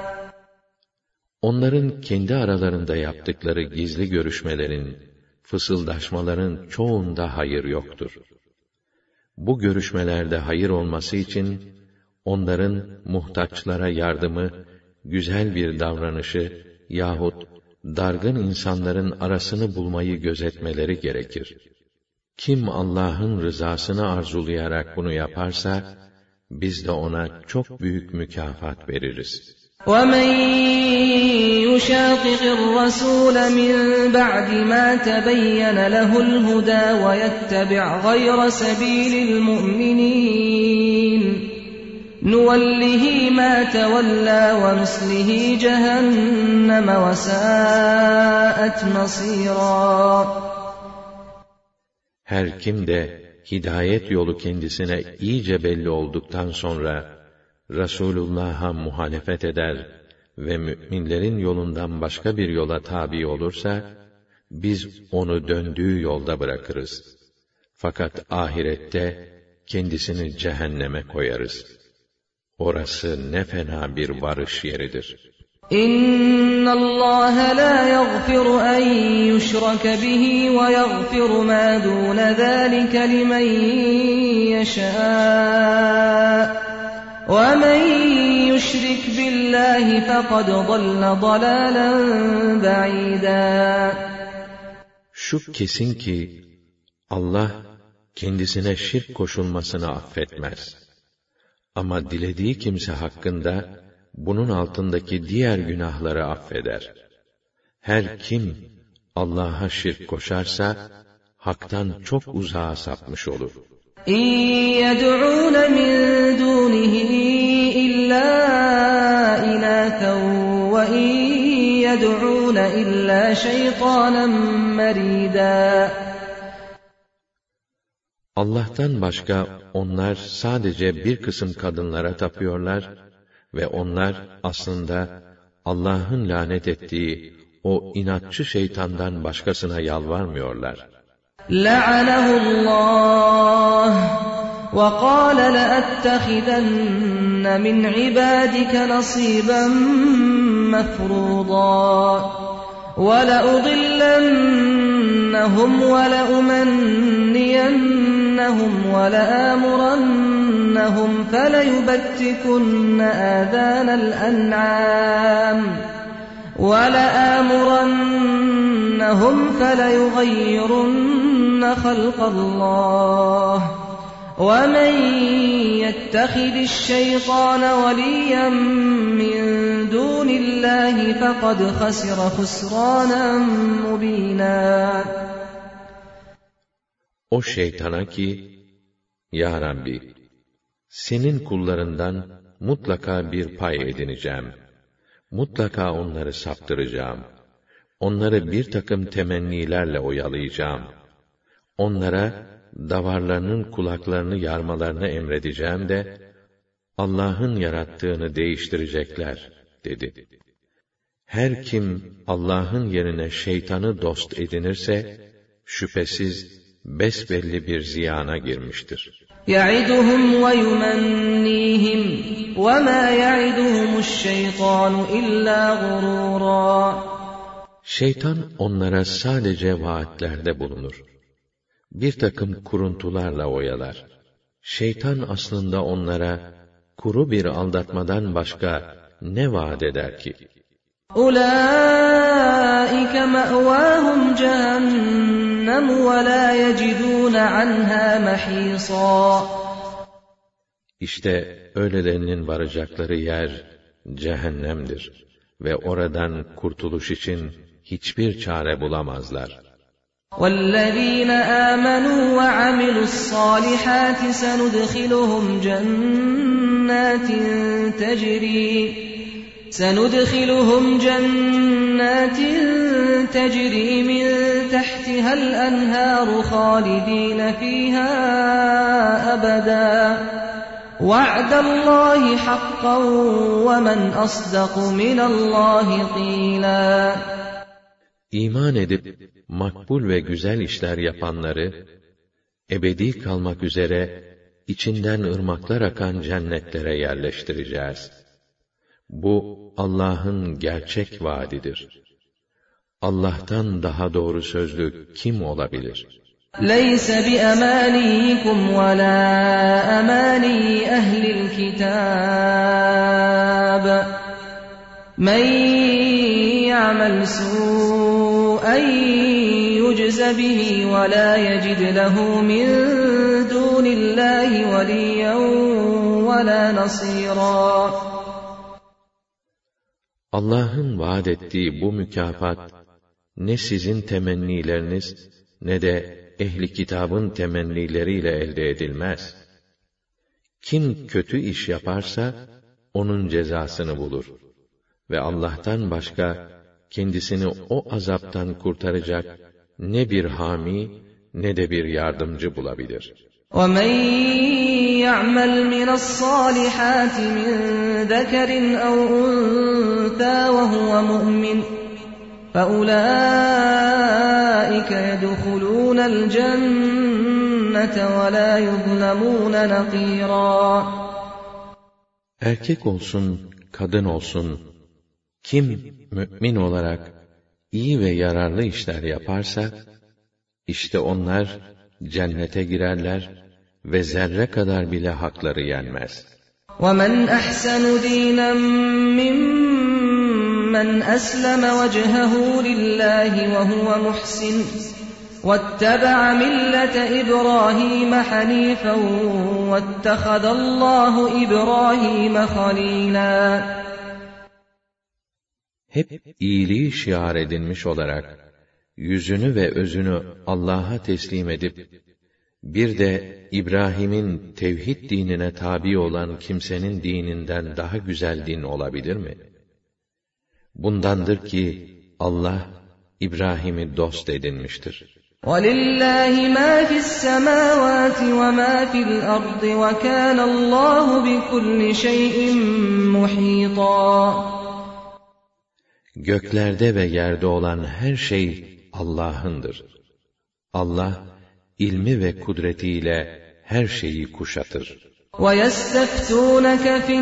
S1: Onların kendi aralarında yaptıkları gizli görüşmelerin, fısıldaşmaların çoğunda hayır yoktur. Bu görüşmelerde hayır olması için, onların muhtaçlara yardımı, güzel bir davranışı yahut dargın insanların arasını bulmayı gözetmeleri gerekir. Kim Allah'ın rızasını arzulayarak bunu yaparsa, biz de ona çok büyük mükafat veririz.
S2: وَمَن يُشَاقِقِ الرَّسُولَ مِن بَعْدِ مَا تَبَيَّنَ لَهُ الْهُدَى وَيَتَّبِعْ غَيْرَ سَبِيلِ الْمُؤْمِنِينَ نُوَلِّهِ مَا تَوَلَّى وَنُصْلِهِ جَهَنَّمَ وَسَاءَتْ مَصِيرًا.
S1: Her kim de hidayet yolu kendisine iyice belli olduktan sonra Resulullah'a muhalefet eder ve müminlerin yolundan başka bir yola tabi olursa, biz onu döndüğü yolda bırakırız. Fakat ahirette kendisini cehenneme koyarız. Orası ne fena bir varış yeridir.
S2: إِنَّ اللّٰهَ لَا يَغْفِرُ أَن يُشْرَكَ بِهِ وَيَغْفِرُ مَا دُونَ ذَٰلِكَ لِمَن يَشَاءُ وَمَن يُشْرِكْ بِاللّٰهِ فَقَدْ ضَلَّ ضَلَالًا بَعِيدًا.
S1: Şu kesin ki, Allah, kendisine şirk koşulmasını affetmez. Ama dilediği kimse hakkında, bunun altındaki diğer günahları affeder. Her kim, Allah'a şirk koşarsa, haktan çok uzağa sapmış olur.
S2: إِن يَدْعُونَ مِن دُونِهِ إِلَّا إِنَاثًا وَإِن يَدْعُونَ إِلَّا شَيْطَانًا مَرِيدًا.
S1: Allah'tan başka onlar sadece bir kısım kadınlara tapıyorlar ve onlar aslında Allah'ın lanet ettiği o inatçı şeytandan başkasına yalvarmıyorlar.
S2: لَعَنَهُ اللّٰهُ وَقَالَ لَأَتَّخِذَنَّ مِنْ عِبَادِكَ نَصِيبًا مَفْرُوضًا وَلَأُضِلَّنَّهُمْ وَلَأُمَنِّيَنَّهُمْ وَلَآمُرَنَّهُمْ فَلَيُبَتِّكُنَّ آذَانَ الْأَنْعَامِ وَلَآمُرَنَّهُمْ فَلَيُغَيِّرُنَّ خَلْقَ اللّٰهِ وَمَن يَتَّخِذِ الشَّيْطَانَ وَلِيًّا مِّن دُونِ اللّٰهِ فَقَدْ خَسِرَ خُسْرَانًا مُّبِينًا.
S1: O şeytana ki, Ya Rabbi, senin kullarından mutlaka bir pay edineceğim. Mutlaka onları saptıracağım. Onları bir takım temennilerle oyalayacağım. Onlara davarlarının kulaklarını yarmalarını emredeceğim de, Allah'ın yarattığını değiştirecekler, dedi. Her kim Allah'ın yerine şeytanı dost edinirse, şüphesiz besbelli bir ziyana girmiştir.
S2: يَعِدُهُمْ وَيُمَنِّيهِمْ وَمَا يَعِدُهُمُ الشَّيْطَانُ إِلَّا غُرُورًا.
S1: Şeytan onlara sadece vaatlerde bulunur. Bir takım kuruntularla oyalar. Şeytan aslında onlara kuru bir aldatmadan başka ne vaat eder ki?
S2: أُولَٰئِكَ مَأْوَاهُمْ جَهَنَّمُ وَلَا يَجِدُونَ عَنْهَا مَحِيصًا.
S1: İşte öylelerinin varacakları yer cehennemdir ve oradan kurtuluş için hiçbir çare bulamazlar.
S2: وَالَّذِينَ آمَنُوا وَعَمِلُوا الصَّالِحَاتِ سَنُدْخِلُهُمْ جَنَّاتٍ تَجْرِي مِنْ تَحْتِهَا الْأَنْهَارُ خَالِدِينَ فِيهَا أَبَدًا وَعْدَ اللّٰهِ حَقًّا وَمَنْ أَصْدَقُ مِنَ اللّٰهِ قِيلًا.
S1: İman edip makbul ve güzel işler yapanları ebedi kalmak üzere içinden ırmaklar akan cennetlere yerleştireceğiz. Bu Allah'ın gerçek vaadidir. Allah'tan daha doğru sözlü kim olabilir?
S2: لَيْسَ بِأَمَانِيِّكُمْ وَلَا أَمَانِيِّ أَهْلِ الْكِتَابِ مَنْ يَعْمَلْ سُوءًا يُجْزَ بِهِ وَلَا يَجِدْ لَهُ مِنْ دُونِ اللّٰهِ وَلِيًّا وَلَا نَصِيرًا.
S1: Allah'ın vaad ettiği bu mükafat, ne sizin temennileriniz, ne de ehli kitabın temennileriyle elde edilmez. Kim kötü iş yaparsa, onun cezasını bulur. Ve Allah'tan başka, kendisini o azaptan kurtaracak ne bir hami, ne de bir yardımcı bulabilir.
S2: وَمَنْ يَعْمَلْ مِنَ الصَّالِحَاتِ مِنْ ذَكَرٍ أَوْ أُنْثَى وَهُوَ مُؤْمِنٌ فَأُولَٰئِكَ يَدْخُلُونَ الْجَنَّةَ وَلَا يُظْلَمُونَ نَقِيرًا.
S1: Erkek olsun, kadın olsun, kim mümin olarak iyi ve yararlı işler yaparsa, işte onlar cennete girerler ve zerre kadar bile hakları yenmez.
S2: وَمَنْ أَحْسَنُ دِينًا مِّمَّنْ أَسْلَمَ وَجْهَهُ لِلَّهِ وَهُوَ مُحْسِنٌ وَاتَّبَعَ مِلَّةَ إِبْرَاهِيمَ حَنِيفًا وَاتَّخَذَ اللّٰهُ إِبْرَاهِيمَ خَلِيلًا.
S1: Hep iyiliği şiar edinmiş olarak, yüzünü ve özünü Allah'a teslim edip, bir de İbrahim'in tevhid dinine tabi olan kimsenin dininden daha güzel din olabilir mi? Bundandır ki Allah İbrahim'i dost edinmiştir.
S2: وَلِلَّهِ مَا فِي السَّمَاوَاتِ وَمَا فِي الْأَرْضِ وَكَانَ اللّٰهُ بِكُلِّ شَيْءٍ مُحِيطًا.
S1: Göklerde ve yerde olan her şey Allah'ındır. Allah, ilmi ve kudretiyle her şeyi kuşatır.
S2: وَيَسْتَفْتُونَكَ فِي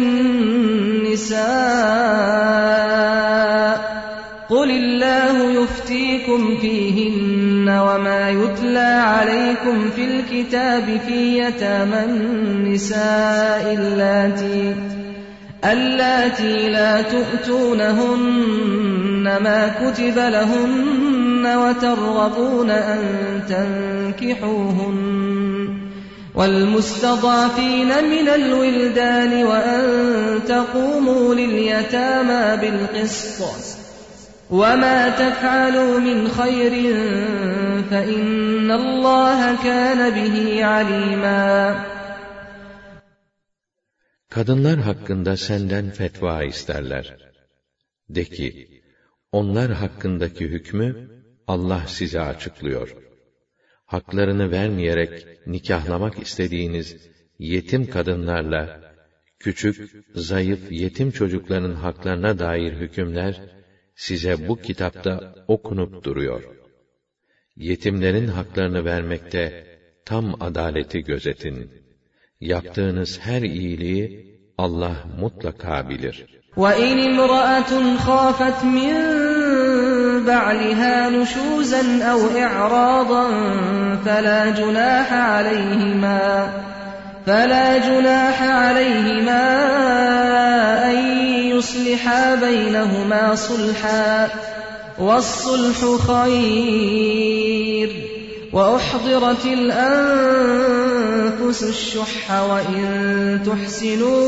S2: النِّسَاءِ قُلِ اللّٰهُ يُفْتِيكُمْ فِيهِنَّ وَمَا يُتْلَى عَلَيْكُمْ فِي الْكِتَابِ فِي يَتَامَى النِّسَاءِ اللَّاتِي لَا تُؤْتُونَهُنَّ مَا كُتِبَ لَهُنَّ وَتَرْغَبُونَ أَن تَنكِحُوهُنَّ وَالْمُسْتَضْعَفِينَ مِنَ الْوِلْدَانِ وَأَن تَقُومُوا لِلْيَتَامَى بِالْقِسْطِ وَمَا تَفْعَلُوا مِنْ خَيْرٍ فَإِنَّ اللّٰهَ كَانَ بِهِ عَلِيمًا.
S1: Kadınlar hakkında senden fetva isterler. De ki, onlar hakkındaki hükmü Allah size açıklıyor. haklarını vermeyerek nikahlamak istediğiniz yetim kadınlarla, küçük, zayıf yetim çocukların haklarına dair hükümler, size bu kitapta okunup duruyor. Yetimlerin haklarını vermekte tam adaleti gözetin. Yaptığınız her iyiliği Allah mutlaka bilir.
S2: وَإِنِ امْرَأَةٌ خَافَتْ مِنْ بَعْلِهَا نُشُوزًا أَوْ إِعْرَاضًا فَلَا جُنَاحَ عَلَيْهِمَا أَنْ يُصْلِحَا بَيْنَهُمَا صُلْحًا وَالصُّلْحُ خَيْرٌ وَأُحْضِرَتِ الْأَنفُسُ الشُّحَّ وَإِن تُحْسِنُوا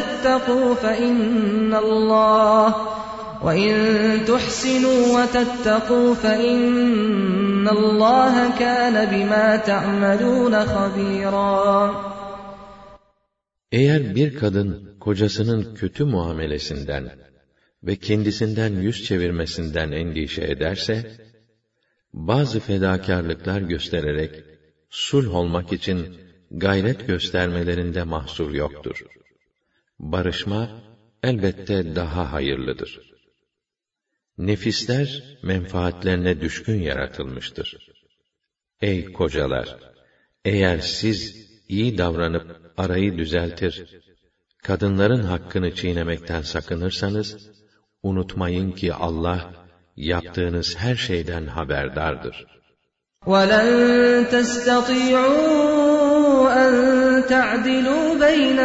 S2: وَتَتَّقُوا فَإِنَّ اللَّهَ كَانَ بِمَا تَعْمَلُونَ خَبِيرًا.
S1: Eğer bir kadın kocasının kötü muamelesinden ve kendisinden yüz çevirmesinden endişe ederse, bazı fedakarlıklar göstererek sulh olmak için gayret göstermelerinde mahsur yoktur. Barışma elbette daha hayırlıdır. Nefisler menfaatlerine düşkün yaratılmıştır. Ey kocalar! Eğer siz iyi davranıp arayı düzeltir, kadınların hakkını çiğnemekten sakınırsanız, unutmayın ki Allah, yaptığınız her şeyden haberdardır.
S2: وَلَنْ تَسْتَطِيعُوا أَنْ تَعْدِلُوا بَيْنَ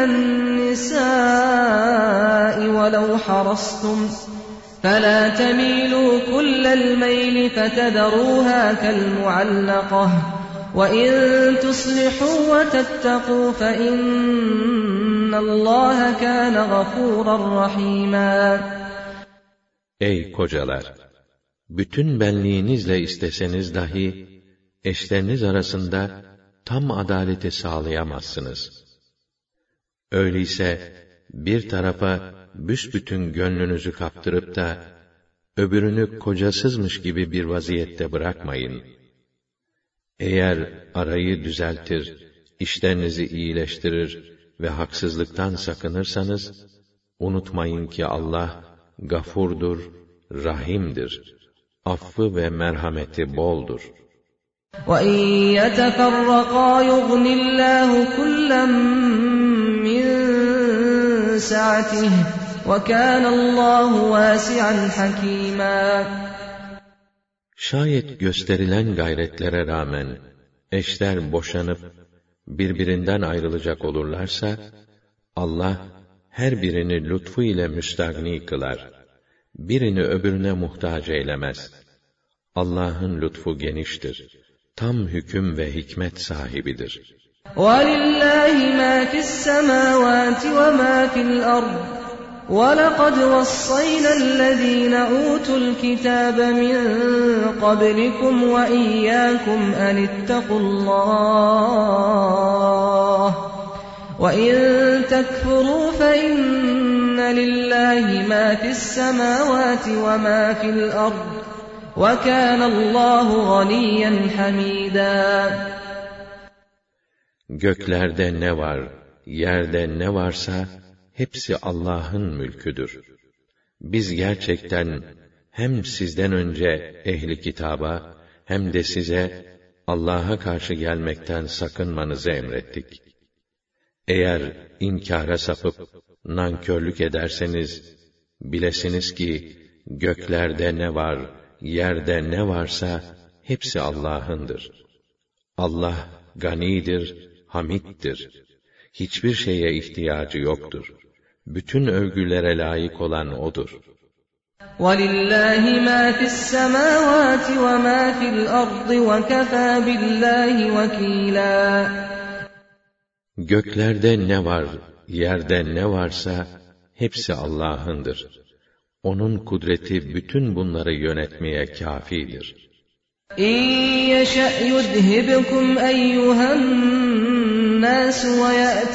S2: النِّسَاءِ وَلَوْ حَرَصْتُمْ فَلَا تَمِيلُوا كُلَّ الْمَيْلِ فَتَذَرُوهَا كَالْمُعَلَّقَةِ وَإِنْ تُصْلِحُوا وَتَتَّقُوا فَإِنَّ اللَّهَ كَانَ غَفُورًا رَحِيمًا.
S1: Ey kocalar! Bütün benliğinizle isteseniz dahi, eşleriniz arasında tam adaleti sağlayamazsınız. Öyleyse, bir tarafa büsbütün gönlünüzü kaptırıp da, öbürünü kocasızmış gibi bir vaziyette bırakmayın. Eğer arayı düzeltir, işlerinizi iyileştirir ve haksızlıktan sakınırsanız, unutmayın ki Allah, Gafurdur, Rahim'dir. Affı ve merhameti boldur.
S2: وَاِنْ يَتَفَرَّقَا يُغْنِ اللّٰهُ كُلًّا مِّنْ سَعَتِهِ وَكَانَ اللّٰهُ وَاسِعًا حَكِيمًا.
S1: Şayet gösterilen gayretlere rağmen eşler boşanıp birbirinden ayrılacak olurlarsa, Allah her birini lütfu ile müstagni kılar. Birini öbürüne muhtaç eylemez. Allah'ın lütfu geniştir. Tam hüküm ve hikmet sahibidir.
S2: وَلِلَّهِ مَا فِي السَّمَاوَاتِ وَمَا فِي الْأَرْضِ وَلَقَدْ وَصَّيْنَا الَّذ۪ينَ أُوتُوا الْكِتَابَ مِنْ قَبْلِكُمْ وَإِيَّاكُمْ أَنِ اتَّقُوا اللّٰهَ وَإِنْ تَكْفُرُوا فَإِنَّ لِلَّهِ مَا فِي السَّمَاوَاتِ وَمَا فِي الْأَرْضِ وَكَانَ اللّٰهُ غَنِيًّا حَمِيدًا.
S1: Göklerde ne var, yerde ne varsa, hepsi Allah'ın mülküdür. Biz gerçekten hem sizden önce ehli kitaba, hem de size Allah'a karşı gelmekten sakınmanızı emrettik. Eğer inkâra sapıp nankörlük ederseniz, bilesiniz ki göklerde ne var, yerde ne varsa hepsi Allah'ındır. Allah ganidir, hamiddir. Hiçbir şeye ihtiyacı yoktur. Bütün övgülere layık olan O'dur.
S2: وَلِلَّهِ مَا فِي السَّمَاوَاتِ وَمَا فِي الْأَرْضِ وَكَفَى بِاللّٰهِ وَكِيلًا.
S1: Göklerde ne var, yerde ne varsa hepsi Allah'ındır. Onun kudreti bütün bunları yönetmeye kâfidir.
S2: اِنْ يَشَأْ يُذْهِبْكُمْ اَيُّهَا النَّاسُ وَيَأْتِ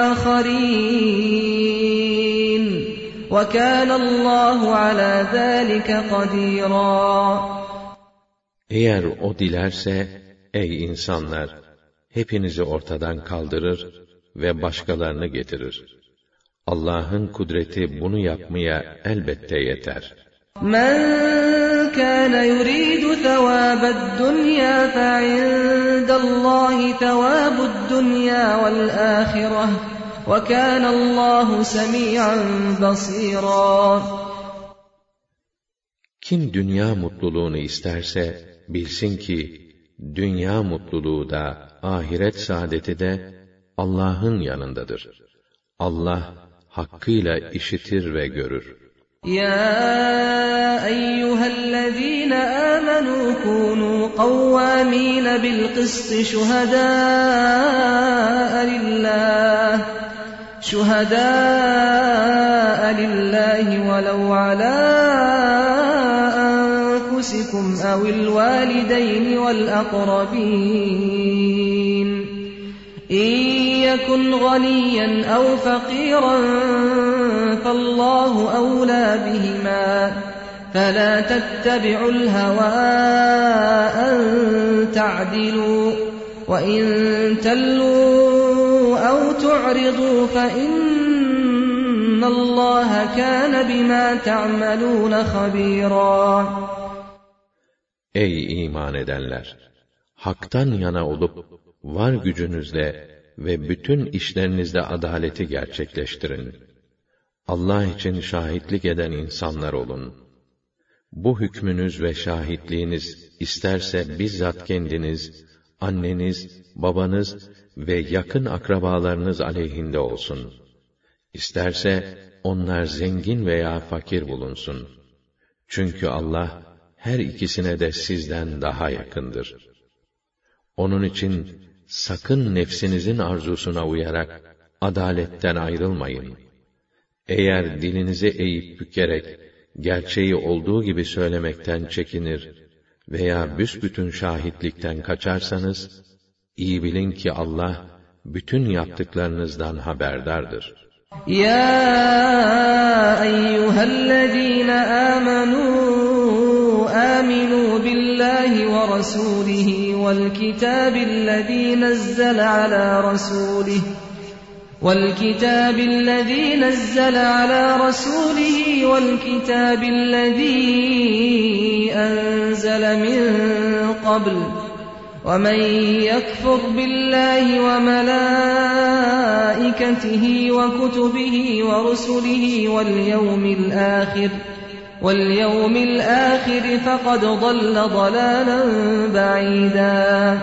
S2: بِآخَرِينَ وَكَانَ اللّٰهُ عَلَى ذَٰلِكَ قَدِيرًا.
S1: Eğer O dilerse, ey insanlar, hepinizi ortadan kaldırır ve başkalarını getirir. Allah'ın kudreti bunu yapmaya elbette yeter.
S2: Men kana yuridu thawabad dunya fa indallahi thawabud dunya vel ahireh ve kana Allahu semi'an basira.
S1: Kim dünya mutluluğunu isterse bilsin ki dünya mutluluğu da ahiret saadeti de Allah'ın yanındadır. Allah hakkıyla işitir ve görür.
S2: Ya eyyühellezîne âmenû kûnû kavvâmîne bilqist şuhedâe lillâhi velev alâ أنفسكم أو الوالدين والأقربين إن يكن غنيا أو فقيرا فالله أولى بهما فلا تتبعوا الهوى أن تعدلوا وإن تلوا أو تعرضوا فإن الله كان بما تعملون خبيرا.
S1: Ey iman edenler! Hak'tan yana olup, var gücünüzle ve bütün işlerinizde adaleti gerçekleştirin. Allah için şahitlik eden insanlar olun. Bu hükmünüz ve şahitliğiniz, isterse bizzat kendiniz, anneniz, babanız ve yakın akrabalarınız aleyhinde olsun. İsterse onlar zengin veya fakir bulunsun. Çünkü Allah, her ikisine de sizden daha yakındır. Onun için sakın nefsinizin arzusuna uyarak adaletten ayrılmayın. Eğer dilinizi eğip bükerek gerçeği olduğu gibi söylemekten çekinir veya büsbütün şahitlikten kaçarsanız, iyi bilin ki Allah bütün yaptıklarınızdan haberdardır.
S2: Ya eyyühellezîne âmenû آمنوا بالله ورسوله والكتاب الذي نزل على رسوله والكتاب الذي أنزل من قبل ومن يكفر بالله وملائكته وكتبه ورسله واليوم الآخر فقد ضل ضلالا بعيدا.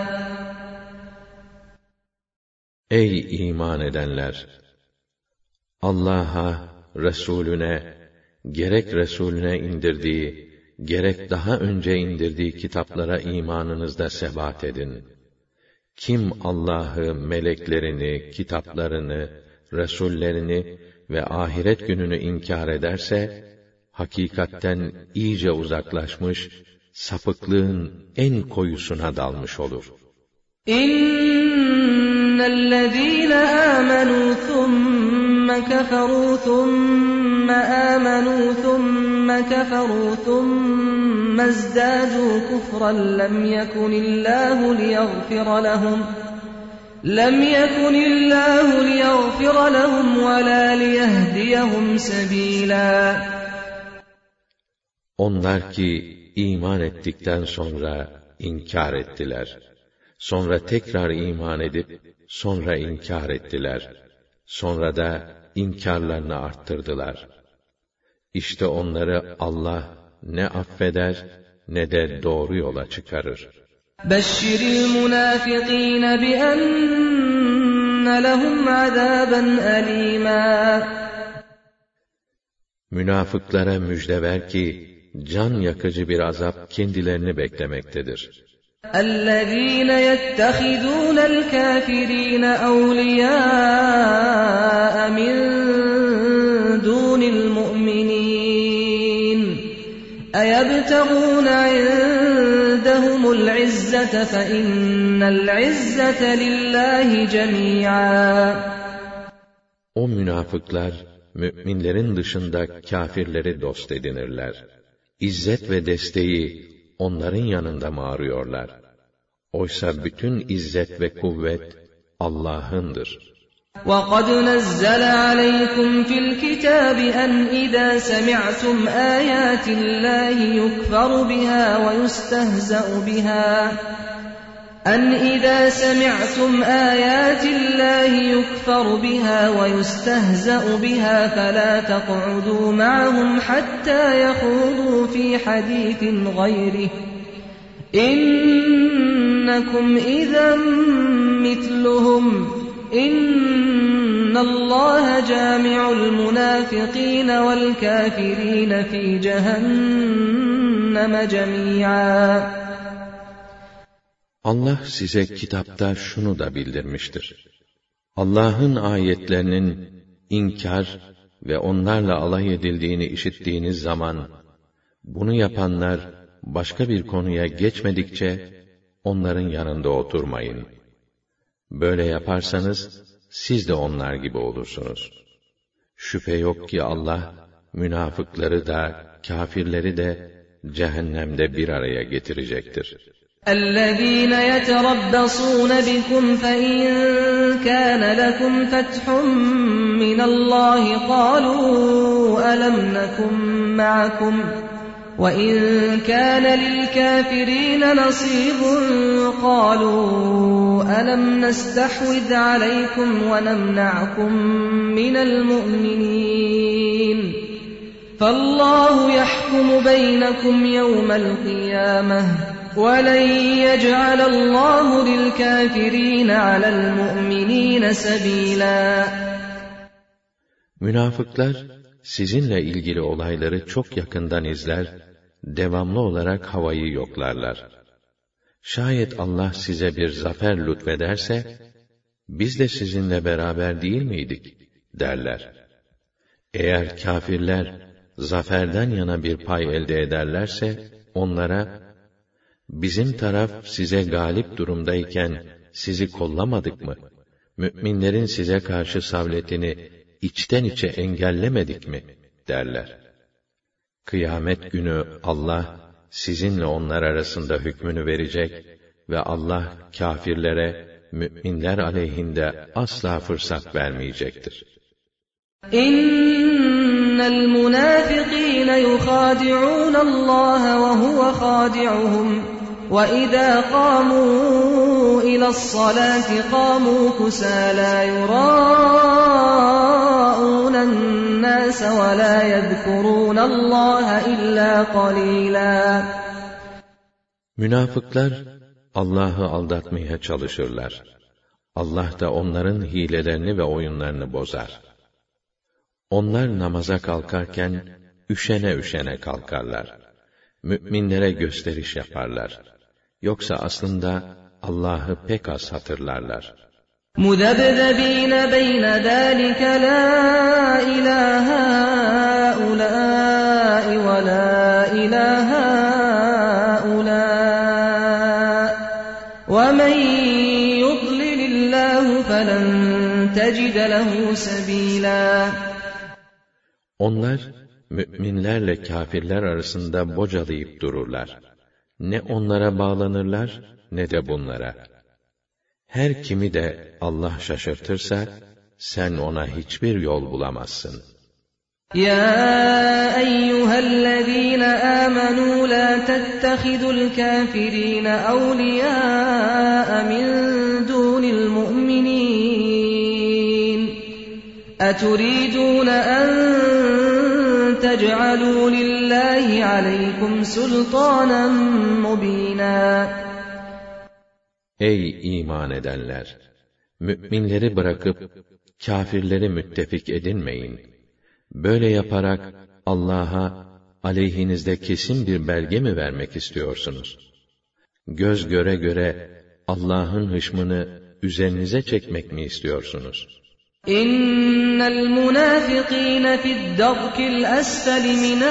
S1: Ey iman edenler! Allah'a, Resulüne, gerek Resulüne indirdiği, gerek daha önce indirdiği kitaplara imanınızda sebat edin. Kim Allah'ı, meleklerini, kitaplarını, Resullerini ve ahiret gününü inkar ederse, hakikatten iyice uzaklaşmış, sapıklığın en koyusuna dalmış olur.
S2: İnnellezîne âmenû thumme keferû thumme âmenû thumme keferû thumme ezdâdû kufran lem yekunillâhu liyaghfira lehum ve lâ liyehdiyehum sebîlâ.
S1: Onlar ki iman ettikten sonra inkar ettiler. Sonra tekrar iman edip sonra inkar ettiler. Sonra da inkarlarını arttırdılar. İşte onları Allah ne affeder ne de doğru yola çıkarır.
S2: Beşşiril münâfikîne bi enne lehum azâben elîmâ.
S1: Münafıklara müjde ver ki can yakıcı bir azap kendilerini beklemektedir.
S2: اَلَّذ۪ينَ يَتَّخِذُونَ الْكَافِر۪ينَ اَوْلِيَاءَ مِنْ دُونِ الْمُؤْمِنِينَ اَيَبْتَغُونَ عِنْدَهُمُ الْعِزَّةَ فَاِنَّ الْعِزَّةَ لِلّٰهِ جَمِيعًا.
S1: O münafıklar, müminlerin dışında kâfirleri dost edinirler. İzzet ve desteği onların yanında mı arıyorlar? Oysa bütün izzet ve kuvvet Allah'ındır.
S2: وَقَدْ نَزَّلَ عَلَيْكُمْ فِي الْكِتَابِ أَنْ إِذَا سَمِعْتُمْ آيَاتِ اللَّهِ يُكْفَرُ بِهَا وَيُسْتَهْزَأُ بِهَا فَلَا تَقْعُدُوا مَعَهُمْ حَتَّى يَخُوضُوا فِي حَدِيثٍ غَيْرِهِ إِنَّكُمْ إِذًا مِثْلُهُمْ إِنَّ اللَّهَ جَامِعُ الْمُنَافِقِينَ وَالْكَافِرِينَ فِي جَهَنَّمَ جَمِيعًا.
S1: Allah size kitapta şunu da bildirmiştir. Allah'ın ayetlerinin inkar ve onlarla alay edildiğini işittiğiniz zaman, bunu yapanlar başka bir konuya geçmedikçe onların yanında oturmayın. Böyle yaparsanız siz de onlar gibi olursunuz. Şüphe yok ki Allah münafıkları da kâfirleri de cehennemde bir araya getirecektir.
S2: الَّذ۪ينَ يَتَرَبَّصُونَ بِكُمْ فَاِنْ كَانَ لَكُمْ فَتْحٌ مِّنَ اللّٰهِ قَالُوا أَلَمْ نَكُنْ مَعَكُمْ وَاِنْ كَانَ لِلْكَافِرِينَ نَصِيبٌ قَالُوا أَلَمْ نَسْتَحْوِذْ عَلَيْكُمْ وَنَمْنَعْكُمْ مِنَ الْمُؤْمِنِينَ فَاللّٰهُ يَحْكُمُ بَيْنَكُمْ يَوْمَ الْقِيَامَةِ وَلَنْ يَجْعَلَ اللّٰهُ لِلْكَافِرِينَ عَلَى الْمُؤْمِنِينَ سَب۪يلًا.
S1: Münafıklar, sizinle ilgili olayları çok yakından izler, devamlı olarak havayı yoklarlar. Şayet Allah size bir zafer lütfederse, biz de sizinle beraber değil miydik, derler. Eğer kâfirler, zaferden yana bir pay elde ederlerse, onlara, bizim taraf size galip durumdayken, sizi kollamadık mı? Mü'minlerin size karşı savletini içten içe engellemedik mi? derler. Kıyamet günü Allah, sizinle onlar arasında hükmünü verecek ve Allah, kâfirlere, mü'minler aleyhinde asla fırsat vermeyecektir.
S2: İnnel münâfikîne yukhâdi'ûne Allâhe ve huve khâdi'uhum وَإِذَا قَامُوا إِلَى الصَّلَاةِ قَامُوا كُسَالَى يُرَاءُونَ النَّاسَ وَلَا يَذْكُرُونَ اللّٰهَ إِلَّا قَلِيلًا.
S1: Münafıklar Allah'ı aldatmaya çalışırlar. Allah da onların hilelerini ve oyunlarını bozar. Onlar namaza kalkarken üşene üşene kalkarlar. Mü'minlere gösteriş yaparlar. Yoksa aslında Allah'ı pek az hatırlarlar.
S2: مُذَبْذَب۪ينَ بَيْنَ ذَٰلِكَ لَا إِلَٰهَ هَٰؤُلَاءِ وَلَا إِلَٰهَ هَٰؤُلَاءِ وَمَنْ يُضْلِلِ اللّٰهُ فَلَنْ تَجِدَ لَهُ سَب۪يلًا.
S1: Onlar, mü'minlerle kâfirler arasında bocalayıp dururlar. Ne onlara bağlanırlar, ne de bunlara. Her kimi de Allah şaşırtırsa, sen ona hiçbir yol bulamazsın.
S2: يَا أَيُّهَا الَّذ۪ينَ آمَنُوا لَا تَتَّخِذُوا الْكَافِرِينَ أَوْلِيَاءَ مِنْ دُونِ الْمُؤْمِنِينَ أَتُرِيدُونَ أَنْ تَجْعَلُوا لِلّٰهِ عَلَيْكُمْ سُلْطَانًا مُب۪ينًا.
S1: Ey iman edenler! Mü'minleri bırakıp, kâfirleri müttefik edinmeyin. Böyle yaparak, Allah'a, aleyhinizde kesin bir belge mi vermek istiyorsunuz? Göz göre göre, Allah'ın hışmını üzerinize çekmek mi istiyorsunuz?
S2: İnnel münâfikîne fi'd-darkil esfeli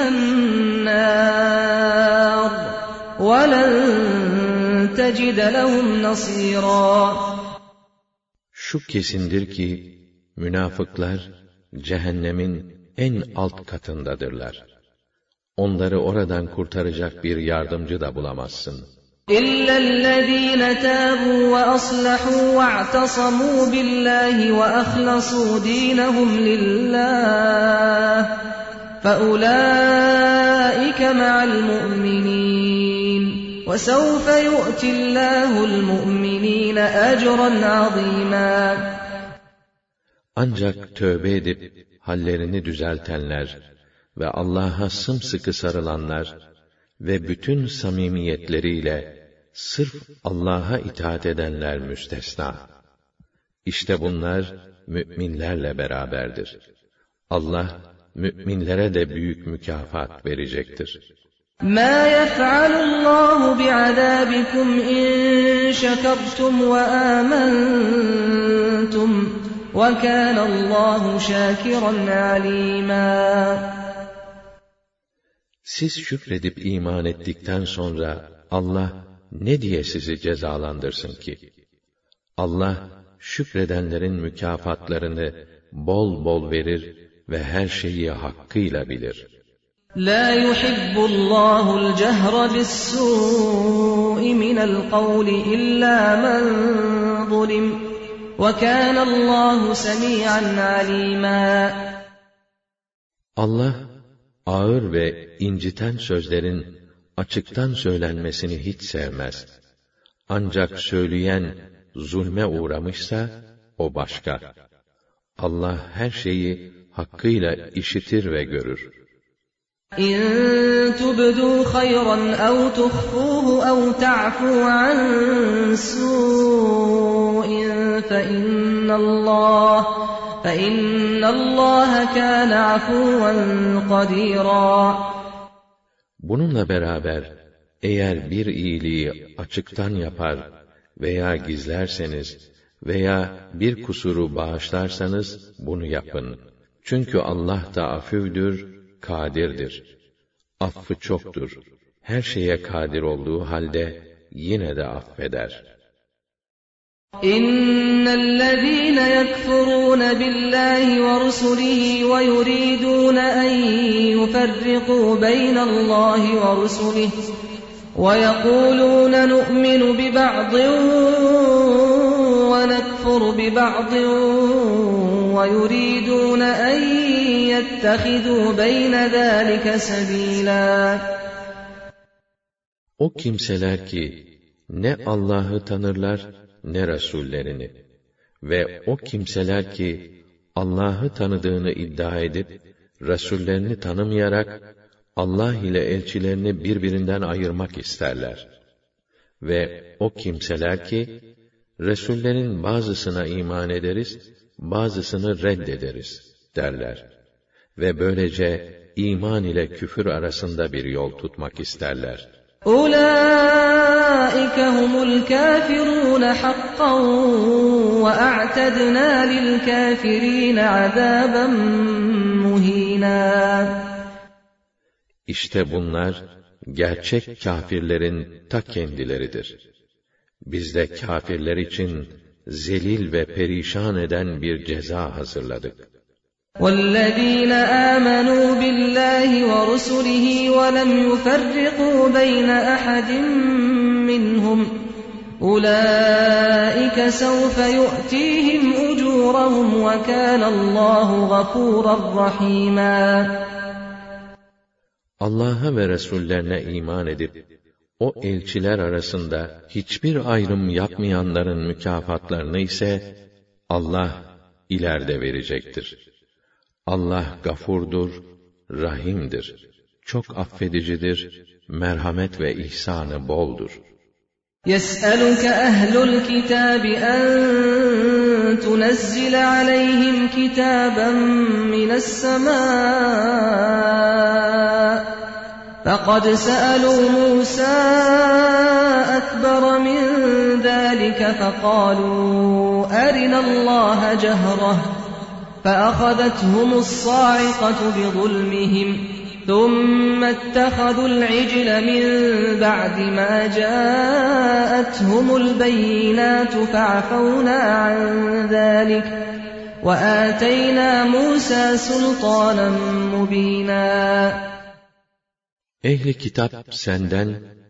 S2: minennâr ve len tecide lehum nasîrâ.
S1: Şu kesindir ki, münafıklar, cehennemin en alt katındadırlar. Onları oradan kurtaracak bir yardımcı da bulamazsın.
S2: إِلَّا الَّذِينَ تَابُوا وَأَصْلَحُوا وَاعْتَصَمُوا بِاللَّهِ وَأَخْلَصُوا دِينَهُمْ لِلَّهِ فَأُولَٰئِكَ مَعَ الْمُؤْمِنِينَ وَسَوْفَ يُؤْتِ اللّٰهُ الْمُؤْمِنِينَ أَجْرًا عَظِيمًا.
S1: Ancak tövbe edip hallerini düzeltenler ve Allah'a sımsıkı sarılanlar ve bütün samimiyetleriyle sırf Allah'a itaat edenler müstesna. İşte bunlar müminlerle beraberdir. Allah müminlere de büyük mükafat verecektir.
S2: مَا يَفْعَلُ اللّٰهُ بِعَذَابِكُمْ إِنْ شَكَرْتُمْ وَآمَنْتُمْ وَكَانَ اللّٰهُ شَاكِرًا عَلِيمًا.
S1: Siz şükredip iman ettikten sonra Allah ne diye sizi cezalandırsın ki? Allah şükredenlerin mükafatlarını bol bol verir ve her şeyi hakkıyla bilir.
S2: لَا يُحِبُّ اللّٰهُ الْجَهْرَ بِالسُّوءِ مِنَ الْقَوْلِ إِلَّا مَنْ ظُلِمَ وَكَانَ اللّٰهُ سَمِيعًا عَلِيمًا.
S1: Allah ağır ve inciten sözlerin açıktan söylenmesini hiç sevmez. Ancak söyleyen zulme uğramışsa o başka. Allah her şeyi hakkıyla işitir ve görür.
S2: إِن تُبْدُوا خَيْرًا أَوْ تُخْفُوهُ أَوْ تَعْفُوا عَن سُوءٍ فَإِنَّ اللّٰهَ كَانَ عَفُوًّا قَدِيرًا.
S1: Bununla beraber eğer bir iyiliği açıktan yapar veya gizlerseniz veya bir kusuru bağışlarsanız bunu yapın. Çünkü Allah da afüvdür, kadirdir. Affı çoktur. Her şeye kadir olduğu halde yine de affeder.
S2: İnnellezîne yekfurûne billâhi ve rusulihi ve yuridûne en yuferrikû beynallâhi ve rusulihi ve yekûlûne nu'minu biba'din ve nekfur biba'din ve yuridûne en yettehidû beyne zâlike sebîlâ.
S1: O kimseler ki ne Allah'ı tanırlar ne Resullerini ve o kimseler ki Allah'ı tanıdığını iddia edip Resullerini tanımayarak Allah ile elçilerini birbirinden ayırmak isterler. Ve o kimseler ki Resullerin bazısına iman ederiz, bazısını reddederiz derler. Ve böylece iman ile küfür arasında bir yol tutmak isterler.
S2: أُولَٰئِكَ هُمُ الْكَافِرُونَ حَقًّا وَأَعْتَدْنَا لِلْكَافِرِينَ عَذَابًا مُهِينًا.
S1: İşte bunlar gerçek kâfirlerin ta kendileridir. Biz de kâfirler için zelil ve perişan eden bir ceza hazırladık.
S2: وَالَّذ۪ينَ آمَنُوا بِاللّٰهِ وَرُسُلِهِ وَلَمْ يُفَرِّقُوا بَيْنَ أَحَدٍ مِّنْهُمْ أُولَٰئِكَ سَوْفَ يُؤْتِيهِمْ أُجُورَهُمْ وَكَانَ اللّٰهُ غَفُورًا رَحِيمًا.
S1: Allah'a ve Resullerine iman edip o elçiler arasında hiçbir ayrım yapmayanların mükafatlarını ise Allah ileride verecektir. Allah gafurdur, rahimdir, çok affedicidir, merhamet ve ihsanı boldur.
S2: يَسْأَلُكَ أَهْلُ الْكِتَابِ أَن تُنَزِّلَ عَلَيْهِمْ كِتَابًا مِّنَ السَّمَاءِ فَقَدْ سَأَلُوا مُوسَىٰ أَكْبَرَ مِن ذَٰلِكَ فَقَالُوا أَرِنَا اللَّهَ جَهْرَةً فَأَخَذَتْهُمُ الصَّاعِقَةُ بِظُلْمِهِمْ ثُمَّ اتَّخَذُوا الْعِجْلَ مِن بَعْدِ مَا جَاءَتْهُمُ الْبَيِّنَاتُ فَعَفَوْنَا عَن ذَٰلِكَ وَآتَيْنَا مُوسَىٰ سُلْطَانًا مُّبِينًا.
S1: Ehli kitap senden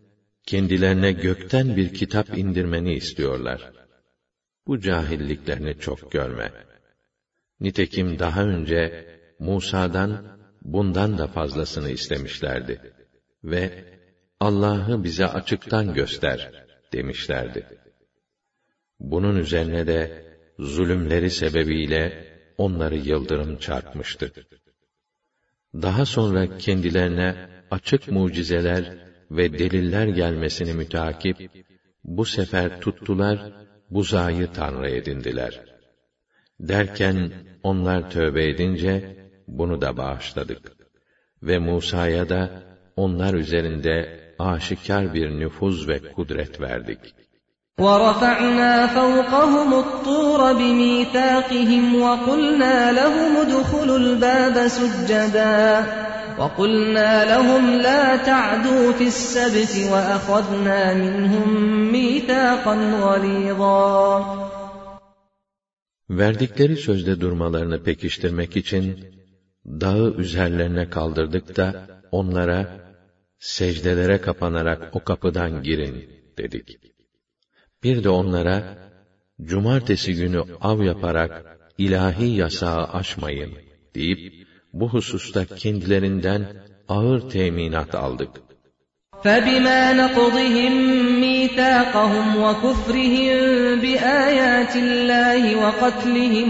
S1: kendilerine gökten bir kitap indirmeni istiyorlar. Bu cahilliklerini çok görme. Nitekim daha önce Musa'dan bundan da fazlasını istemişlerdi ve Allah'ı bize açıktan göster demişlerdi. Bunun üzerine de zulümleri sebebiyle onları yıldırım çarpmıştı. Daha sonra kendilerine açık mucizeler ve deliller gelmesini müteakip, bu sefer tuttular, buzağı tanrı edindiler. Derken onlar tövbe edince, bunu da bağışladık. Ve Musa'ya da onlar üzerinde aşikar bir nüfuz ve kudret verdik.
S2: وَرَفَعْنَا فَوْقَهُمُ الطُّورَ بِمِيثَاقِهِمْ وَقُلْنَا لَهُمُ ادْخُلُوا الْبَابَ سُجَّدًا وَقُلْنَا لَهُمْ لَا تَعْدُوا فِي السَّبْتِ وَأَخَذْنَا مِنْهُمْ مِيثَاقًا غَلِيظًا.
S1: Verdikleri sözde durmalarını pekiştirmek için dağı üzerlerine kaldırdık da onlara secdelere kapanarak o kapıdan girin dedik. Bir de onlara cumartesi günü av yaparak ilahi yasağı aşmayın deyip bu hususta kendilerinden ağır teminat aldık.
S2: فَبِمَا نَقْضِهِمْ مِيثَاقَهُمْ وَكُفْرِهِمْ بِآيَاتِ اللَّهِ وَقَتْلِهِمُ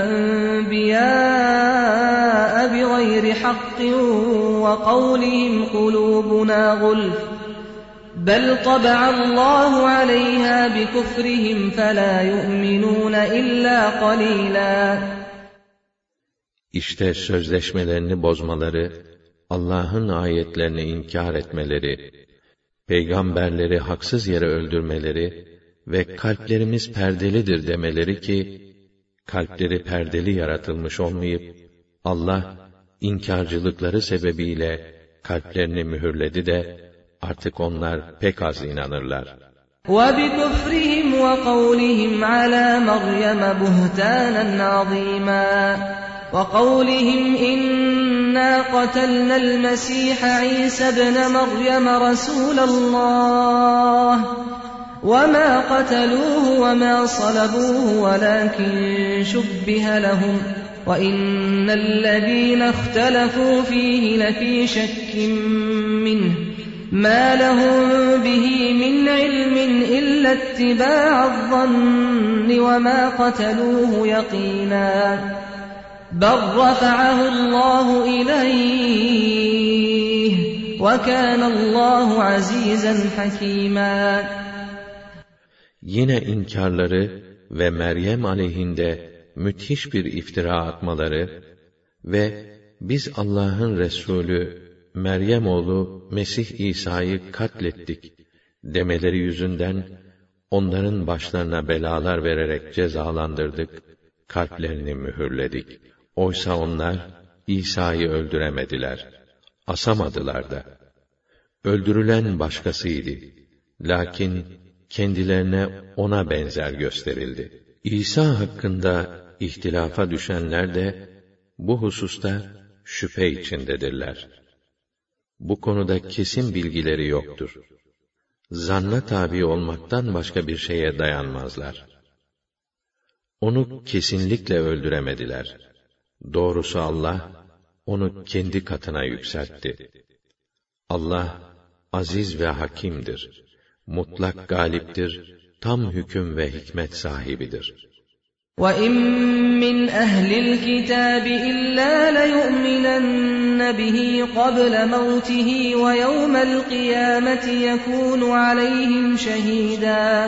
S2: الْأَنْبِيَاءَ بِغَيْرِ حَقٍّ وَقَوْلِهِمْ قُلُوبُنَا غُلْفٌ بَلْ طَبَعَ اللَّهُ عَلَيْهَا بِكُفْرِهِمْ فَلَا يُؤْمِنُونَ إِلَّا قَلِيلًا.
S1: İşte sözleşmelerini bozmaları, Allah'ın ayetlerini inkar etmeleri, peygamberleri haksız yere öldürmeleri ve kalplerimiz perdelidir demeleri ki, kalpleri perdeli yaratılmış olmayıp, Allah inkarcılıkları sebebiyle kalplerini mühürledi de, artık onlar pek az inanırlar.
S2: وَبِكُفْرِهِمْ وَقَوْلِهِمْ عَلَى مَرْيَمَ بُهْتَانًا عَظِيمًا وَقَوْلِهِمْ إِنَّا قَتَلْنَا الْمَسِيحَ عِيسَى ابْنَ مَرْيَمَ رَسُولَ اللَّهِ وَمَا قَتَلُوهُ وَمَا صَلَبُوهُ وَلَكِنْ شُبِّهَ لَهُمْ وَإِنَّ الَّذِينَ اخْتَلَفُوا فِيهِ لَفِي شَكٍّ مِّنْهُ مَا لَهُمْ بِهِ مِنْ عِلْمٍ إِلَّا اتِّبَاعَ الظَّنِّ وَمَا قَتَلُوهُ يَقِينًا بَلْ رَفَعَهُ اللَّهُ إِلَيْهِ وَكَانَ اللّٰهُ عَز۪يزًا حَك۪يمًا.
S1: Yine inkarları ve Meryem aleyhinde müthiş bir iftira atmaları ve biz Allah'ın Resulü Meryem oğlu Mesih İsa'yı katlettik demeleri yüzünden onların başlarına belalar vererek cezalandırdık, kalplerini mühürledik. Oysa onlar İsa'yı öldüremediler, asamadılar da. Öldürülen başkasıydı. Lakin kendilerine ona benzer gösterildi. İsa hakkında ihtilafa düşenler de bu hususta şüphe içindedirler. Bu konuda kesin bilgileri yoktur. Zanna tabi olmaktan başka bir şeye dayanmazlar. Onu kesinlikle öldüremediler. Doğrusu Allah, onu kendi katına yükseltti. Allah, aziz ve hakimdir. Mutlak galiptir, tam hüküm ve hikmet sahibidir.
S2: وَإِن مِّنْ أَهْلِ الْكِتَابِ إِلَّا لَيُؤْمِنَنَّ بِهِ قَبْلَ مَوْتِهِ وَيَوْمَ الْقِيَامَةِ يَكُونُ عَلَيْهِمْ شَهِيدًا.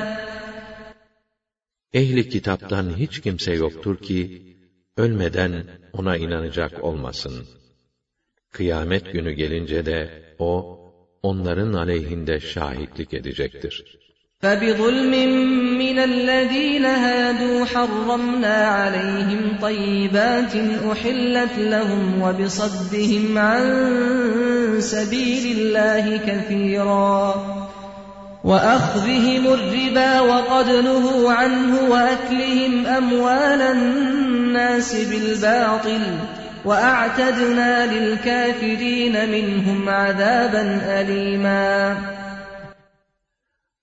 S1: Ehli kitaptan hiç kimse yoktur ki, ölmeden ona inanacak olmasın. Kıyamet günü gelince de o, onların aleyhinde şahitlik edecektir.
S2: فَبِظُلْمٍ مِّنَ الَّذ۪ينَ هَادُوا حَرَّمْنَا عَلَيْهِمْ طَيِّبَاتٍ أُحِلَّتْ لَهُمْ وَبِصَدِّهِمْ عَنْ سَب۪يلِ اللّٰهِ كَثِيرًا وَأَخْذِهِمُ الرِّبَا وَقَدْ نُهُوا عَنْهُ وَأَكْلِهِمْ أَمْوَالَ النَّاسِ بِالْبَاطِلِ وَأَعْتَدْنَا لِلْكَافِرِينَ مِنْهُمْ عَذَابًا أَلِيمًا.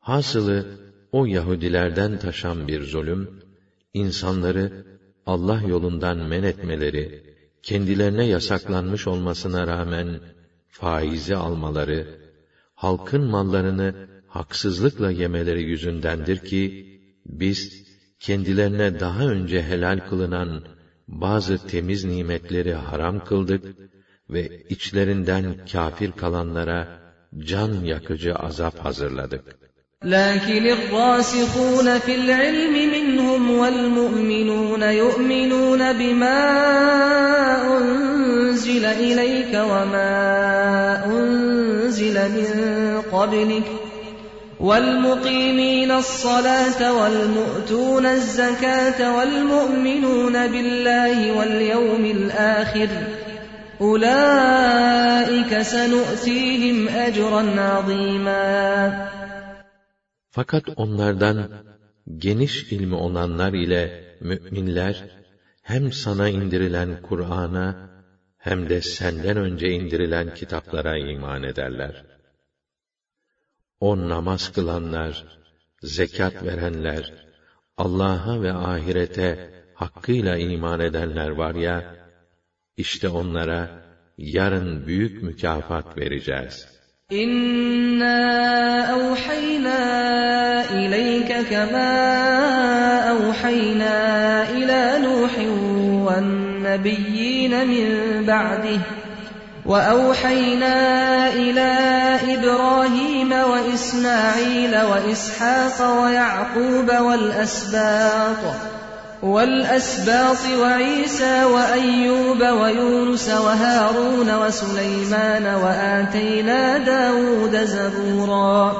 S1: Hasılı o Yahudilerden taşan bir zulüm, insanları Allah yolundan men etmeleri, kendilerine yasaklanmış olmasına rağmen faizi almaları, halkın mallarını haksızlıkla yemeleri yüzündendir ki, biz kendilerine daha önce helal kılınan bazı temiz nimetleri haram kıldık ve içlerinden kâfir kalanlara can yakıcı azap hazırladık.
S2: لكن الراسخون في العلم منهم والمؤمنون يؤمنون بما أنزل إليك وما أنزل من قبلك والمقيمين الصلاة والمؤتون الزكاة والمؤمنون بالله واليوم الآخر أولئك سنؤتيهم أجرا عظيما.
S1: Fakat onlardan geniş ilmi olanlar ile müminler hem sana indirilen Kur'an'a hem de senden önce indirilen kitaplara iman ederler. O namaz kılanlar, zekat verenler, Allah'a ve ahirete hakkıyla iman edenler var ya, işte onlara yarın büyük mükafat vereceğiz.
S2: İnna awhayna ileyke kema awhayna ila Nuhin ven nebiyyin min ba'dih ve awhayna ila İbrahim ve İsmail ve İshak ve Ya'kub والأسباط وعيسى وأيوب ويونس وهارون وسليمان وآتينا داود زبورا.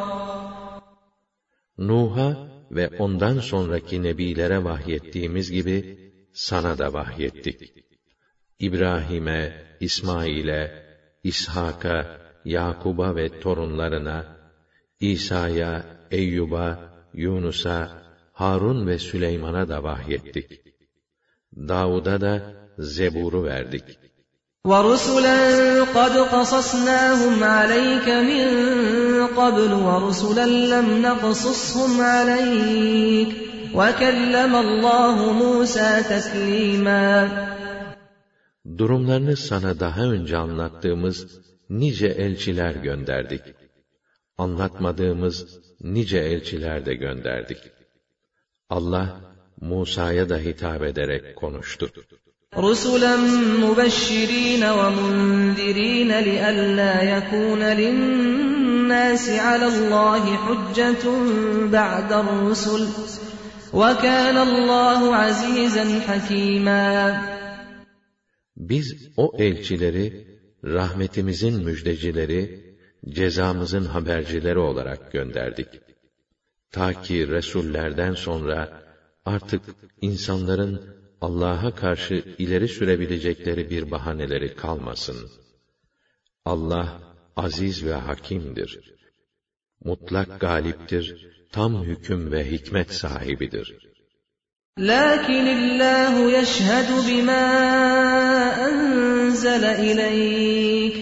S1: Nuh'a ve ondan sonraki nebilere vahyettiğimiz gibi sana da vahyettik. İbrahim'e, İsmail'e, İshak'a, Yakub'a ve torunlarına, İsa'ya, Eyyub'a, Yunus'a, Harun ve Süleyman'a da vahyettik. Davud'a da Zebur'u verdik.
S2: وَرُسُلًا قَدْ قَصَصْنَاهُمْ عَلَيْكَ مِنْ قَبْلُ وَرُسُلًا لَمْ نَقْصُصْهُمْ عَلَيْكَ وَكَلَّمَ اللّٰهُ مُوسَى تَكْلِيمًا.
S1: Durumlarını sana daha önce anlattığımız nice elçiler gönderdik. Anlatmadığımız nice elçiler de gönderdik. Allah, Musa'ya da hitap ederek konuştu.
S2: رُسُلًا مُبَشِّرِينَ وَمُنذِرِينَ لِئَلَّا يَكُونَ لِلنَّاسِ عَلَى اللّٰهِ حُجَّةٌ بَعْدَ الرُّسُلِ وَكَانَ اللّٰهُ عَز۪يزًا حَك۪يمًا.
S1: Biz o elçileri, rahmetimizin müjdecileri, cezamızın habercileri olarak gönderdik. Ta ki Resullerden sonra artık insanların Allah'a karşı ileri sürebilecekleri bir bahaneleri kalmasın. Allah aziz ve hakimdir. Mutlak galiptir, tam hüküm ve hikmet sahibidir.
S2: لَكِنِ اللّٰهُ يَشْهَدُ بِمَا أَنزَلَ إِلَيْكَ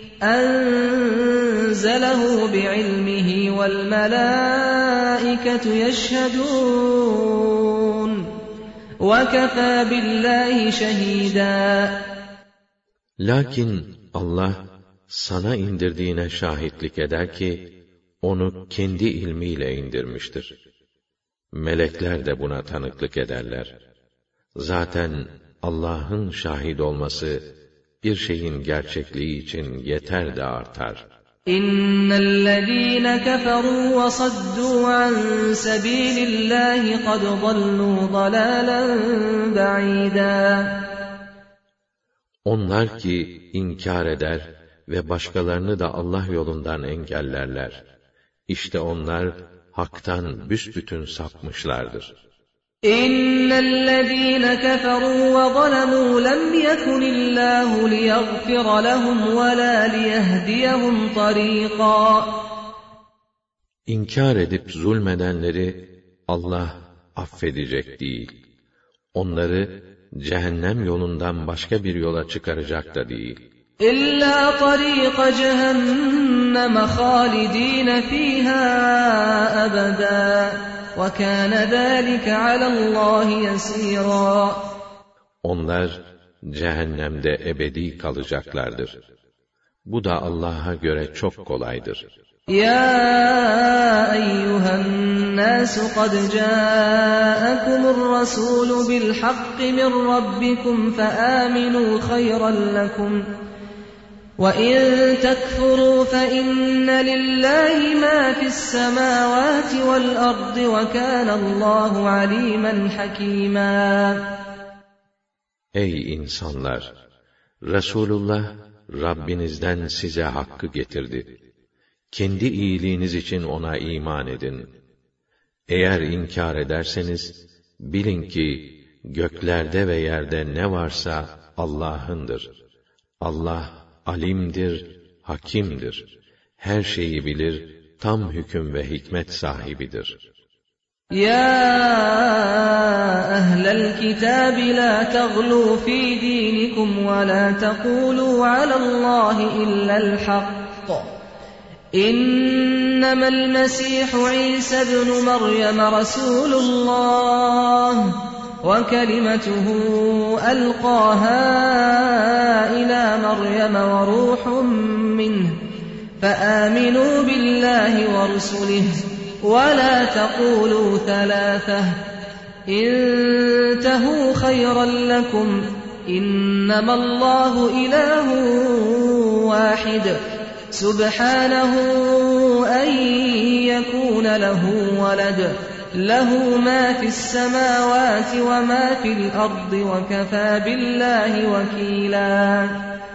S2: أَنزَلَهُ بِعِلْمِهِ وَالْمَلَائِكَةُ يَشْهَدُونَ وَكَفَى بِاللّٰهِ شَهِيدًا.
S1: Lakin Allah sana indirdiğine şahitlik eder ki onu kendi ilmiyle indirmiştir. Melekler de buna tanıklık ederler. Zaten Allah'ın şahit olması bir şeyin gerçekliği için yeter de artar.
S2: İnnellezîne keferû ve saddû an sebîlillâhi kad dallû dalâlen ba'îdâ.
S1: Onlar ki inkar eder ve başkalarını da Allah yolundan engellerler. İşte onlar haktan büsbütün sapmışlardır.
S2: İnnellezîne keferû ve zalemû lem yekunillâhu liyaghfir lehum ve lâ liyehdiyehum tarîqâ.
S1: İnkar edip zulmedenleri Allah affedecek değil. Onları cehennem yolundan başka bir yola çıkaracak da değil.
S2: إلا طريق جهنم خالدين فيها أبدا وكان ذلك على الله يسيرا.
S1: Onlar cehennemde ebedi kalacaklardır. Bu da Allah'a göre çok kolaydır.
S2: يا أيها الناس قد جاءكم الرسول بالحق من ربكم فآمنوا خيرا لكم وإن تكفروا فإن لله ما في السماوات والأرض وكان الله عليما حكيما.
S1: Ey insanlar! Resulullah Rabbinizden size hakkı getirdi. Kendi iyiliğiniz için ona iman edin. Eğer inkar ederseniz, bilin ki göklerde ve yerde ne varsa Allah'ındır. Allah alimdir, hakimdir. Her şeyi bilir, tam hüküm ve hikmet sahibidir.
S2: يا أهل الكتاب لا تغلوا في دينكم ولا تقولوا على الله إلا الحق إنما المسيح عيسى ابن مريم رسول الله وكلمته ألقاها إلى مريم وروح منه فآمنوا بالله ورسله ولا تقولوا ثلاثة انتهوا خيرا لكم إنما الله إله واحد سبحانه أن يكون له ولد له ما في السماوات وما في الأرض وكفى بالله وكيلا.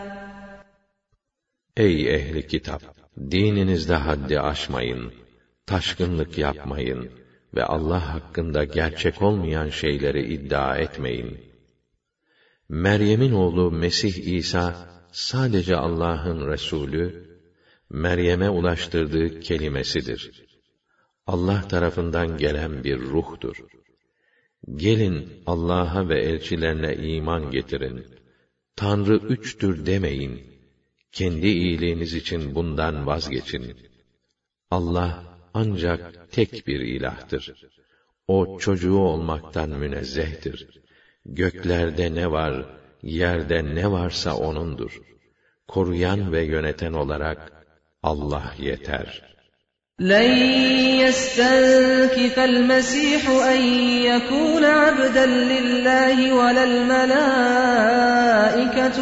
S1: Ey ehli kitap! Dininizde haddi aşmayın, taşkınlık yapmayın ve Allah hakkında gerçek olmayan şeyleri iddia etmeyin. Meryem'in oğlu Mesih İsa sadece Allah'ın Resulü, Meryem'e ulaştırdığı kelimesidir. Allah tarafından gelen bir ruhtur. Gelin Allah'a ve elçilerine iman getirin. Tanrı üçtür demeyin. Kendi iyiliğiniz için bundan vazgeçin. Allah ancak tek bir ilahtır. O çocuğu olmaktan münezzehtir. Göklerde ne var, yerde ne varsa O'nundur. Koruyan ve yöneten olarak Allah yeter.
S2: لن يستنكف المسيح أن يكون عبدا لله ولا الملائكة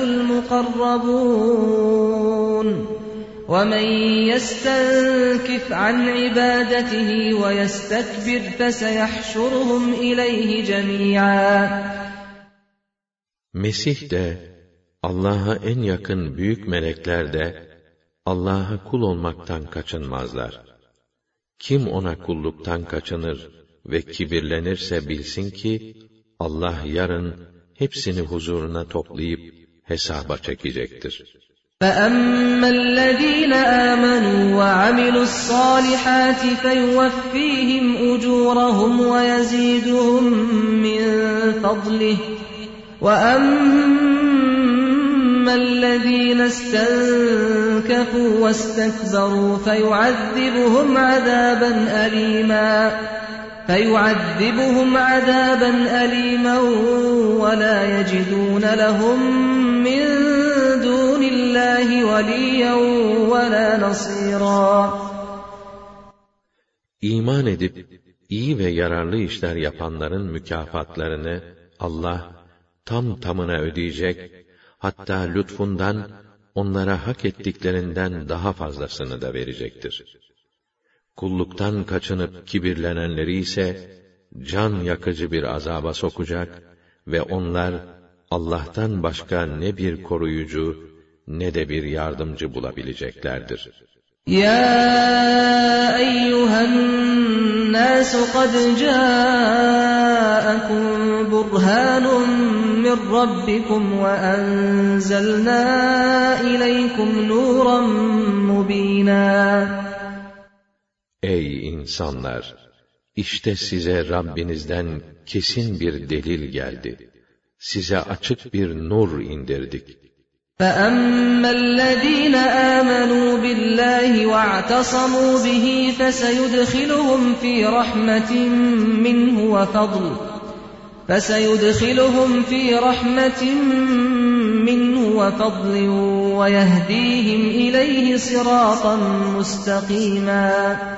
S2: المقربون ومن يستنكف عن عبادته ويستكبر فسيحشرهم إليه جميعا.
S1: Mesih de, Allah'a en yakın büyük melekler de, Allah'a kul olmaktan kaçınmazlar. Kim ona kulluktan kaçınır ve kibirlenirse bilsin ki, Allah yarın hepsini huzuruna toplayıp hesaba çekecektir.
S2: فَأَمَّا الَّذ۪ينَ آمَنُوا وَعَمِلُوا الصَّالِحَاتِ فَيُوَفِّيهِمْ أُجُورَهُمْ وَيَزِيدُهُمْ مِنْ فَضْلِهِ وَأَمَّا الَّذ۪ينَ اسْتَنْكَفُوا وَاسْتَكْبَرُوا فَيُعَذِّبُهُمْ عَذَابًا أَلِيمًا وَلَا يَجِدُونَ لَهُمْ مِنْ دُونِ اللّٰهِ وَلِيًّا وَلَا نَصِيرًا.
S1: İman edip iyi ve yararlı işler yapanların mükafatlarını Allah tam tamına ödeyecek, hatta lütfundan onlara hak ettiklerinden daha fazlasını da verecektir. Kulluktan kaçınıp kibirlenenleri ise can yakıcı bir azaba sokacak ve onlar Allah'tan başka ne bir koruyucu ne de bir yardımcı bulabileceklerdir.
S2: Ya eyyühen nas kad ca'akum burhanun min rabbikum ve enzelna ileykum nuran mubina.
S1: Ey insanlar! İşte size Rabbinizden kesin bir delil geldi. Size açık bir nur indirdik.
S2: فَأَمَّا الَّذِينَ آمَنُوا بِاللَّهِ وَاعْتَصَمُوا بِهِ فَسَيُدْخِلُهُمْ فِي رَحْمَةٍ مِّنْهُ وَفَضْلٍ وَيَهْدِيهِمْ إِلَيْهِ صِرَاطًا مُسْتَقِيمًا.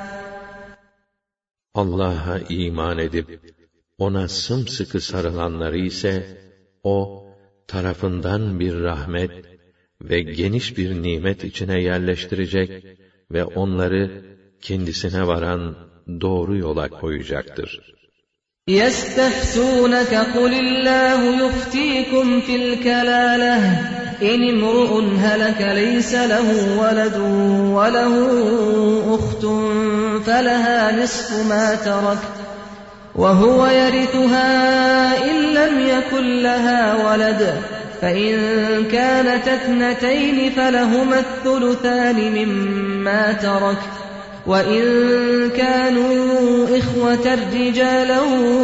S1: Allah'a iman edip ona sımsıkı sarılanları ise o tarafından bir rahmet ve geniş bir nimet içine yerleştirecek ve onları kendisine varan doğru yola koyacaktır.
S2: يَسْتَفْتُونَكَ قُلِ اللَّهُ يُفْتِيكُمْ فِي الْكَلَالَةِ إِنِ امْرُؤٌ هَلَكَ لَيْسَ لَهُ وَلَدٌ وَلَهُ أُخْتٌ فَلَهَا نِصْفُ مَا تَرَكَ وَهُوَ يَرِثُهَا إِن لَّمْ يَكُن لَّهَا وَلَدٌ فَإِن كَانَتَا اثْنَتَيْنِ فَلَهُمَا الثُّلُثَانِ مِمَّا تَرَكَ وَإِن كَانُوا إِخْوَةً رِّجَالًا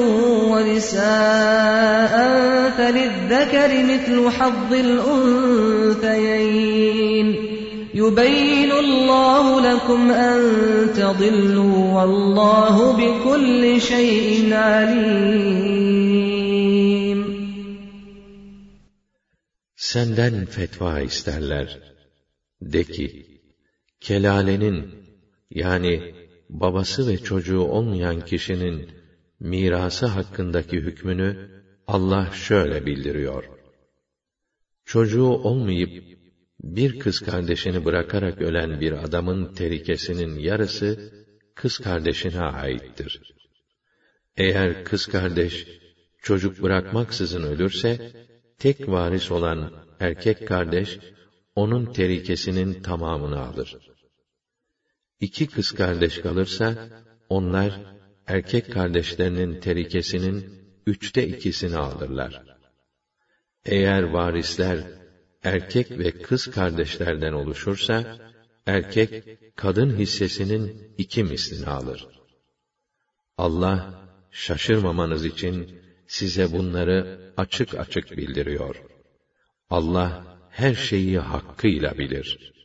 S2: وَنِسَاءً فَلِلذَّكَرِ مِثْلُ حَظِّ الْأُنثَيَيْنِ يُبَيِّنُ اللَّهُ لَكُمْ أَن تَضِلُّوا وَاللَّهُ بِكُلِّ شَيْءٍ عَلِيمٌ.
S1: Senden fetva isterler. De ki, kelalenin yani babası ve çocuğu olmayan kişinin mirası hakkındaki hükmünü Allah şöyle bildiriyor. Çocuğu olmayıp bir kız kardeşini bırakarak ölen bir adamın terikesinin yarısı kız kardeşine aittir. Eğer kız kardeş çocuk bırakmaksızın ölürse, tek varis olan erkek kardeş onun terikesinin tamamını alır. İki kız kardeş kalırsa, onlar erkek kardeşlerinin terikesinin 2/3'ünü alırlar. Eğer varisler erkek ve kız kardeşlerden oluşursa, erkek kadın hissesinin 2 mislini alır. Allah şaşırmamanız için size bunları açık açık bildiriyor. Allah her şeyi hakkıyla bilir.